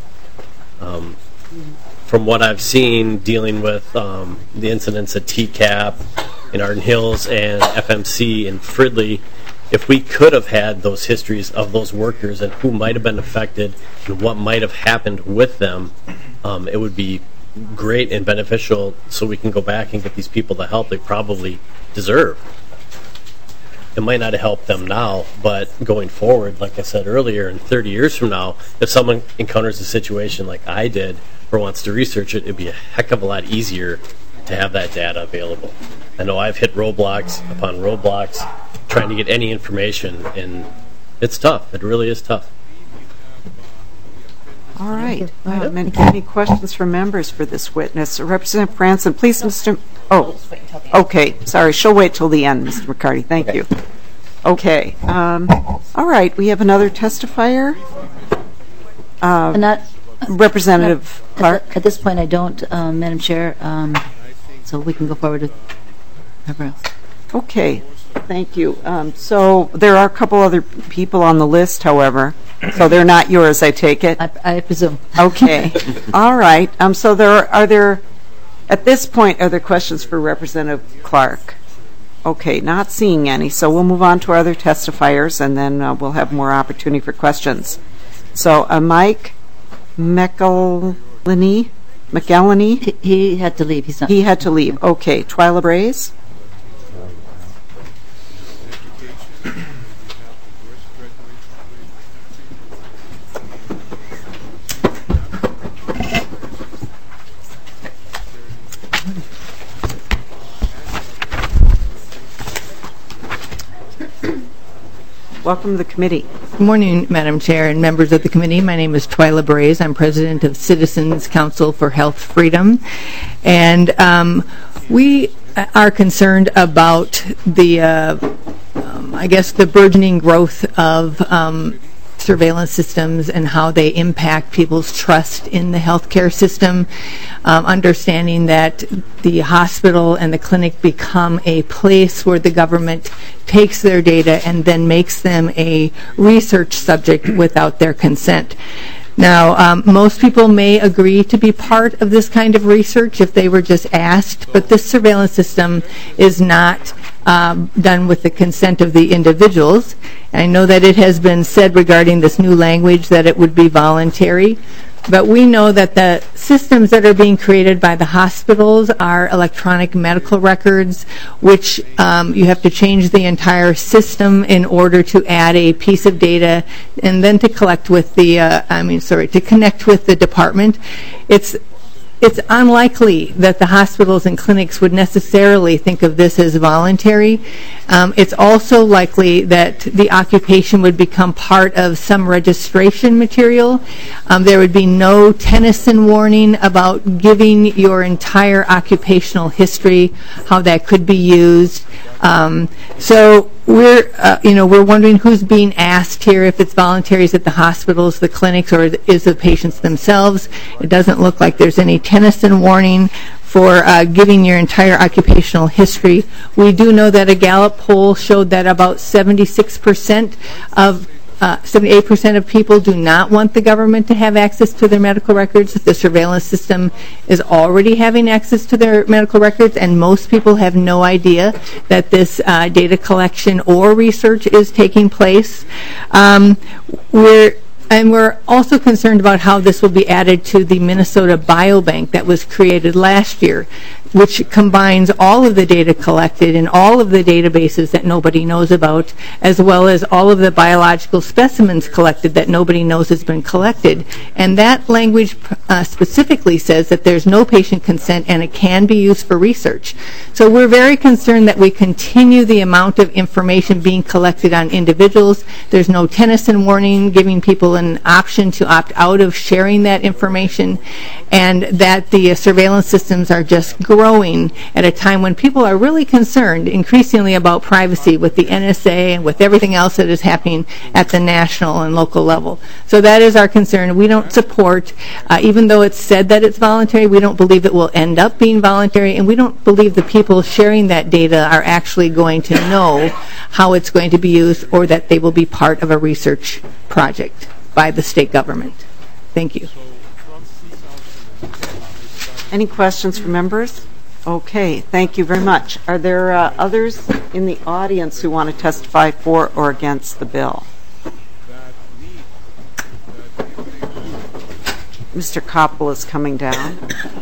From what I've seen dealing with the incidents at TCAP in Arden Hills and FMC in Fridley, if we could have had those histories of those workers and who might have been affected and what might have happened with them, it would be great and beneficial so we can go back and get these people the help they probably deserve. It might not have helped them now, but going forward, like I said earlier, in 30 years from now, if someone encounters a situation like I did or wants to research it, it'd be a heck of a lot easier to have that data available. I know I've hit roadblocks upon roadblocks trying to get any information, and it's tough. It really is tough. All right. Any questions from members for this witness? Representative Franson, please, Mr. Oh, okay. Sorry, she'll wait till the end, Mr. McCarty. Thank you. Okay. All right. We have another testifier. Representative Clark. At this point, I don't, Madam Chair, so we can go forward with whoever else. Okay. Thank you. So there are a couple other people on the list, however. So they're not yours, I take it? I presume. Okay. All right. So at this point, are there questions for Representative Clark? Okay, not seeing any. So we'll move on to our other testifiers, and then we'll have more opportunity for questions. So Mike McElhenney? He had to leave. He's not. He had to leave. Okay. Twyla Braze? Welcome to the committee. Good morning, Madam Chair and members of the committee. My name is Twyla Braze. I'm president of Citizens Council for Health Freedom. And we are concerned about the, I guess, the burgeoning growth of surveillance systems and how they impact people's trust in the healthcare system, understanding that the hospital and the clinic become a place where the government takes their data and then makes them a research subject without their consent. Now, most people may agree to be part of this kind of research if they were just asked, but this surveillance system is not done with the consent of the individuals. I know that it has been said regarding this new language that it would be voluntary, but we know that the systems that are being created by the hospitals are electronic medical records, which you have to change the entire system in order to add a piece of data and then to collect with the, to connect with the department. It's unlikely that the hospitals and clinics would necessarily think of this as voluntary. It's also likely that the occupation would become part of some registration material. There would be no Tennyson warning about giving your entire occupational history, how that could be used. So we're wondering who's being asked here, if it's voluntary, is it the hospitals, the clinics, or is the patients themselves? It doesn't look like there's any Tennyson warning for giving your entire occupational history. We do know that a Gallup poll showed that about 78% of people do not want the government to have access to their medical records. The surveillance system is already having access to their medical records, and most people have no idea that this data collection or research is taking place. We're also concerned about how this will be added to the Minnesota Biobank that was created last year, which combines all of the data collected in all of the databases that nobody knows about, as well as all of the biological specimens collected that nobody knows has been collected. And that language specifically says that there's no patient consent and it can be used for research. So we're very concerned that we continue the amount of information being collected on individuals. There's no Tennyson warning giving people an option to opt out of sharing that information, and that the surveillance systems are just growing at a time when people are really concerned increasingly about privacy with the NSA and with everything else that is happening at the national and local level. So that is our concern. We don't support, even though it's said that it's voluntary, we don't believe it will end up being voluntary, and we don't believe the people sharing that data are actually going to know how it's going to be used, or that they will be part of a research project by the state government. Thank you. Any questions from members? Okay, thank you very much. Are there others in the audience who want to testify for or against the bill? Mr. Koppel is coming down.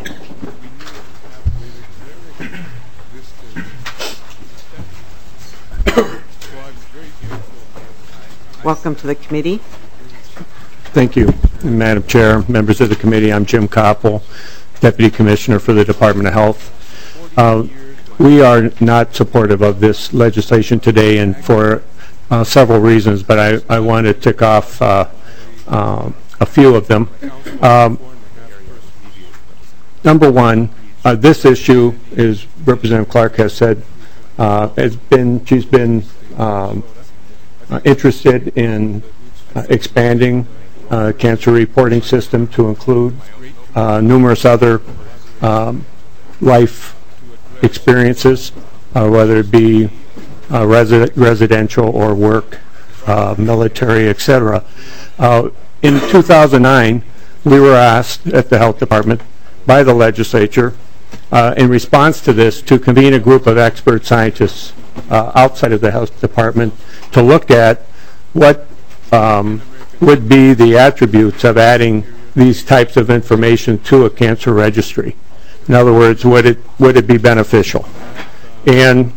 Welcome to the committee. Thank you, Madam Chair, members of the committee. I'm Jim Koppel, Deputy Commissioner for the Department of Health. We are not supportive of this legislation today, and for several reasons, but I want to tick off a few of them. Number one, this issue, as Representative Clark has said, she's been interested in expanding cancer reporting system to include numerous other life experiences, whether it be residential or work, military, etc. In 2009, we were asked at the Health Department by the legislature, in response to this, to convene a group of expert scientists outside of the Health Department to look at what would be the attributes of adding these types of information to a cancer registry. In other words, would it be beneficial? And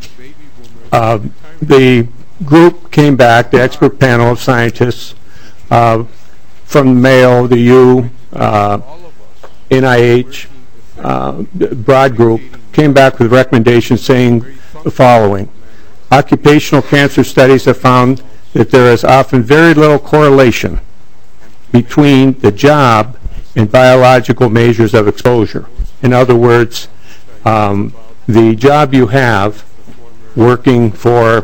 the group came back, the expert panel of scientists from Mayo, the U, NIH, broad group, came back with recommendations saying the following. Occupational cancer studies have found that there is often very little correlation between the job and biological measures of exposure. In other words, the job you have working for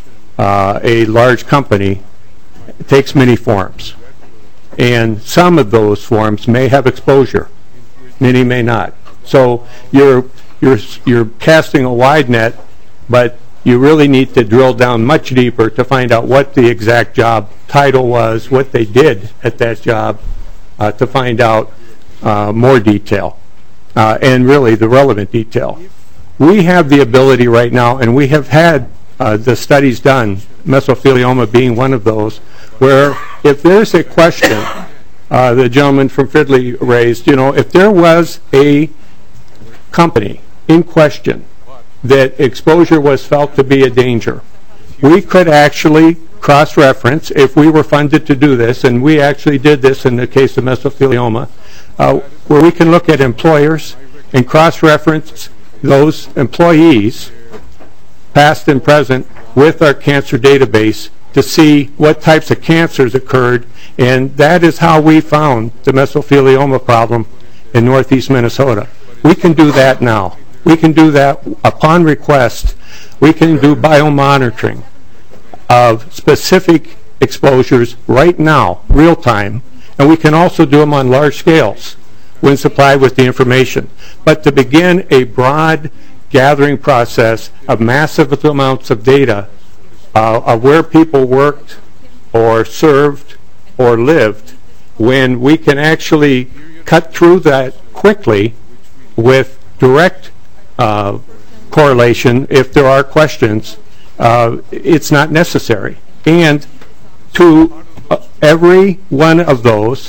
a large company takes many forms. And some of those forms may have exposure. Many may not. So you're casting a wide net, but you really need to drill down much deeper to find out what the exact job title was, what they did at that job, to find out more detail, and really the relevant detail. We have the ability right now, and we have had the studies done, mesothelioma being one of those, where if there's a question, the gentleman from Fridley raised, if there was a company in question that exposure was felt to be a danger, we could actually cross-reference, if we were funded to do this, and we actually did this in the case of mesothelioma, where we can look at employers and cross-reference those employees, past and present, with our cancer database to see what types of cancers occurred, and that is how we found the mesothelioma problem in northeast Minnesota. We can do that now. We can do that upon request. We can do biomonitoring of specific exposures right now, real time, and we can also do them on large scales when supplied with the information. But to begin a broad gathering process of massive amounts of data of where people worked or served or lived, when we can actually cut through that quickly with direct correlation, if there are questions, it's not necessary. And to every one of those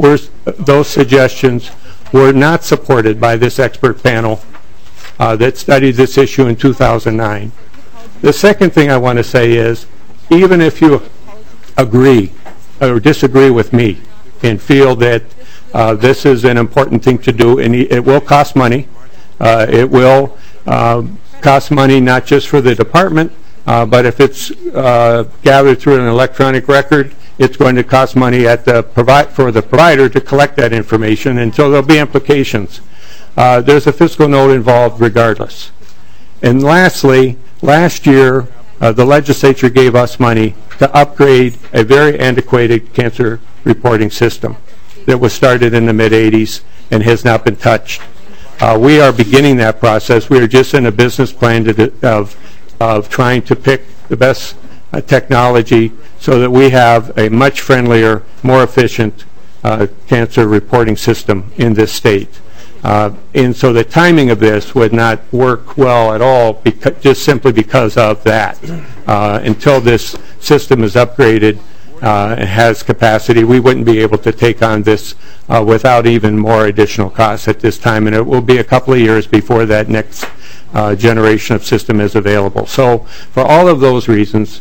suggestions were not supported by this expert panel that studied this issue in 2009. The second thing I want to say is, even if you agree or disagree with me and feel that this is an important thing to do, and it will cost money, it will cost money not just for the department, but if it's gathered through an electronic record, it's going to cost money for the provider to collect that information, and so there'll be implications. There's a fiscal note involved regardless. And lastly, last year, the legislature gave us money to upgrade a very antiquated cancer reporting system that was started in the mid-'80s and has not been touched. We are beginning that process. We are just in a business plan of trying to pick the best technology so that we have a much friendlier, more efficient cancer reporting system in this state. And so the timing of this would not work well at all, just simply because of that. Until this system is upgraded and has capacity, we wouldn't be able to take on this without even more additional costs at this time, and it will be a couple of years before that next generation of system is available. So for all of those reasons,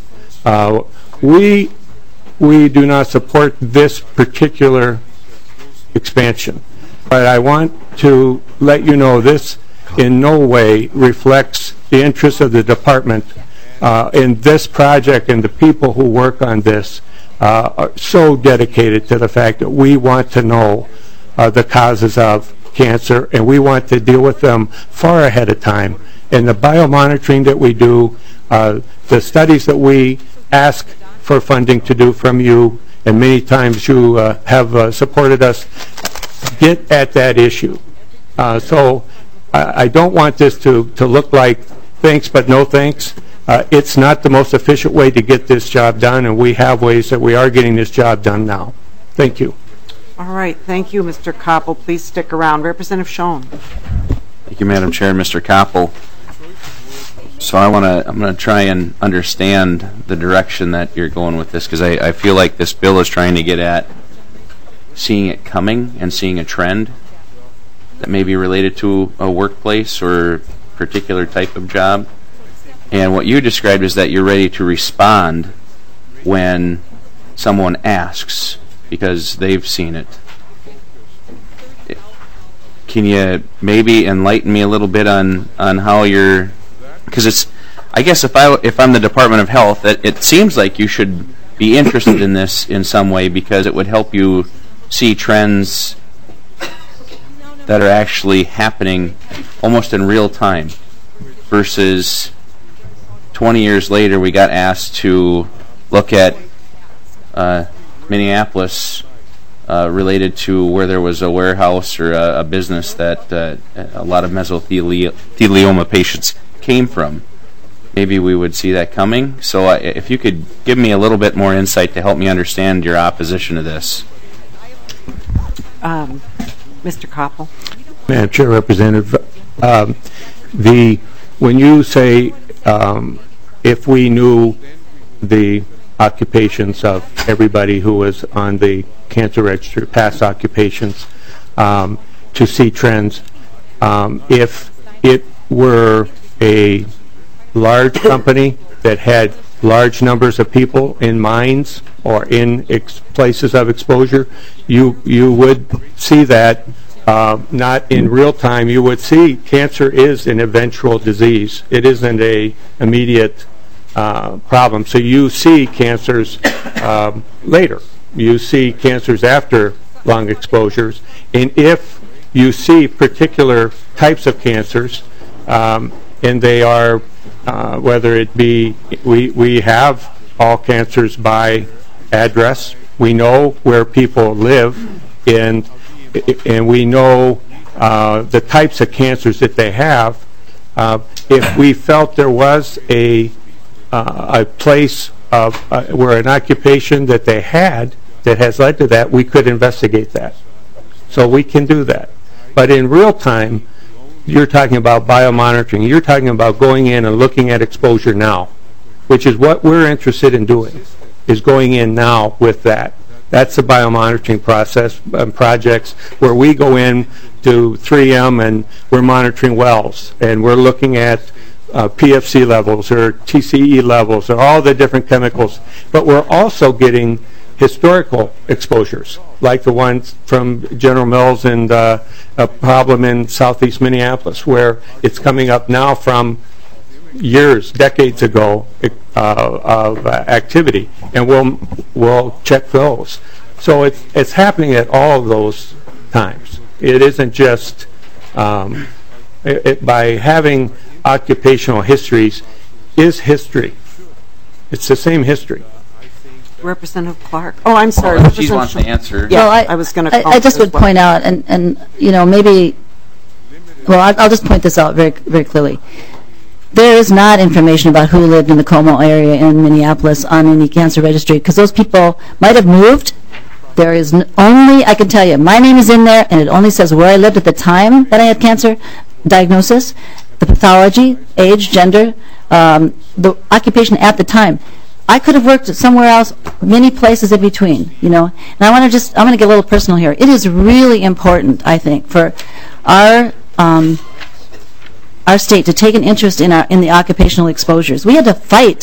we do not support this particular expansion. But I want to let you know this in no way reflects the interests of the department in this project, and the people who work on this are so dedicated to the fact that we want to know the causes of cancer, and we want to deal with them far ahead of time. And the biomonitoring that we do, the studies that we ask for funding to do from you, and many times you have supported us, get at that issue. So I don't want this to look like thanks but no thanks. It's not the most efficient way to get this job done, and we have ways that we are getting this job done now. Thank you. All right. Thank you, Mr. Koppel. Please stick around. Representative Schoen. Thank you, Madam Chair. Mr. Koppel. So I'm going to try and understand the direction that you're going with this, because I feel like this bill is trying to get at seeing it coming and seeing a trend that may be related to a workplace or particular type of job. And what you described is that you're ready to respond when someone asks because they've seen it. Can you maybe enlighten me a little bit on how you're, because it's, I guess if I'm the Department of Health, it seems like you should be interested in this in some way, because it would help you see trends that are actually happening almost in real time, versus 20 years later we got asked to look at Minneapolis related to where there was a warehouse or a business that a lot of mesothelioma patients came from. Maybe we would see that coming. So if you could give me a little bit more insight to help me understand your opposition to this. Mr. Koppel. Madam Chair, Representative, when you say if we knew the occupations of everybody who was on the cancer register, past occupations, to see trends, if it were a large company that had large numbers of people in mines or in places of exposure, you would see that not in real time. You would see cancer is an eventual disease. It isn't a immediate problem. So you see cancers later. You see cancers after long exposures. And if you see particular types of cancers, and they are, whether it be, we have all cancers by address. We know where people live, and we know the types of cancers that they have. If we felt there was a place of where an occupation that they had that has led to that, we could investigate that. So we can do that. But in real time, you're talking about biomonitoring. You're talking about going in and looking at exposure now, which is what we're interested in doing, is going in now with that. That's the biomonitoring process projects where we go in to 3M and we're monitoring wells, and we're looking at PFC levels or TCE levels or all the different chemicals. But we're also getting historical exposures, like the ones from General Mills and a problem in southeast Minneapolis, where it's coming up now from years, decades ago of activity, and we'll check those. So it's happening at all of those times. It isn't just by having occupational histories is history. It's the same history. Representative Clark. Oh, I'm sorry. She wants to answer. Yeah, I was going to. I just would point out, and maybe. Well, I'll just point this out very, very clearly. There is not information about who lived in the Como area in Minneapolis on any cancer registry, because those people might have moved. There is only, I can tell you, my name is in there, and it only says where I lived at the time that I had cancer diagnosis, the pathology, age, gender, the occupation at the time. I could have worked somewhere else, many places in between, And I'm going to get a little personal here. It is really important, I think, for our state to take an interest in the occupational exposures. We had to fight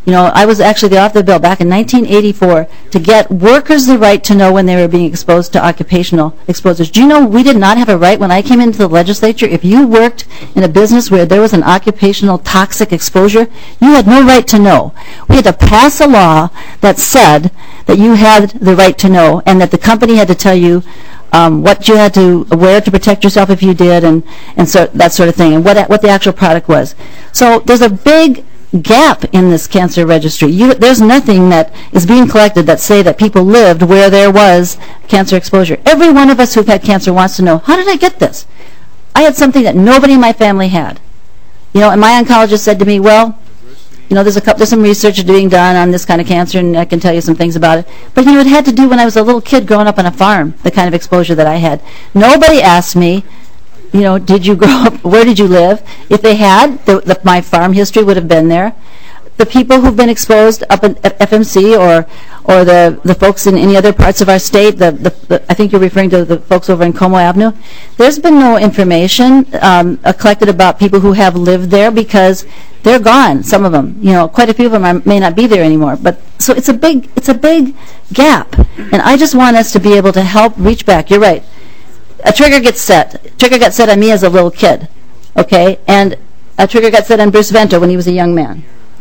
You know, I was actually the author of the bill back in 1984 to get workers the right to know when they were being exposed to occupational exposures. Do you know we did not have a right when I came into the legislature? If you worked in a business where there was an occupational toxic exposure, you had no right to know. We had to pass a law that said that you had the right to know and that the company had to tell you what you had to wear to protect yourself if you did, and so that sort of thing, and what the actual product was. So there's a big gap in this cancer registry. There's nothing that is being collected that say that people lived where there was cancer exposure. Every one of us who've had cancer wants to know, how did I get this? I had something that nobody in my family had. You know, and my oncologist said to me, well, you know, there's some research being done on this kind of cancer, and I can tell you some things about it. But, you know, it had to do when I was a little kid growing up on a farm, the kind of exposure that I had. Nobody asked me, you know, did you grow up, where did you live? If they had, my farm history would have been there. The people who've been exposed up at FMC or the folks in any other parts of our state, I think you're referring to the folks over in Como Avenue, there's been no information collected about people who have lived there because they're gone, some of them. You know, quite a few of them may not be there anymore. But so it's a big gap. And I just want us to be able to help reach back. You're right. A trigger gets set. Trigger got set on me as a little kid, okay? And a trigger got set on Bruce Vento when he was a young man.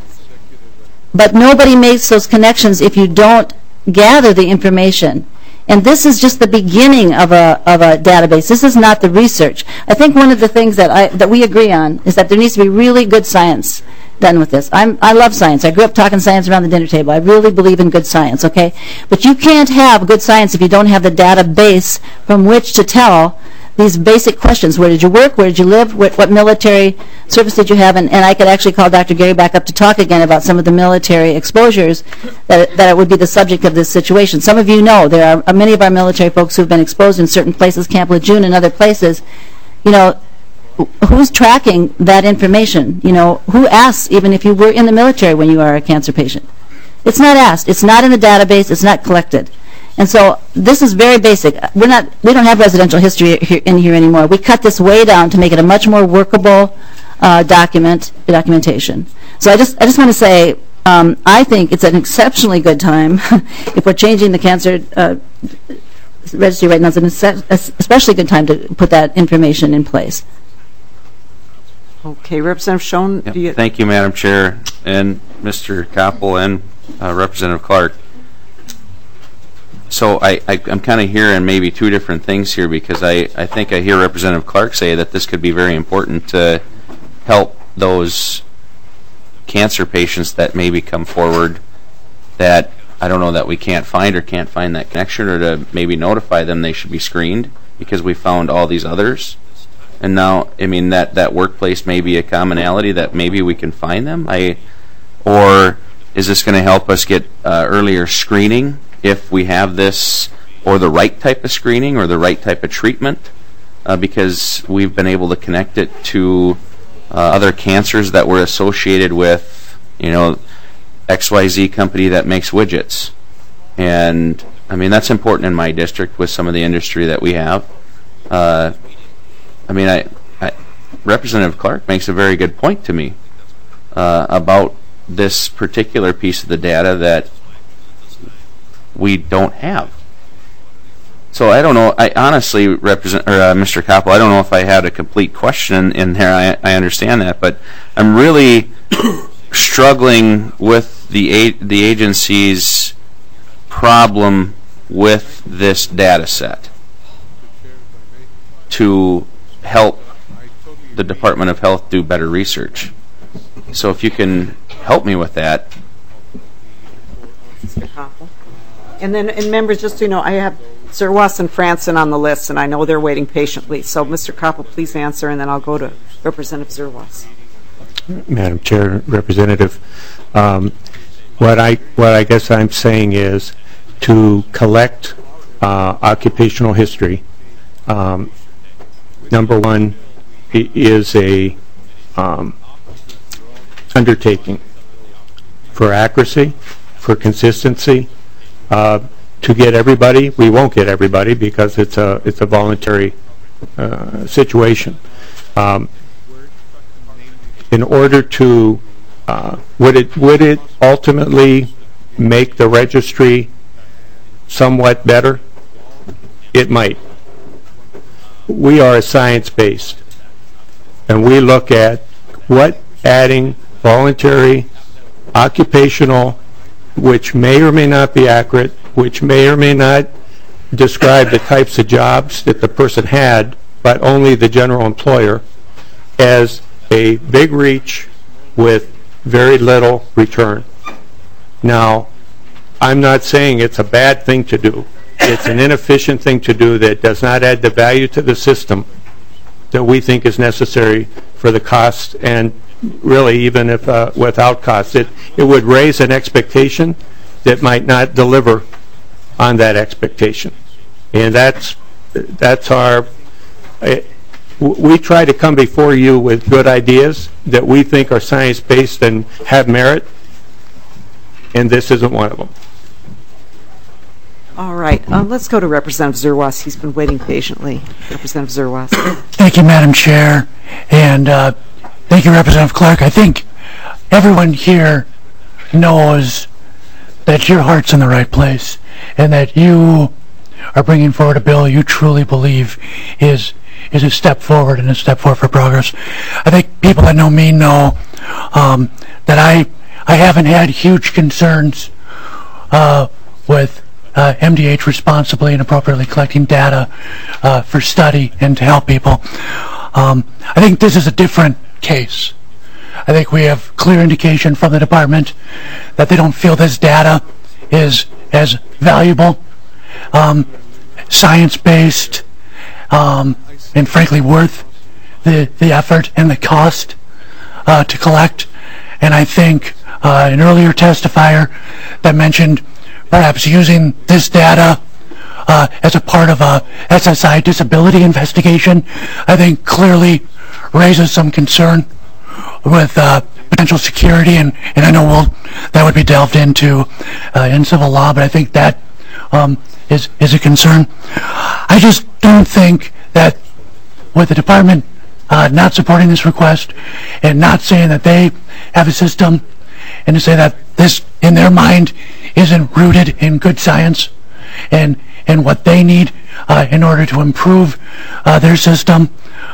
But nobody makes those connections if you don't gather the information. And this is just the beginning of a database. This is not the research. I think one of the things that we agree on is that there needs to be really good science done with this. I love science. I grew up talking science around the dinner table. I really believe in good science, okay? But you can't have good science if you don't have the database from which to tell these basic questions. Where did you work? Where did you live? What military service did you have? And I could actually call Dr. Gary back up to talk again about some of the military exposures that would be the subject of this situation. Some of you know there are many of our military folks who have been exposed in certain places, Camp Lejeune and other places. You know, who's tracking that information? You know, who asks even if you were in the military when you are a cancer patient? It's not asked. It's not in the database. It's not collected. And so this is very basic. We don't have residential history in here anymore. We cut this way down to make it a much more workable documentation. So I just want to say I think it's an exceptionally good time if we're changing the cancer registry right now. It's an especially good time to put that information in place. Okay, Representative Schoen. Thank you, Madam Chair, and Mr. Koppel and Representative Clark. So I'm kind of hearing maybe two different things here, because I think I hear Representative Clark say that this could be very important to help those cancer patients that maybe come forward that I don't know that we can't find that connection, or to maybe notify them they should be screened because we found all these others. And now, I mean, that workplace may be a commonality that maybe we can find them. Or is this going to help us get earlier screening if we have this, or the right type of screening or the right type of treatment? Because we've been able to connect it to other cancers that were associated with, you know, XYZ company that makes widgets. And, I mean, that's important in my district with some of the industry that we have. I mean, Representative Clark makes a very good point to me about this particular piece of the data that we don't have. So I don't know. I honestly, Mr. Koppel, I don't know if I had a complete question in there. I understand that, but I'm really struggling with the agency's problem with this data set to help the Department of Health do better research. So if you can help me with that. Mr. Koppel. And then, members, just so you know, I have Zerwas and Franson on the list, and I know they're waiting patiently. So, Mr. Koppel, please answer, and then I'll go to Representative Zerwas. Madam Chair, Representative, what I guess I'm saying is to collect occupational history. Number one is a undertaking for accuracy, for consistency. To get everybody, we won't get everybody because it's a voluntary situation. In order to Would it ultimately make the registry somewhat better? It might. We are science-based, and we look at what adding voluntary, occupational, which may or may not be accurate, which may or may not describe the types of jobs that the person had, but only the general employer, as a big reach with very little return. Now, I'm not saying it's a bad thing to do. It's an inefficient thing to do that does not add the value to the system that we think is necessary for the cost, and really even if without cost. It would raise an expectation that might not deliver on that expectation. And that's our... we try to come before you with good ideas that we think are science-based and have merit, and this isn't one of them. All right. Let's go to Representative Zerwas. He's been waiting patiently. Representative Zerwas. Thank you, Madam Chair, and thank you, Representative Clark. I think everyone here knows that your heart's in the right place and that you are bringing forward a bill you truly believe is a step forward and a step forward for progress. I think people that know me know that I haven't had huge concerns with MDH responsibly and appropriately collecting data for study and to help people. I think this is a different case. I think we have clear indication from the department that they don't feel this data is as valuable, science-based, and frankly worth the effort and the cost to collect. And I think an earlier testifier that mentioned perhaps using this data as a part of a SSI disability investigation, I think clearly raises some concern with potential security, and I know that would be delved into in civil law, but I think that is a concern. I just don't think that with the department not supporting this request and not saying that they have a system, and to say that this, in their mind, isn't rooted in good science and what they need in order to improve their system.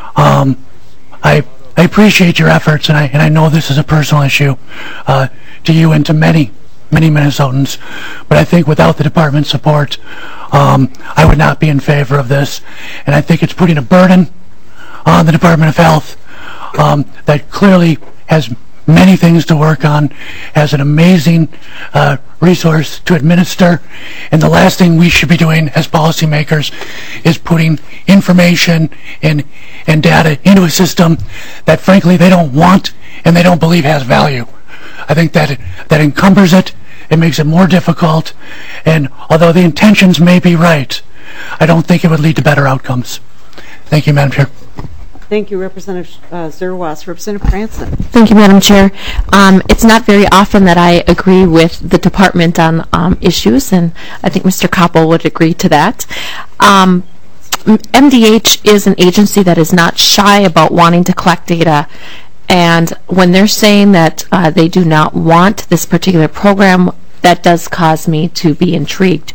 I appreciate your efforts, and I know this is a personal issue to you and to many Minnesotans, but I think without the department's support, I would not be in favor of this, and I think it's putting a burden on the Department of Health that clearly has many things to work on, has an amazing resource to administer, and the last thing we should be doing as policymakers is putting information and data into a system that frankly they don't want and they don't believe has value. I think that encumbers it, it makes it more difficult, and although the intentions may be right, I don't think it would lead to better outcomes. Thank you, Madam Chair. Thank you, Representative Zerwas. Representative Franson. Thank you, Madam Chair. It's not very often that I agree with the department on issues, and I think Mr. Koppel would agree to that. MDH is an agency that is not shy about wanting to collect data, and when they're saying that they do not want this particular program, that does cause me to be intrigued.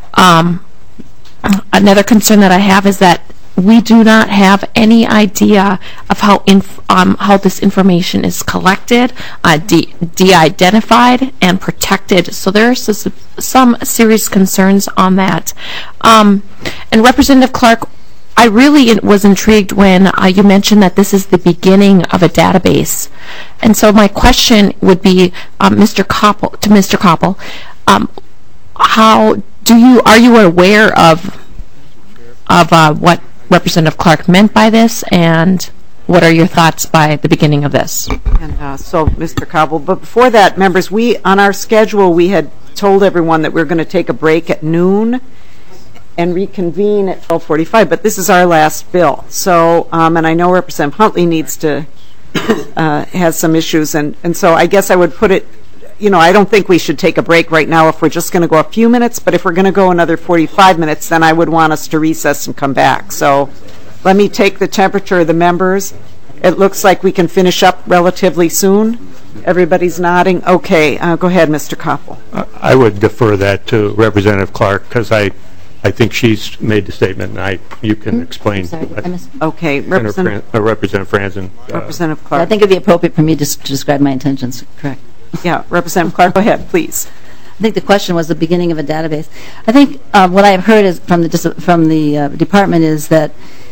Another concern that I have is that we do not have any idea of how this information is collected, de-identified, and protected. So there are some serious concerns on that. And Representative Clark, I really was intrigued when you mentioned that this is the beginning of a database. And so my question would be, Mr. Koppel, are you aware of what Representative Clark meant by this, and what are your thoughts by the beginning of this? And so, Mr. Koppel, but before that, members, on our schedule, we had told everyone that we're going to take a break at noon and reconvene at 12:45, but this is our last bill. So, and I know Representative Huntley needs to, has some issues, and so I guess I would put it, I don't think we should take a break right now if we're just going to go a few minutes, but if we're going to go another 45 minutes, then I would want us to recess and come back. So let me take the temperature of the members. It looks like we can finish up relatively soon. Everybody's nodding. Okay, go ahead, Mr. Koppel. I would defer that to Representative Clark because I think she's made the statement, and you can explain. Okay, Representative Franzen. Representative Clark. I think it would be appropriate for me to describe my intentions. Correct. Yeah, Representative Clark, go ahead, please. I think the question was the beginning of a database. I think what I've heard is from the department is that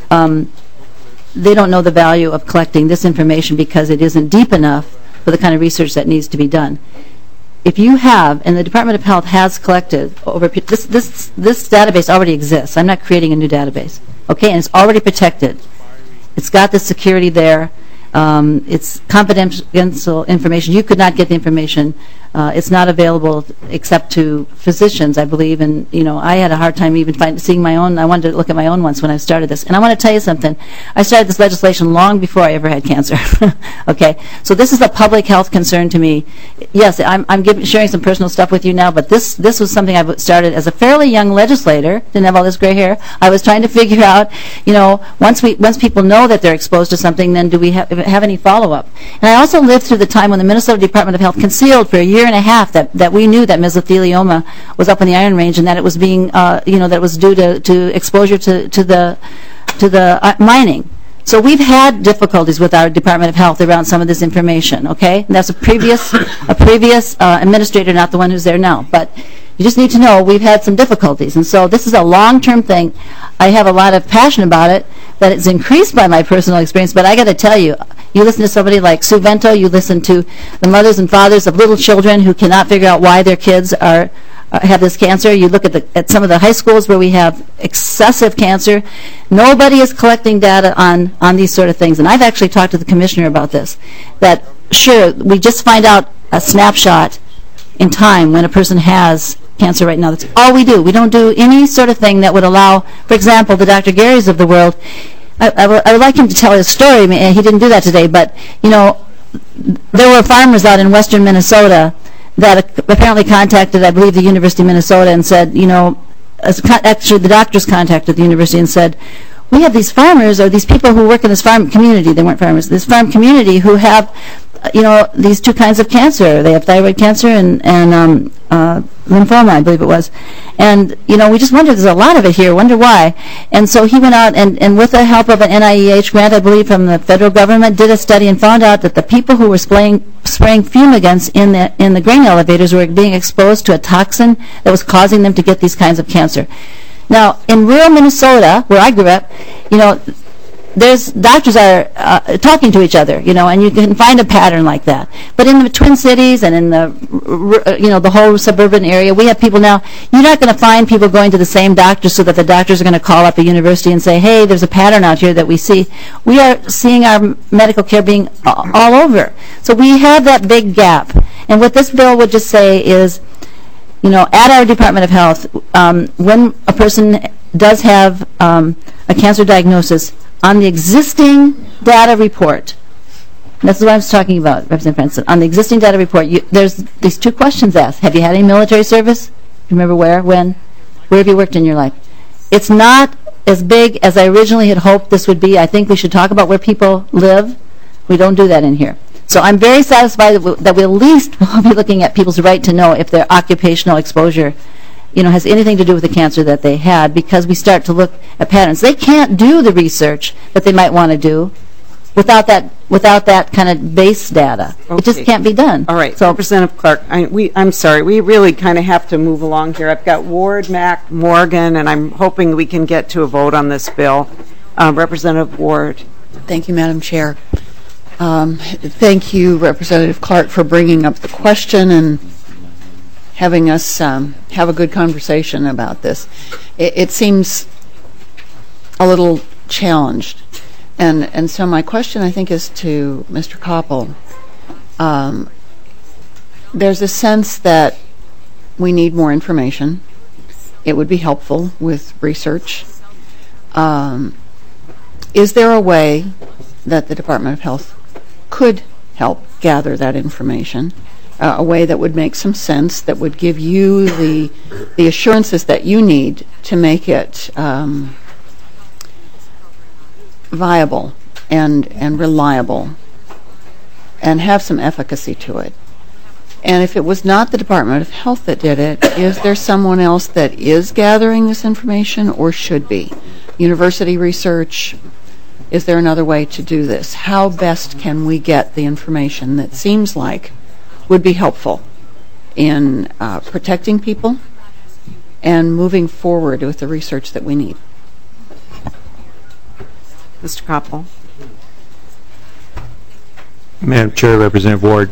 they don't know the value of collecting this information because it isn't deep enough for the kind of research that needs to be done. If you have, and the Department of Health has collected over this database already exists. I'm not creating a new database, okay? And it's already protected. It's got the security there. It's confidential information. You could not get the information. It's not available except to physicians, I believe. And I had a hard time even seeing my own. I wanted to look at my own once when I started this. And I want to tell you something. I started this legislation long before I ever had cancer. Okay, so this is a public health concern to me. Yes, I'm sharing some personal stuff with you now, but this was something I started as a fairly young legislator. Didn't have all this gray hair. I was trying to figure out, once people know that they're exposed to something, then do we have any follow-up? And I also lived through the time when the Minnesota Department of Health concealed for a year and a half that we knew that mesothelioma was up in the Iron Range and that it was being, that it was due to exposure to the mining. So we've had difficulties with our Department of Health around some of this information, okay? And that's a previous administrator, not the one who's there now. But you just need to know we've had some difficulties. And so this is a long-term thing. I have a lot of passion about it, but it's increased by my personal experience. But I got to tell you, you listen to somebody like Sue Vento, you listen to the mothers and fathers of little children who cannot figure out why their kids have this cancer. You look at some of the high schools where we have excessive cancer. Nobody is collecting data on these sort of things. And I've actually talked to the commissioner about this, that sure, we just find out a snapshot in time when a person has cancer right now. That's all we do. We don't do any sort of thing that would allow, for example, the Dr. Garys of the world. I would like him to tell his story. He didn't do that today, but, there were farmers out in western Minnesota that apparently contacted, I believe, the University of Minnesota and said, actually the doctors contacted the university and said, we have these farmers or these people who work in this farm community, they weren't farmers, this farm community who have, these two kinds of cancer. They have thyroid cancer and lymphoma, I believe it was. And, we just wondered, there's a lot of it here, wonder why. And so he went out and with the help of an NIEH grant, I believe, from the federal government, did a study and found out that the people who were spraying fumigants in the grain elevators were being exposed to a toxin that was causing them to get these kinds of cancer. Now, in rural Minnesota, where I grew up, there's doctors are talking to each other, and you can find a pattern like that. But in the Twin Cities and in the the whole suburban area, we have people now. You're not going to find people going to the same doctor so that the doctors are going to call up a university and say, "Hey, there's a pattern out here that we see." We are seeing our medical care being all over. So we have that big gap. And what this bill would just say is, at our Department of Health, when a person does have a cancer diagnosis, on the existing data report, this is what I was talking about, Representative Franzen, on the existing data report, there's these two questions asked. Have you had any military service? Remember where, when? Where have you worked in your life? It's not as big as I originally had hoped this would be. I think we should talk about where people live. We don't do that in here. So I'm very satisfied that we at least will be looking at people's right to know if their occupational exposure has anything to do with the cancer that they had, because we start to look at patterns. They can't do the research that they might want to do without that kind of base data. Okay. It just can't be done. All right, so Representative Clark, I'm sorry, we really kind of have to move along here. I've got Ward, Mack, Morgan, and I'm hoping we can get to a vote on this bill. Representative Ward. Thank you, Madam Chair. Thank you, Representative Clark, for bringing up the question and having us have a good conversation about this. It seems a little challenged. And so my question, I think, is to Mr. Koppel. There's a sense that we need more information. It would be helpful with research. Is there a way that the Department of Health could help gather that information? A way that would make some sense, that would give you the assurances that you need to make it viable and reliable. and have some efficacy to it. And if it was not the Department of Health that did it, is there someone else that is gathering this information or should be? University research? Is there another way to do this? How best can we get the information that seems like would be helpful in protecting people and moving forward with the research that we need? Mr. Koppel. Madam Chair, Representative Ward,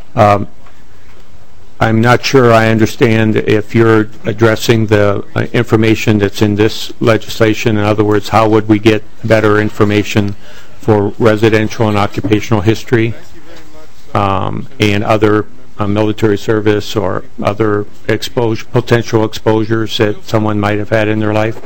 I'm not sure I understand if you're addressing the information that's in this legislation. In other words, how would we get better information for residential and occupational history and other military service or other potential exposures that someone might have had in their life?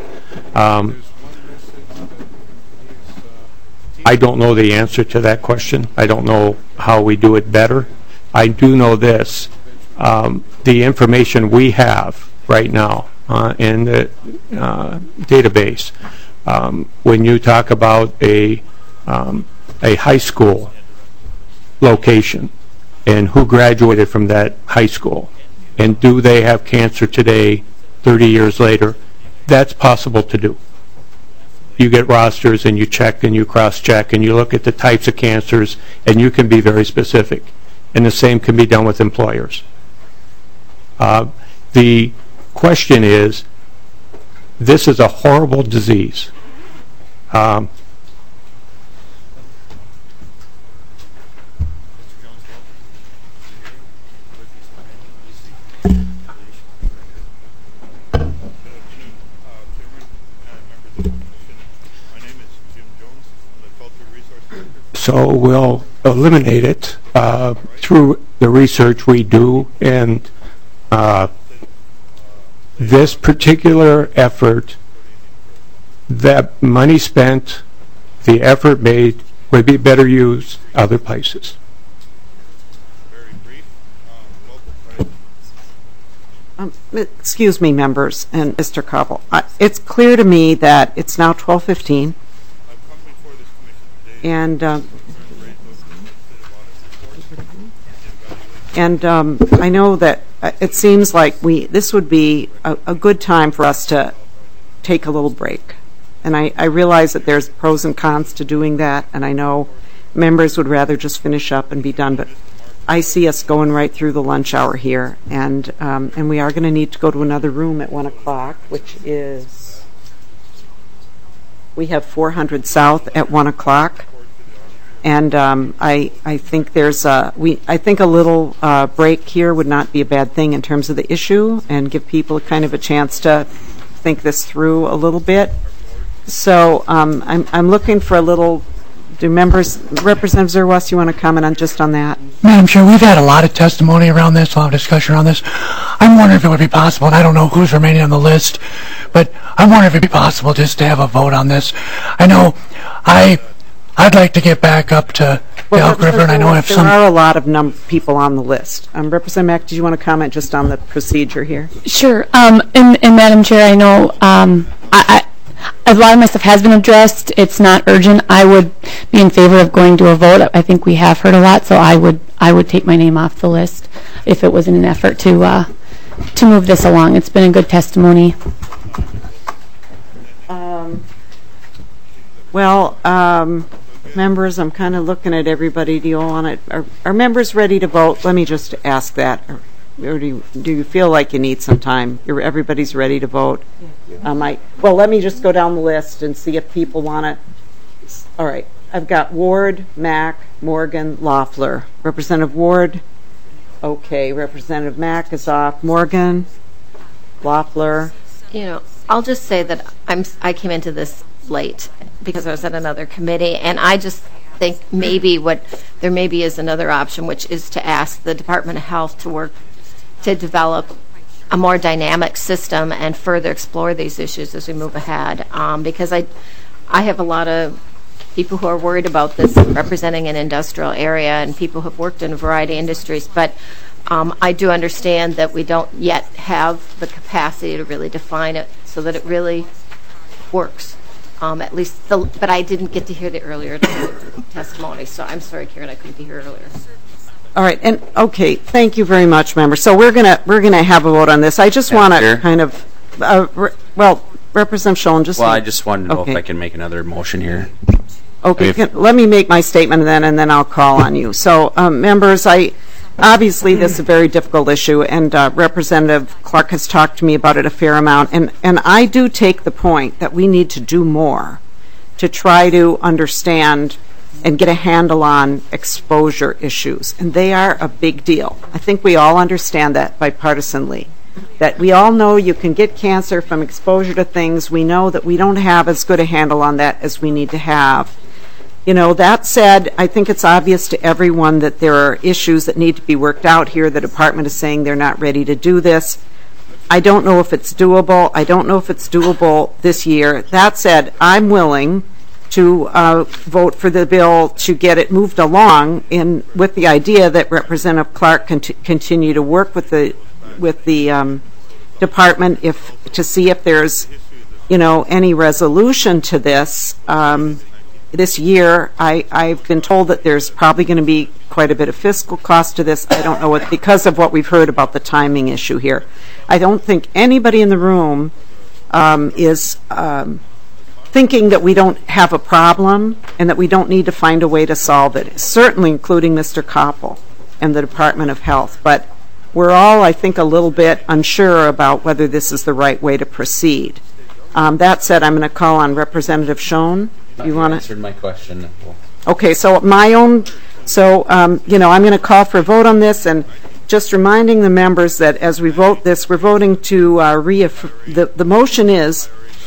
I don't know the answer to that question. I don't know how we do it better. I do know this. The information we have right now in the database, when you talk about a high school location and who graduated from that high school and do they have cancer today 30 years later, that's possible to do. You get rosters and you check and you cross-check and you look at the types of cancers and you can be very specific. And the same can be done with employers. The question is, this is a horrible disease. So we'll eliminate it through the research we do, and this particular effort, that money spent, the effort made, would be better used other places. Excuse me, members, and Mr. Koppel. It's clear to me that it's now 12:15, and I know that it seems like this would be a good time for us to take a little break. And I realize that there's pros and cons to doing that, and I know members would rather just finish up and be done, but I see us going right through the lunch hour here, and we are going to need to go to another room at 1 o'clock, which is, we have 400 South at 1 o'clock. And I think I think a little break here would not be a bad thing in terms of the issue and give people kind of a chance to think this through a little bit. So I'm looking for a little. Do members, Representative Zerwas, you want to comment on that? Madam Chair, we've had a lot of testimony around this, a lot of discussion around this. I'm wondering if it would be possible, and I don't know who's remaining on the list, but I'm wondering if it would be possible just to have a vote on this. I know I'd like to get back up to the Elk River, and I know if there are a lot of people on the list. Representative Mack, did you want to comment just on the procedure here? Sure. And Madam Chair, I know a lot of my stuff has been addressed. It's not urgent. I would be in favor of going to a vote. I think we have heard a lot, so I would take my name off the list if it was in an effort to move this along. It's been a good testimony. Members, I'm kind of looking at everybody. Do you all want it? Are members ready to vote? Let me just ask that. Or do you feel like you need some time? Everybody's ready to vote? Well, let me just go down the list and see if people want to. All right. I've got Ward, Mack, Morgan, Loeffler. Representative Ward? Okay. Representative Mack is off. Morgan? Loeffler? I'll just say that I came into this late because I was at another committee, and I just think maybe there maybe is another option, which is to ask the Department of Health to work to develop a more dynamic system and further explore these issues as we move ahead. Because I have a lot of people who are worried about this representing an industrial area and people who have worked in a variety of industries, but I do understand that we don't yet have the capacity to really define it so that it really works. at least, but I didn't get to hear the earlier testimony, so I'm sorry, Karen, I couldn't be here earlier. All right, and okay, thank you very much, members. So we're gonna have a vote on this. I just want to kind of, Representative Schoen, just. Well, I just wanted to know if I can make another motion here. Okay, let me make my statement and then I'll call on you. So, members, obviously this is a very difficult issue, and Representative Clark has talked to me about it a fair amount, and I do take the point that we need to do more to try to understand and get a handle on exposure issues, and they are a big deal. I think we all understand that bipartisanly, that we all know you can get cancer from exposure to things. We know that we don't have as good a handle on that as we need to have. You know, that said, I think it's obvious to everyone that there are issues that need to be worked out here. The department is saying they're not ready to do this. I don't know if it's doable. I don't know if it's doable this year. That said, I'm willing to vote for the bill to get it moved along with the idea that Representative Clark can continue to work with the department to see if there's, you know, any resolution to this. This year, I've been told that there's probably going to be quite a bit of fiscal cost to this. I don't know what, because of what we've heard about the timing issue here. I don't think anybody in the room is thinking that we don't have a problem and that we don't need to find a way to solve it, certainly including Mr. Koppel and the Department of Health. But we're all, I think, a little bit unsure about whether this is the right way to proceed. That said, I'm going to call on Representative Schoen. You want to answered my question. Okay, so you know, I'm going to call for a vote on this, and just reminding the members that as we vote this, we're voting to the motion is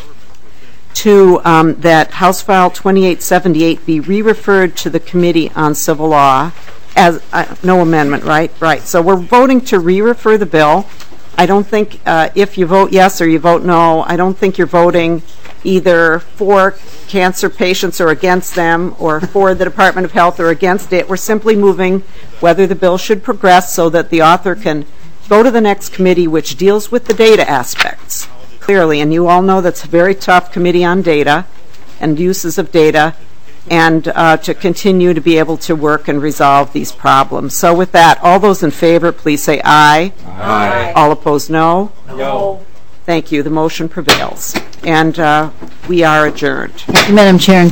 to that House File 2878 be re-referred to the Committee on Civil Law as no amendment, right? Right. So we're voting to re-refer the bill. I don't think if you vote yes or you vote no, I don't think you're voting either for cancer patients or against them, or for the Department of Health or against it. We're simply moving whether the bill should progress so that the author can go to the next committee, which deals with the data aspects, clearly. And you all know that's a very tough committee on data and uses of data, and to continue to be able to work and resolve these problems. So with that, all those in favor, please say aye. Aye. All opposed, no? No. Thank you. The motion prevails. And we are adjourned. Thank you, Madam Chair.